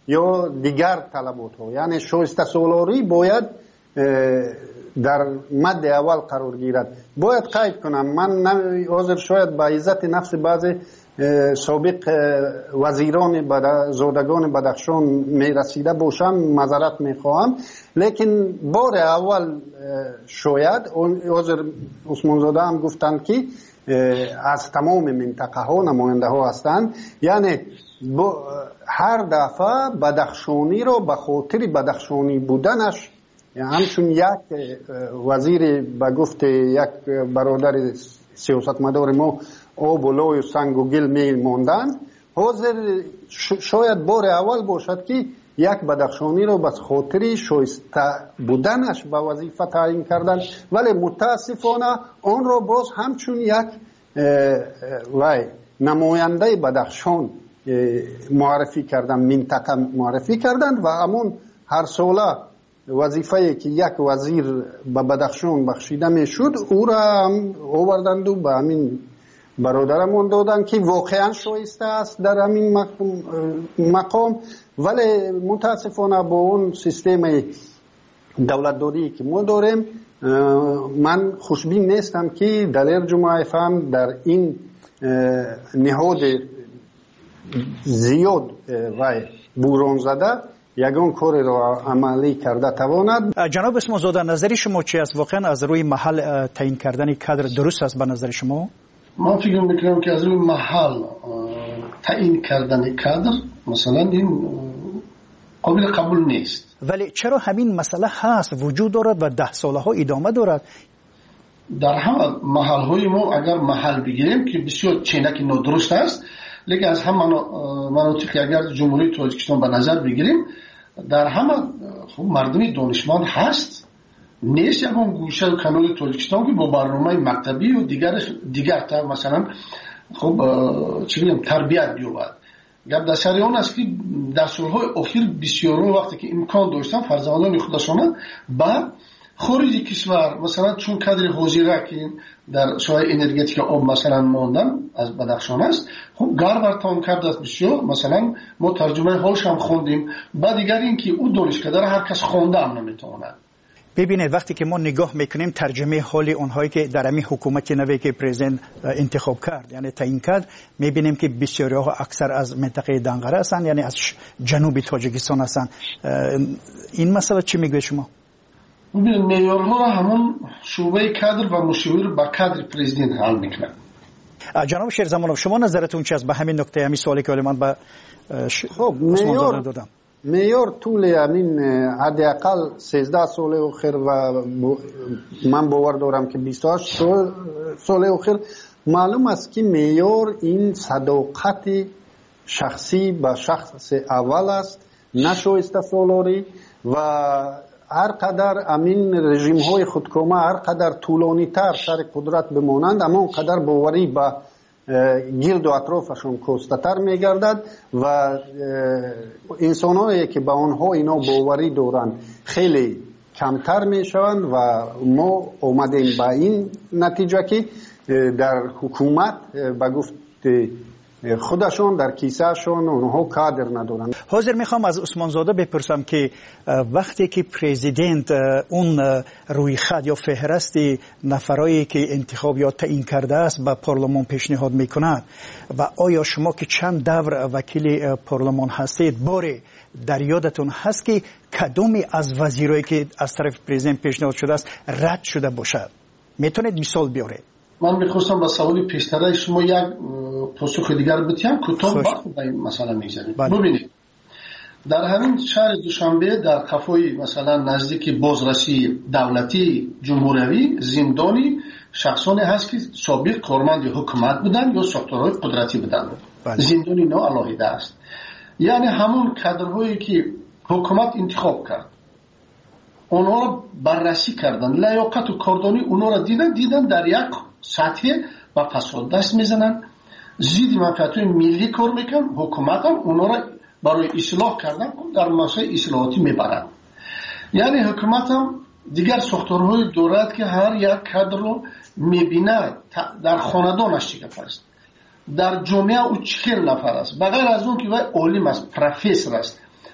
یا دیگر طلبات ها. یعنی شایسته سالاری باید در مد اول قرار گیرد. باید قید کنم من حاضر شاید به عزت نفس بعض سابق وزیران زادگان بدخشان می رسیده باشم معذرت می خواهم، لیکن بار اول شاید حاضر عثمان زاده هم گفتند که از تمام منطقه ها نماینده ها هستند. یعنی هر دفعه بدخشانی رو به خاطر بدخشانی بودنش همچون یک وزیر به گفت یک برادر سیاستمدار ما آب و لای و سنگ و گل می ماندن، حاضر شاید بار اول باشد که یک بدخشانی رو به خاطر شایسته بودنش به وظیفه تعیین کردن، ولی متاسفانه آن رو باز همچون یک وای نماینده بدخشان معرفی کردن، منطقه معرفی کردن و همون هر ساله وظیفه‌ای که یک وزیر به بدخشان بخشیده میشد او را هم آوردند و به همین برادرمون دادن که واقعا شایسته است در همین مقام، ولی متاسفانه با اون سیستم دولت داری که ما داریم من خوشبین نیستم که دلیر جمعه فهم در این نهاد زیاد و بوران زده یگان کاری را عملی کرده تواند. جناب عثمان زاده نظر شما چی است؟ واقعا از روی محل تعیین کردن کادر درست است به نظر شما؟ من فکر میکنم که از روی محل تعیین کردن کادر مثلا این قابل قبول نیست. ولی چرا همین مسئله هست وجود دارد و ده ساله ها ادامه دارد؟ در همه محل های ما اگر محل بگیریم که بسیار چینک نادرست است، لیکن از همه مناطق اگر جمهوری تاجیکستان به نظر بگیریم در همه خب مردمی دانشمند هست، نیست یکون گوشه و کانال تاجیکستان که با برنامه مکتبی و دیگر دیگر تا مثلا خب چی بگم تربیت بیاورد. گپ در سر آن است که در سالهای اخیر بسیاران وقتی که امکان داشتن فرزندان خودشان با خارج کشور مثلا چون کادر حاضره که در ساحه انرژتیک آب مثلا ماندن از بدخشان است، خب گار برتام کرده است بسیار. مثلا ما ترجمه حالش هم خوندیم. بعد دیگر این که او دانشکده را هر کس خوانده هم نمیتواند. ببینید وقتی که ما نگاه میکنیم ترجمه حال اونهایی که در همین حکومت نوی که پرزیدنت انتخاب کرد یعنی تعیین کرد، میبینیم که بسیاری ها اکثر از منطقه دنقره هستند، یعنی از جنوب تاجیکستان هستند. این مسئله چی میگه شما؟ ببینید معیارها را همون شعبه کادر و مشاور با کادر پرزیدنت حل میکنن. جناب شیرزمانov شما نظرتون چی است به همین نکته همین سوالی که من به خب معیار دادم؟ معیار طول همین حداقل سیزده سال اخیر و من باور دارم که بیست و هشت سال اخیر معلوم است که معیار این صداقت شخصی به شخص اول است، نشایسته سالاری و هر قدر امین رژیم های خودکامه هر قدر طولانی تر سر قدرت بمانند اما قدر باوری به گرد و اطرافشون کستتر میگردد و انسان هایی که به آنها اینا باوری دارند خیلی کمتر میشوند و ما اومدیم به این نتیجه که در حکومت به گفت خودشون در کیسهشون اونها کادر ندارن. حاضر میخوام از عثمان زاده بپرسم که وقتی که پرزیدنت اون روی خط یا فهرست نفرایی که انتخاب یا تعیین کرده است به پارلمان پیشنهاد میکند و آیا شما که چند دور وکیل پارلمان هستید باره در یادتون هست که کدومی از وزیرایی که از طرف پرزیدنت پیشنهاد شده است رد شده باشد؟ میتونید مثال بیارید؟ من میخواستم با سوالی پیشتره شما یک پاسخ دیگر بدیم کوتاه وقت به این مسئله میگذاریم. ببینید در همین شهر دوشنبه در قفای مثلا نزدیک بازرسی دولتی جمهوری زندانی شخصانی هست که سابق کارمند حکومت بودن یا ساختارهای قدرتی بودن. زندانی نو علاهیده است. یعنی همون کادرهایی که حکومت انتخاب کرد اونها را بررسی کردن، لیاقت و کاردانی اونها را دیدن دیدن در یک سطح و فساد دست میزنن، زید منفعت‌های ملی کار میکنن، حکومت هم اونها را برای اصلاح کردن در مسائل اصلاحاتی میبرند. یعنی حکومت هم دیگر ساختارهای دارد که هر یک کادر رو میبیند در خاندانش چه است، در جامعه او چهل نفر است، بغیر از اون که وای عالم است، پروفسور است،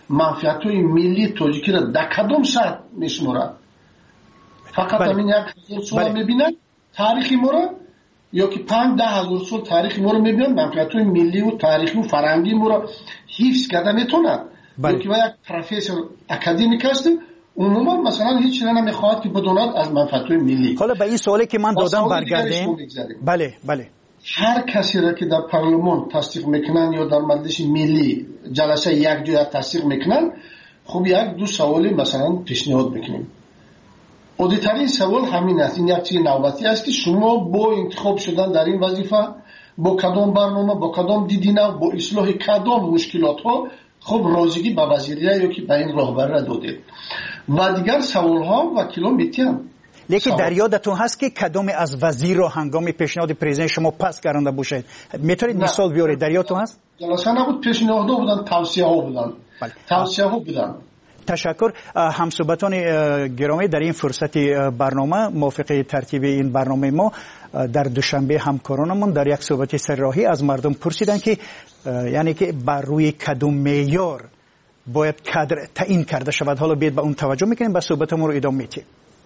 منفعت‌های ملی تاجیکی را در کدام شرط میشمارد؟ فقط همین یک هزار سال میبینند تاریخی ما را، یا که پنج ده هزار سال تاریخی ما را میبینند منفعت‌های ملی و تاریخی و فرهنگی ما را حفظ کرده میتوند. یا که یک پروفسور اکادمیک است عموما مثلا هیچ چیزی نمیخواد که بدوند از منفعت‌های ملی. حالا به این سوالی که من دادم برگردیم. بله بله. هر کسی را که در پارلمان تصدیق میکنن یا در مجلس ملی جلسه یک دو تصدیق میکنن، خب یک دو سوالی مثلا پیشنهاد میکنیم. عادی‌ترین سوال همین است، این یک چیز نوبتی است که شما با انتخاب شدن در این وظیفه با کدام برنامه، با کدام دیدینه، با اصلاح کدام مشکلات ها خب راضیگی به وزیریه یا که به این راهبر را دادید. و دیگر سوال ها وکیلان میتین. لیکن در یادتون هست که کدام از وزیر را هنگام پیشنهاد پرزیدنت شما پس کرانده باشید؟ میتونید مثال بیارید؟ در یادتون هست؟ جلسه نبود، پیشنهاد بودن، توصیه ها بودن. بله. توصیه ها بودن. تشکر. همصحبتان گرامی، در این فرصت برنامه موافق ترتیب این برنامه ما در دوشنبه همکارانمون در یک صحبت سرراهی از مردم پرسیدن که یعنی که بر روی کدام معیار باید کادر تعیین کرده شود. حالا بیاید به اون توجه میکنیم، به صحبتمون رو ادامه میدیم.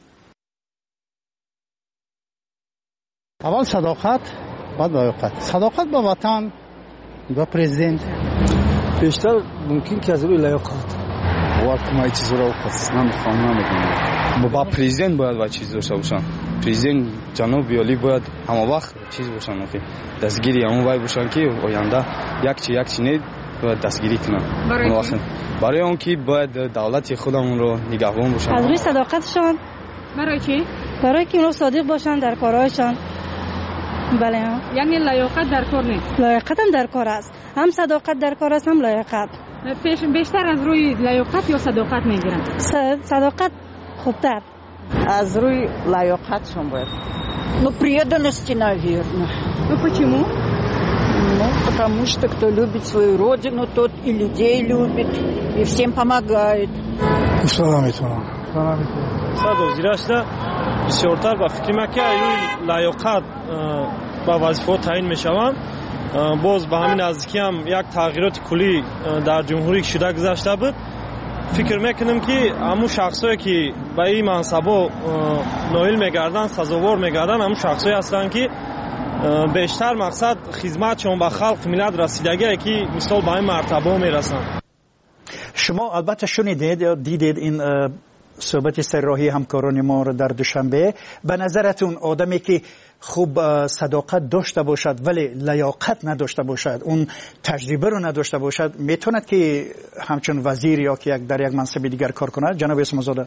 اول صداقت، بعد لایقت. صداقت با وطن، با پرزیدنت. بیشتر ممکن که از روی لایقت. وقت ما چیز رو خاص نمیخوام نمیدونم. با پرزیدنت باید با چیز داشته باشن. پرزیدنت جناب عالی باید همه وقت چیز باشن که دستگیری همون وای باشن که آینده یک چی یک چی نه باید دستگیری کنن. برای کی؟ برای اون که باید دولت خودمون رو نگهبان باشن. از روی صداقتشان. برای چی؟ برای که اونا صادق باشن در کارهایشان. بله. یعنی لایقت در کار نیست. لایقت هم در کار است. هم صداقت در کار است، هم لایقت. بیشتر از روی لایقت یا صداقت میگیرن؟ صداقت خوبتر. Аз руи лайоқатшон бояд. Ну, преданности, наверное. Ну, почему? Ну, потому что кто любит свою родину, тот и людей любит, и всем помогает. سلامتون. سلامتون. صدو زیراشتا بسیارتر با فکر ما که روی لایقت با وظیفه تعیین میشوند. باز به همین نزدیکی هم یک تغییرات کلی در جمهوری شده گذشته بود. فکر میکنم که همون شخصایی که به این منصبا نائل میگردن، سزاوار میگردن، همون شخصایی هستن که بیشتر مقصد خدمتشون به خلق ملت رسیدگی که مثال به این مرتبه میرسن. شما البته شنیدید، دیدید این صحبت سرراهی همکاران ما رو در دوشنبه. به نظرتون آدمی که خوب صداقت داشته باشد ولی لیاقت نداشته باشد، اون تجربه رو نداشته باشد، میتوند که همچون وزیر یا که یک در یک منصب دیگر کار کند؟ جناب اسم‌زاده،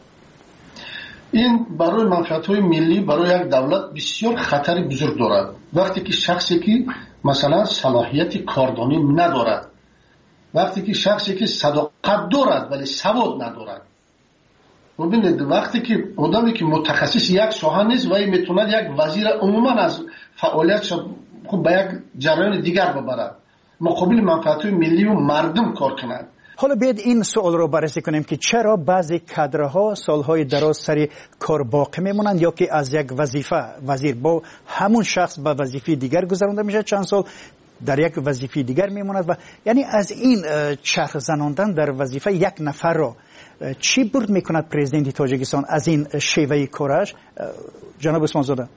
این برای منفعت‌های ملی برای یک دولت بسیار خطر بزرگ دارد. وقتی که شخصی که مثلا صلاحیت کاردانی ندارد، وقتی که شخصی که صداقت دارد ولی سواد ندارد. ببینید وقتی که آدمی که متخصص یک ساحه نیست و میتوند یک وزیر عموما از فعالیتش خب به یک جریان دیگر ببرد، مقابل منفعت‌های ملی و مردم کار کند. حالا بیاید این سوال رو بررسی کنیم که چرا بعضی کادرها سالهای دراز سر کار باقی میمونند یا که از یک وظیفه وزیر با همون شخص به وظیفه دیگر گذرانده میشه، چند سال در یک وظیفه دیگر میموند و یعنی از این چرخ زناندن در وظیفه یک نفر رو چی برد میکند پرزیدنت تاجیکستان از این شیوه کارش؟ جناب اسم‌زاده.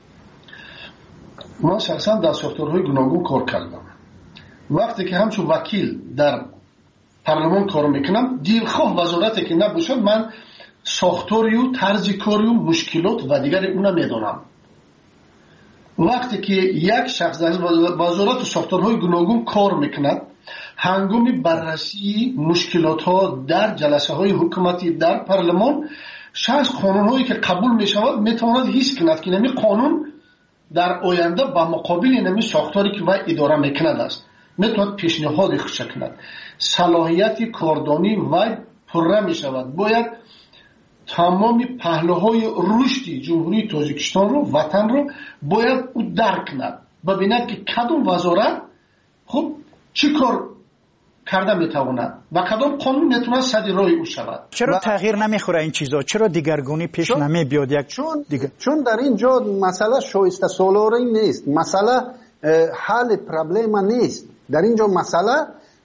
من شخصا در ساختارهای گوناگون کار کردم. وقتی که همچون وکیل در پارلمان کار میکنم، دلخواه وزارتی که نباشد من ساختاری و طرز کاری و مشکلات و دیگر اونم میدونم. وقتی که یک شخص در وزارت و ساختارهای گوناگون کار میکند، هنگام بررسی مشکلات ها در جلسه های حکومتی در پارلمان، شخص قانون هایی که قبول می شود می تواند حس کند که نمی قانون در آینده با مقابل نمی ساختاری که وی اداره می کند است، می تواند پیشنهاد خودش کند. صلاحیت کاردانی وی پره می شود. باید تمام پهلوهای رشد جمهوری تاجیکستان رو، وطن رو باید او درک کند، ببیند که کدام وزارت خب چی کار کرده میتواند و کدام قانون میتونه صدر راه او شود. چرا تغییر نمیخوره این چیزا؟ چرا دیگرگونی پیش نمی بیاد؟ یک چون دیگر. چون در اینجا مسئله شایسته سالاری نیست، مسئله حل پرابلم نیست. در اینجا مسئله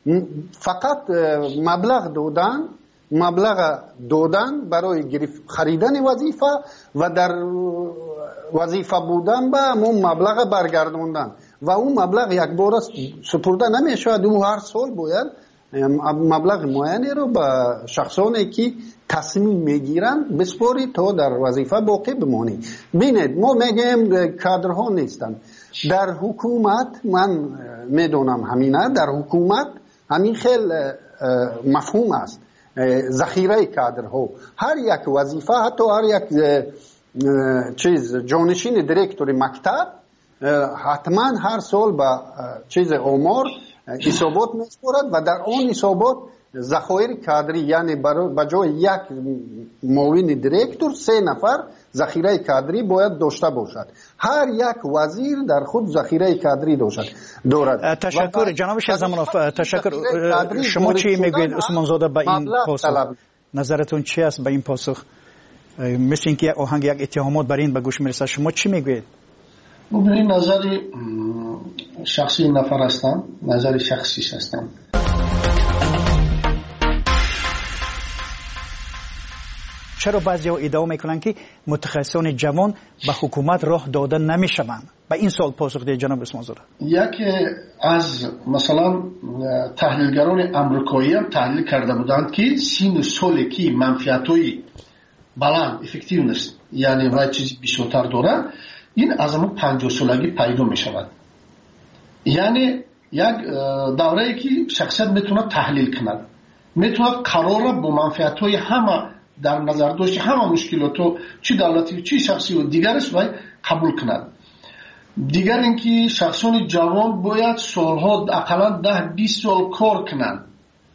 فقط مبلغ دادن مبلغ دادن برای گرفت خریدن وظیفه و در وظیفه بودن به همون مبلغ برگردوندن و اون مبلغ یک بار سپرده نمیشود. او هر سال باید مبلغ معینی رو به شخصانی که تصمیم میگیرن بسپاری تا در وظیفه باقی بمانی. بینید ما میگیم کادرها نیستن در حکومت. من میدونم همینه در حکومت همین خیلی مفهوم است ذخیره کادرها. هر یک وظیفه حتی هر یک چیز جانشین دیرکتور مکتب حتما هر سال به چیز آمار حسابات میسپارد و در آن حسابات ذخایر کادری یعنی به جای یک معاون دیرکتور سه نفر ذخیره کادری باید داشته باشد. هر یک وزیر در خود ذخیره کادری دارد. تشکر جناب شیخ زمانوف. تشکر. شما چی میگوید عثمان زاده به این پاسخ؟ نظرتون چی است به این پاسخ؟ مثل اینکه یک آهنگ یک اتهامات بر این به گوش میرسه. شما چی میگوید؟ این نظر شخصی نفر هستم، نظر شخصی هستم. چرا بعضی‌ها ادعا میکنن که متخصصان جوان به حکومت راه داده نمیشوند؟ به این سوال پاسخ دهید جناب عثمان زاده. یکی از مثلا تحلیلگران آمریکایی هم تحلیل کرده بودند که سین سالی که منفعت‌های بلند افکتیونس یعنی وای چیزی بیشتر داره این از همون پنجاه سالگی پیدا می شود. یعنی یک دوره‌ای که شخصیت میتونه تحلیل کند، میتونه قرار با منفعت‌های همه در نظر داشته همه مشکلات چی دولتی چی شخصی و دیگرش باید قبول کند. دیگر اینکه شخصان جوان باید سالها اقلا ده بیست سال کار کنند،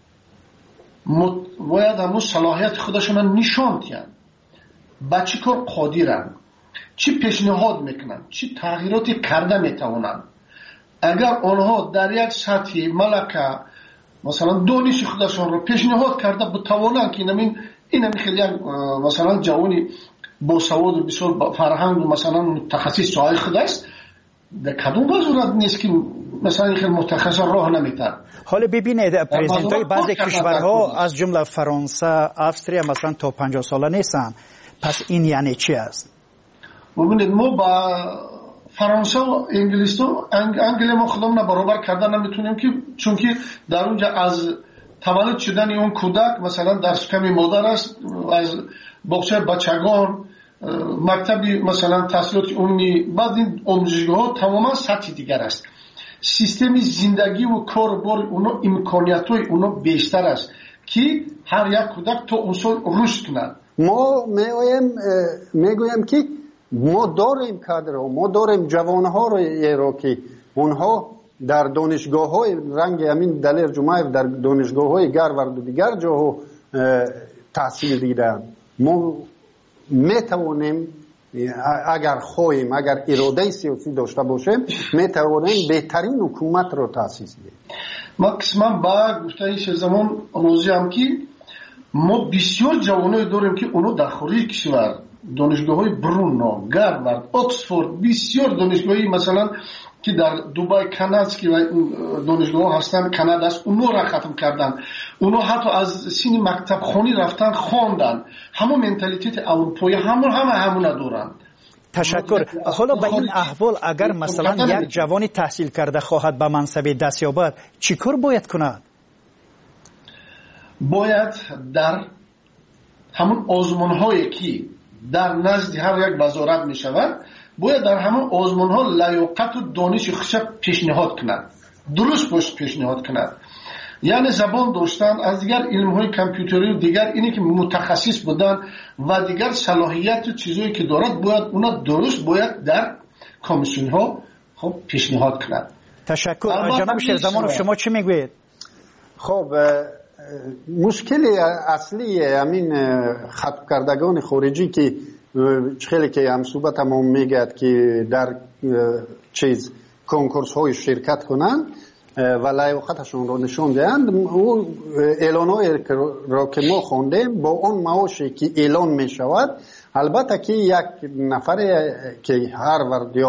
باید همون صلاحیت خودشون نشان دهند، با چی کار قادرند، چی پیشنهاد میکنند، چی تغییراتی کرده میتوانند. اگر آنها در یک سطح ملکه مثلا دانش خودشون رو پیشنهاد کرده بتوانند که این این خیلی مثلا جوانی با سواد و بسیار فرهنگ و مثلا متخصص جای خود است در کدوم وزارت نیست که مثلا خیلی متخصص راه نمیتر. حالا ببینید پرزیدنت های بعضی کشورها از جمله فرانسه، افریقا مثلا تا پنجاه ساله نیستن. پس این یعنی چی است؟ ببینید ما با فرانسه و انگلیس و انگلیس ما خودمون برابر کردن نمیتونیم که چون که در اونجا از تولد شدن اون کودک مثلا در شکم مادر است، از باغچه بچگان، مکتبی مثلا تحصیلات عمومی، بعد این آموزشگاه‌ها تماما سطح دیگر است. سیستم زندگی و کار بار اونا امکانیت‌های اونا بیشتر است که هر یک کودک تا اون سال رشد کند. ما میگویم میگویم که ما داریم کادرها، ما داریم جوانها رو که اونها در دانشگاه های رنگ همین دلیر جمعه در دانشگاه های گرورد و دیگر جاها تحصیل دیدن. ما میتوانیم اگر خواهیم اگر اراده سیاسی داشته باشیم میتوانیم بهترین حکومت رو تأسیس بدیم. ما قسما با گفته شیخ زمان روزی هم که ما بسیار جوانای داریم که اونو در خارج کشور دانشگاه های برونو، گرورد، اکسفورد، بسیار دانشگاهی مثلا که در دوبای کانادا که دانشگاه هستن کانادا است اونو را ختم کردن. اونو حتی از سین مکتب خونی رفتن خواندن. همون منتالیتیت اروپایی همون همه همون دارن. تشکر. حالا به این احوال اگر مثلا یک جوانی تحصیل کرده خواهد به منصب دست یابد چیکار باید کند؟ باید در همون آزمون هایی که در نزد هر یک وزارت می شود باید در همون آزمون ها لیاقت و دانش خودش پیشنهاد کند، درست باش پیشنهاد کند. یعنی زبان داشتن از دیگر علم های کامپیوتری و دیگر اینی که متخصص بودن و دیگر صلاحیت و چیزایی که دارد باید اونا درست باید در کمیسیون ها خب پیشنهاد کند. تشکر. جناب شیخ زمانوف شما چی میگوید؟ خب مشکل اصلی همین خطب کردگان خارجی که خیلی که هم صحبت هم میگد که در چیز کنکورس های شرکت کنند و لیاقتشون رو نشون دهند، او اعلان های را که ما خوندیم با اون معاشی که اعلان می شود البته که یک نفر که هاروارد یا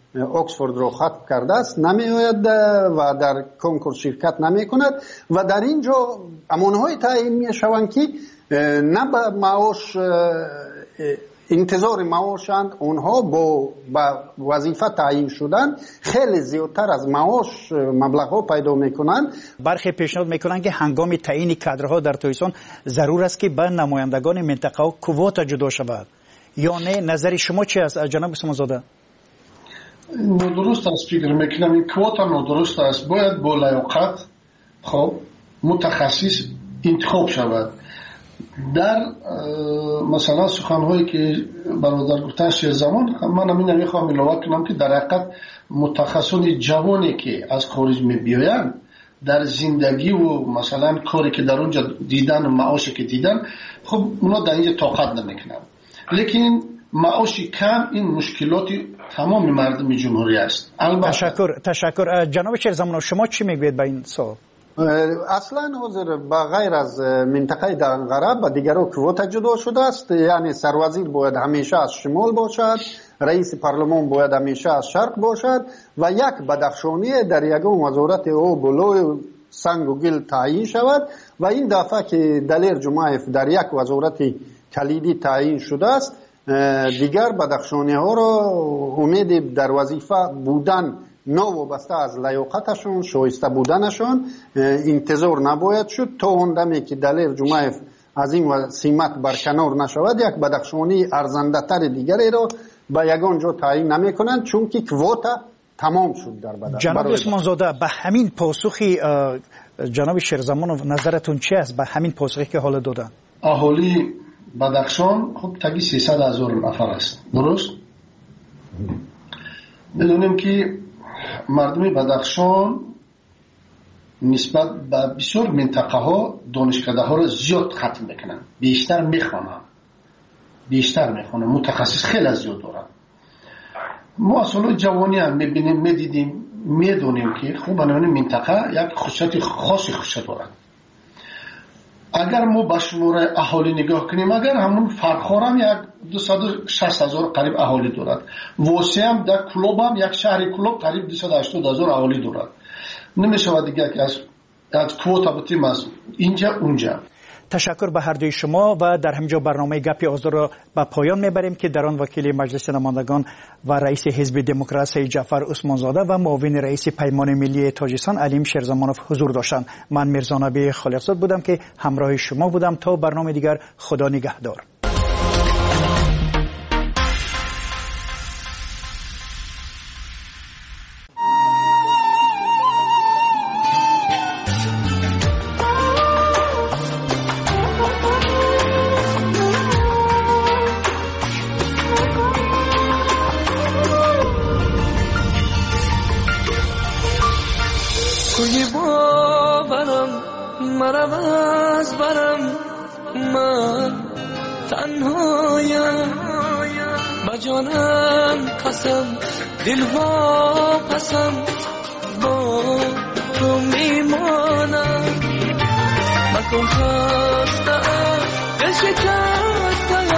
اکسفورد را ختم کرده است، نمیآید و در کنکور شرکت نمی کند و در اینجا امانهای تعیین می شوند که نه به معاش انتظار معاشند، اونها با وظیفه تعیین شدن خیلی زیادتر از معاش مبلغ پیدا میکنند. برخی پیشنهاد میکنند که هنگام تعیین کادرها در تویسان ضرور است که به نمایندگان منطقه و کوتا جدا شود، یا نه؟ نظر شما چی است جناب عثمانزاده؟ نادرست است فکر میکنم این کوتا نادرست است. باید با لیاقت خب متخصص انتخاب شود. در مثلا سخنهایی که برادر گفتن شیر زمان، من همین نمیخوام اضافه کنم که در حقیقت متخصصان جوانی که از خارج میبیاین در زندگی و مثلا کاری که در اونجا دیدن و معاشی که دیدن، خب اونا در اینجا طاقت نمیکنن. لیکن معاشی کم این مشکلاتی تمام مردم جمهوری است. تشکر تشکر جناب شیر زمان، شما چی میگوید به این سوال؟ اصلا حاضر با غیر از منطقه دهن‌غرب و دیگر کوتا جدا شده است. یعنی سروزیر باید همیشه از شمال باشد، رئیس پارلمان باید همیشه از شرق باشد و یک بدخشانی در یگان وزارت او بلوی سنگ و گل تعیین شود و این دفعه که دلیر جمعیف در یک وزارت کلیدی تعیین شده است، دیگر بدخشانی ها را امید در وظیفه بودن نوابسته از لیاقتشون، شایسته بودنشون انتظار نباید شد تا اون دمی که دلیر جمعیف از این سیمت برکنار نشود یک بدخشانی ارزنده تر دیگری را به یگان جا تعیین نمی کنند، چون که کوتا تمام شد در بدخشان. جناب عثمانزاده، به همین پاسخی جناب شیرزمانوف نظرتون چی است به همین پاسخی که حالا دادن؟ اهالی بدخشان خب تگی سیصد هزار نفر است، درست؟ بدونیم که مردم بدخشان نسبت به بسیار منطقه ها دانشکده ها را زیاد ختم میکنن، بیشتر میخوانن بیشتر میخوانن متخصص خیلی زیاد دارن. ما اصلا جوانی هم میبینیم میدیدیم میدونیم که خوب بنابراین منطقه یک خصوصیت خاصی خصوصیت دارن. اگر ما به شماره اهالی نگاه کنیم، اگر همون فرخار هم یک دویست و شصت هزار قریب اهالی دارد، واسه هم در کلوب هم یک شهر کلوب قریب دویست و هشتاد هزار اهالی دارد. نمیشه دیگه که از از کوتا بتیم از اینجا اونجا. تشکر به هر دوی شما و در همینجا برنامه گپی آزاد را به پایان میبریم که در آن وکیل مجلس نمایندگان و رئیس حزب دموکراسی جعفر عثمانزاده و معاون رئیس پیمان ملی تاجیکستان علیم شیرزمانوف حضور داشتند. من میرزا نبی خلیقزاد بودم که همراه شما بودم. تا برنامه دیگر، خدا نگهدار. دل ها قسم با تو میمانم، مکن خستم دل شکستم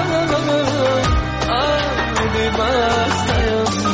آب بستم.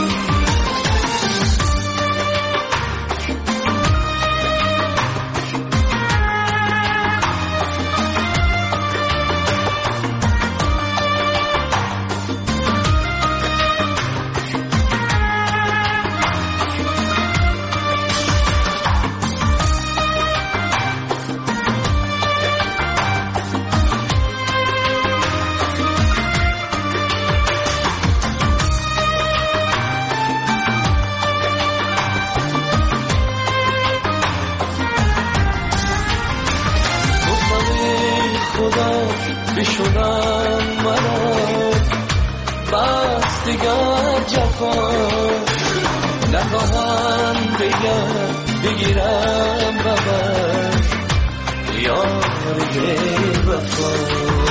بشونم مرا بس دیگر جفا نخواهم دیگر بگیرم ببر یار وفا.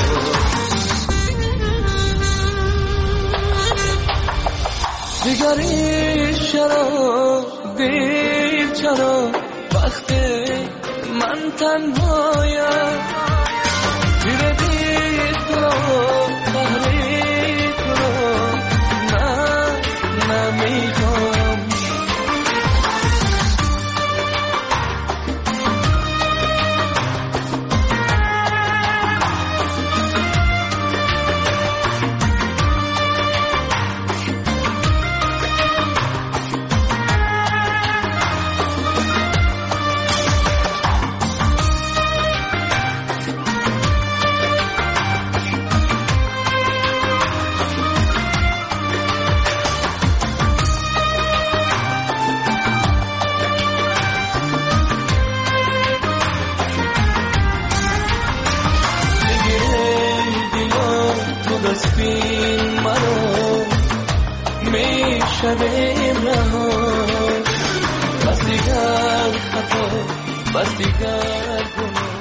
دیگری چرا دیر چرا وقتی من تنهایم تیره دید رو تحریک رو من نمیخوام. شویم رها بس دیگر خطا بس دیگر گناه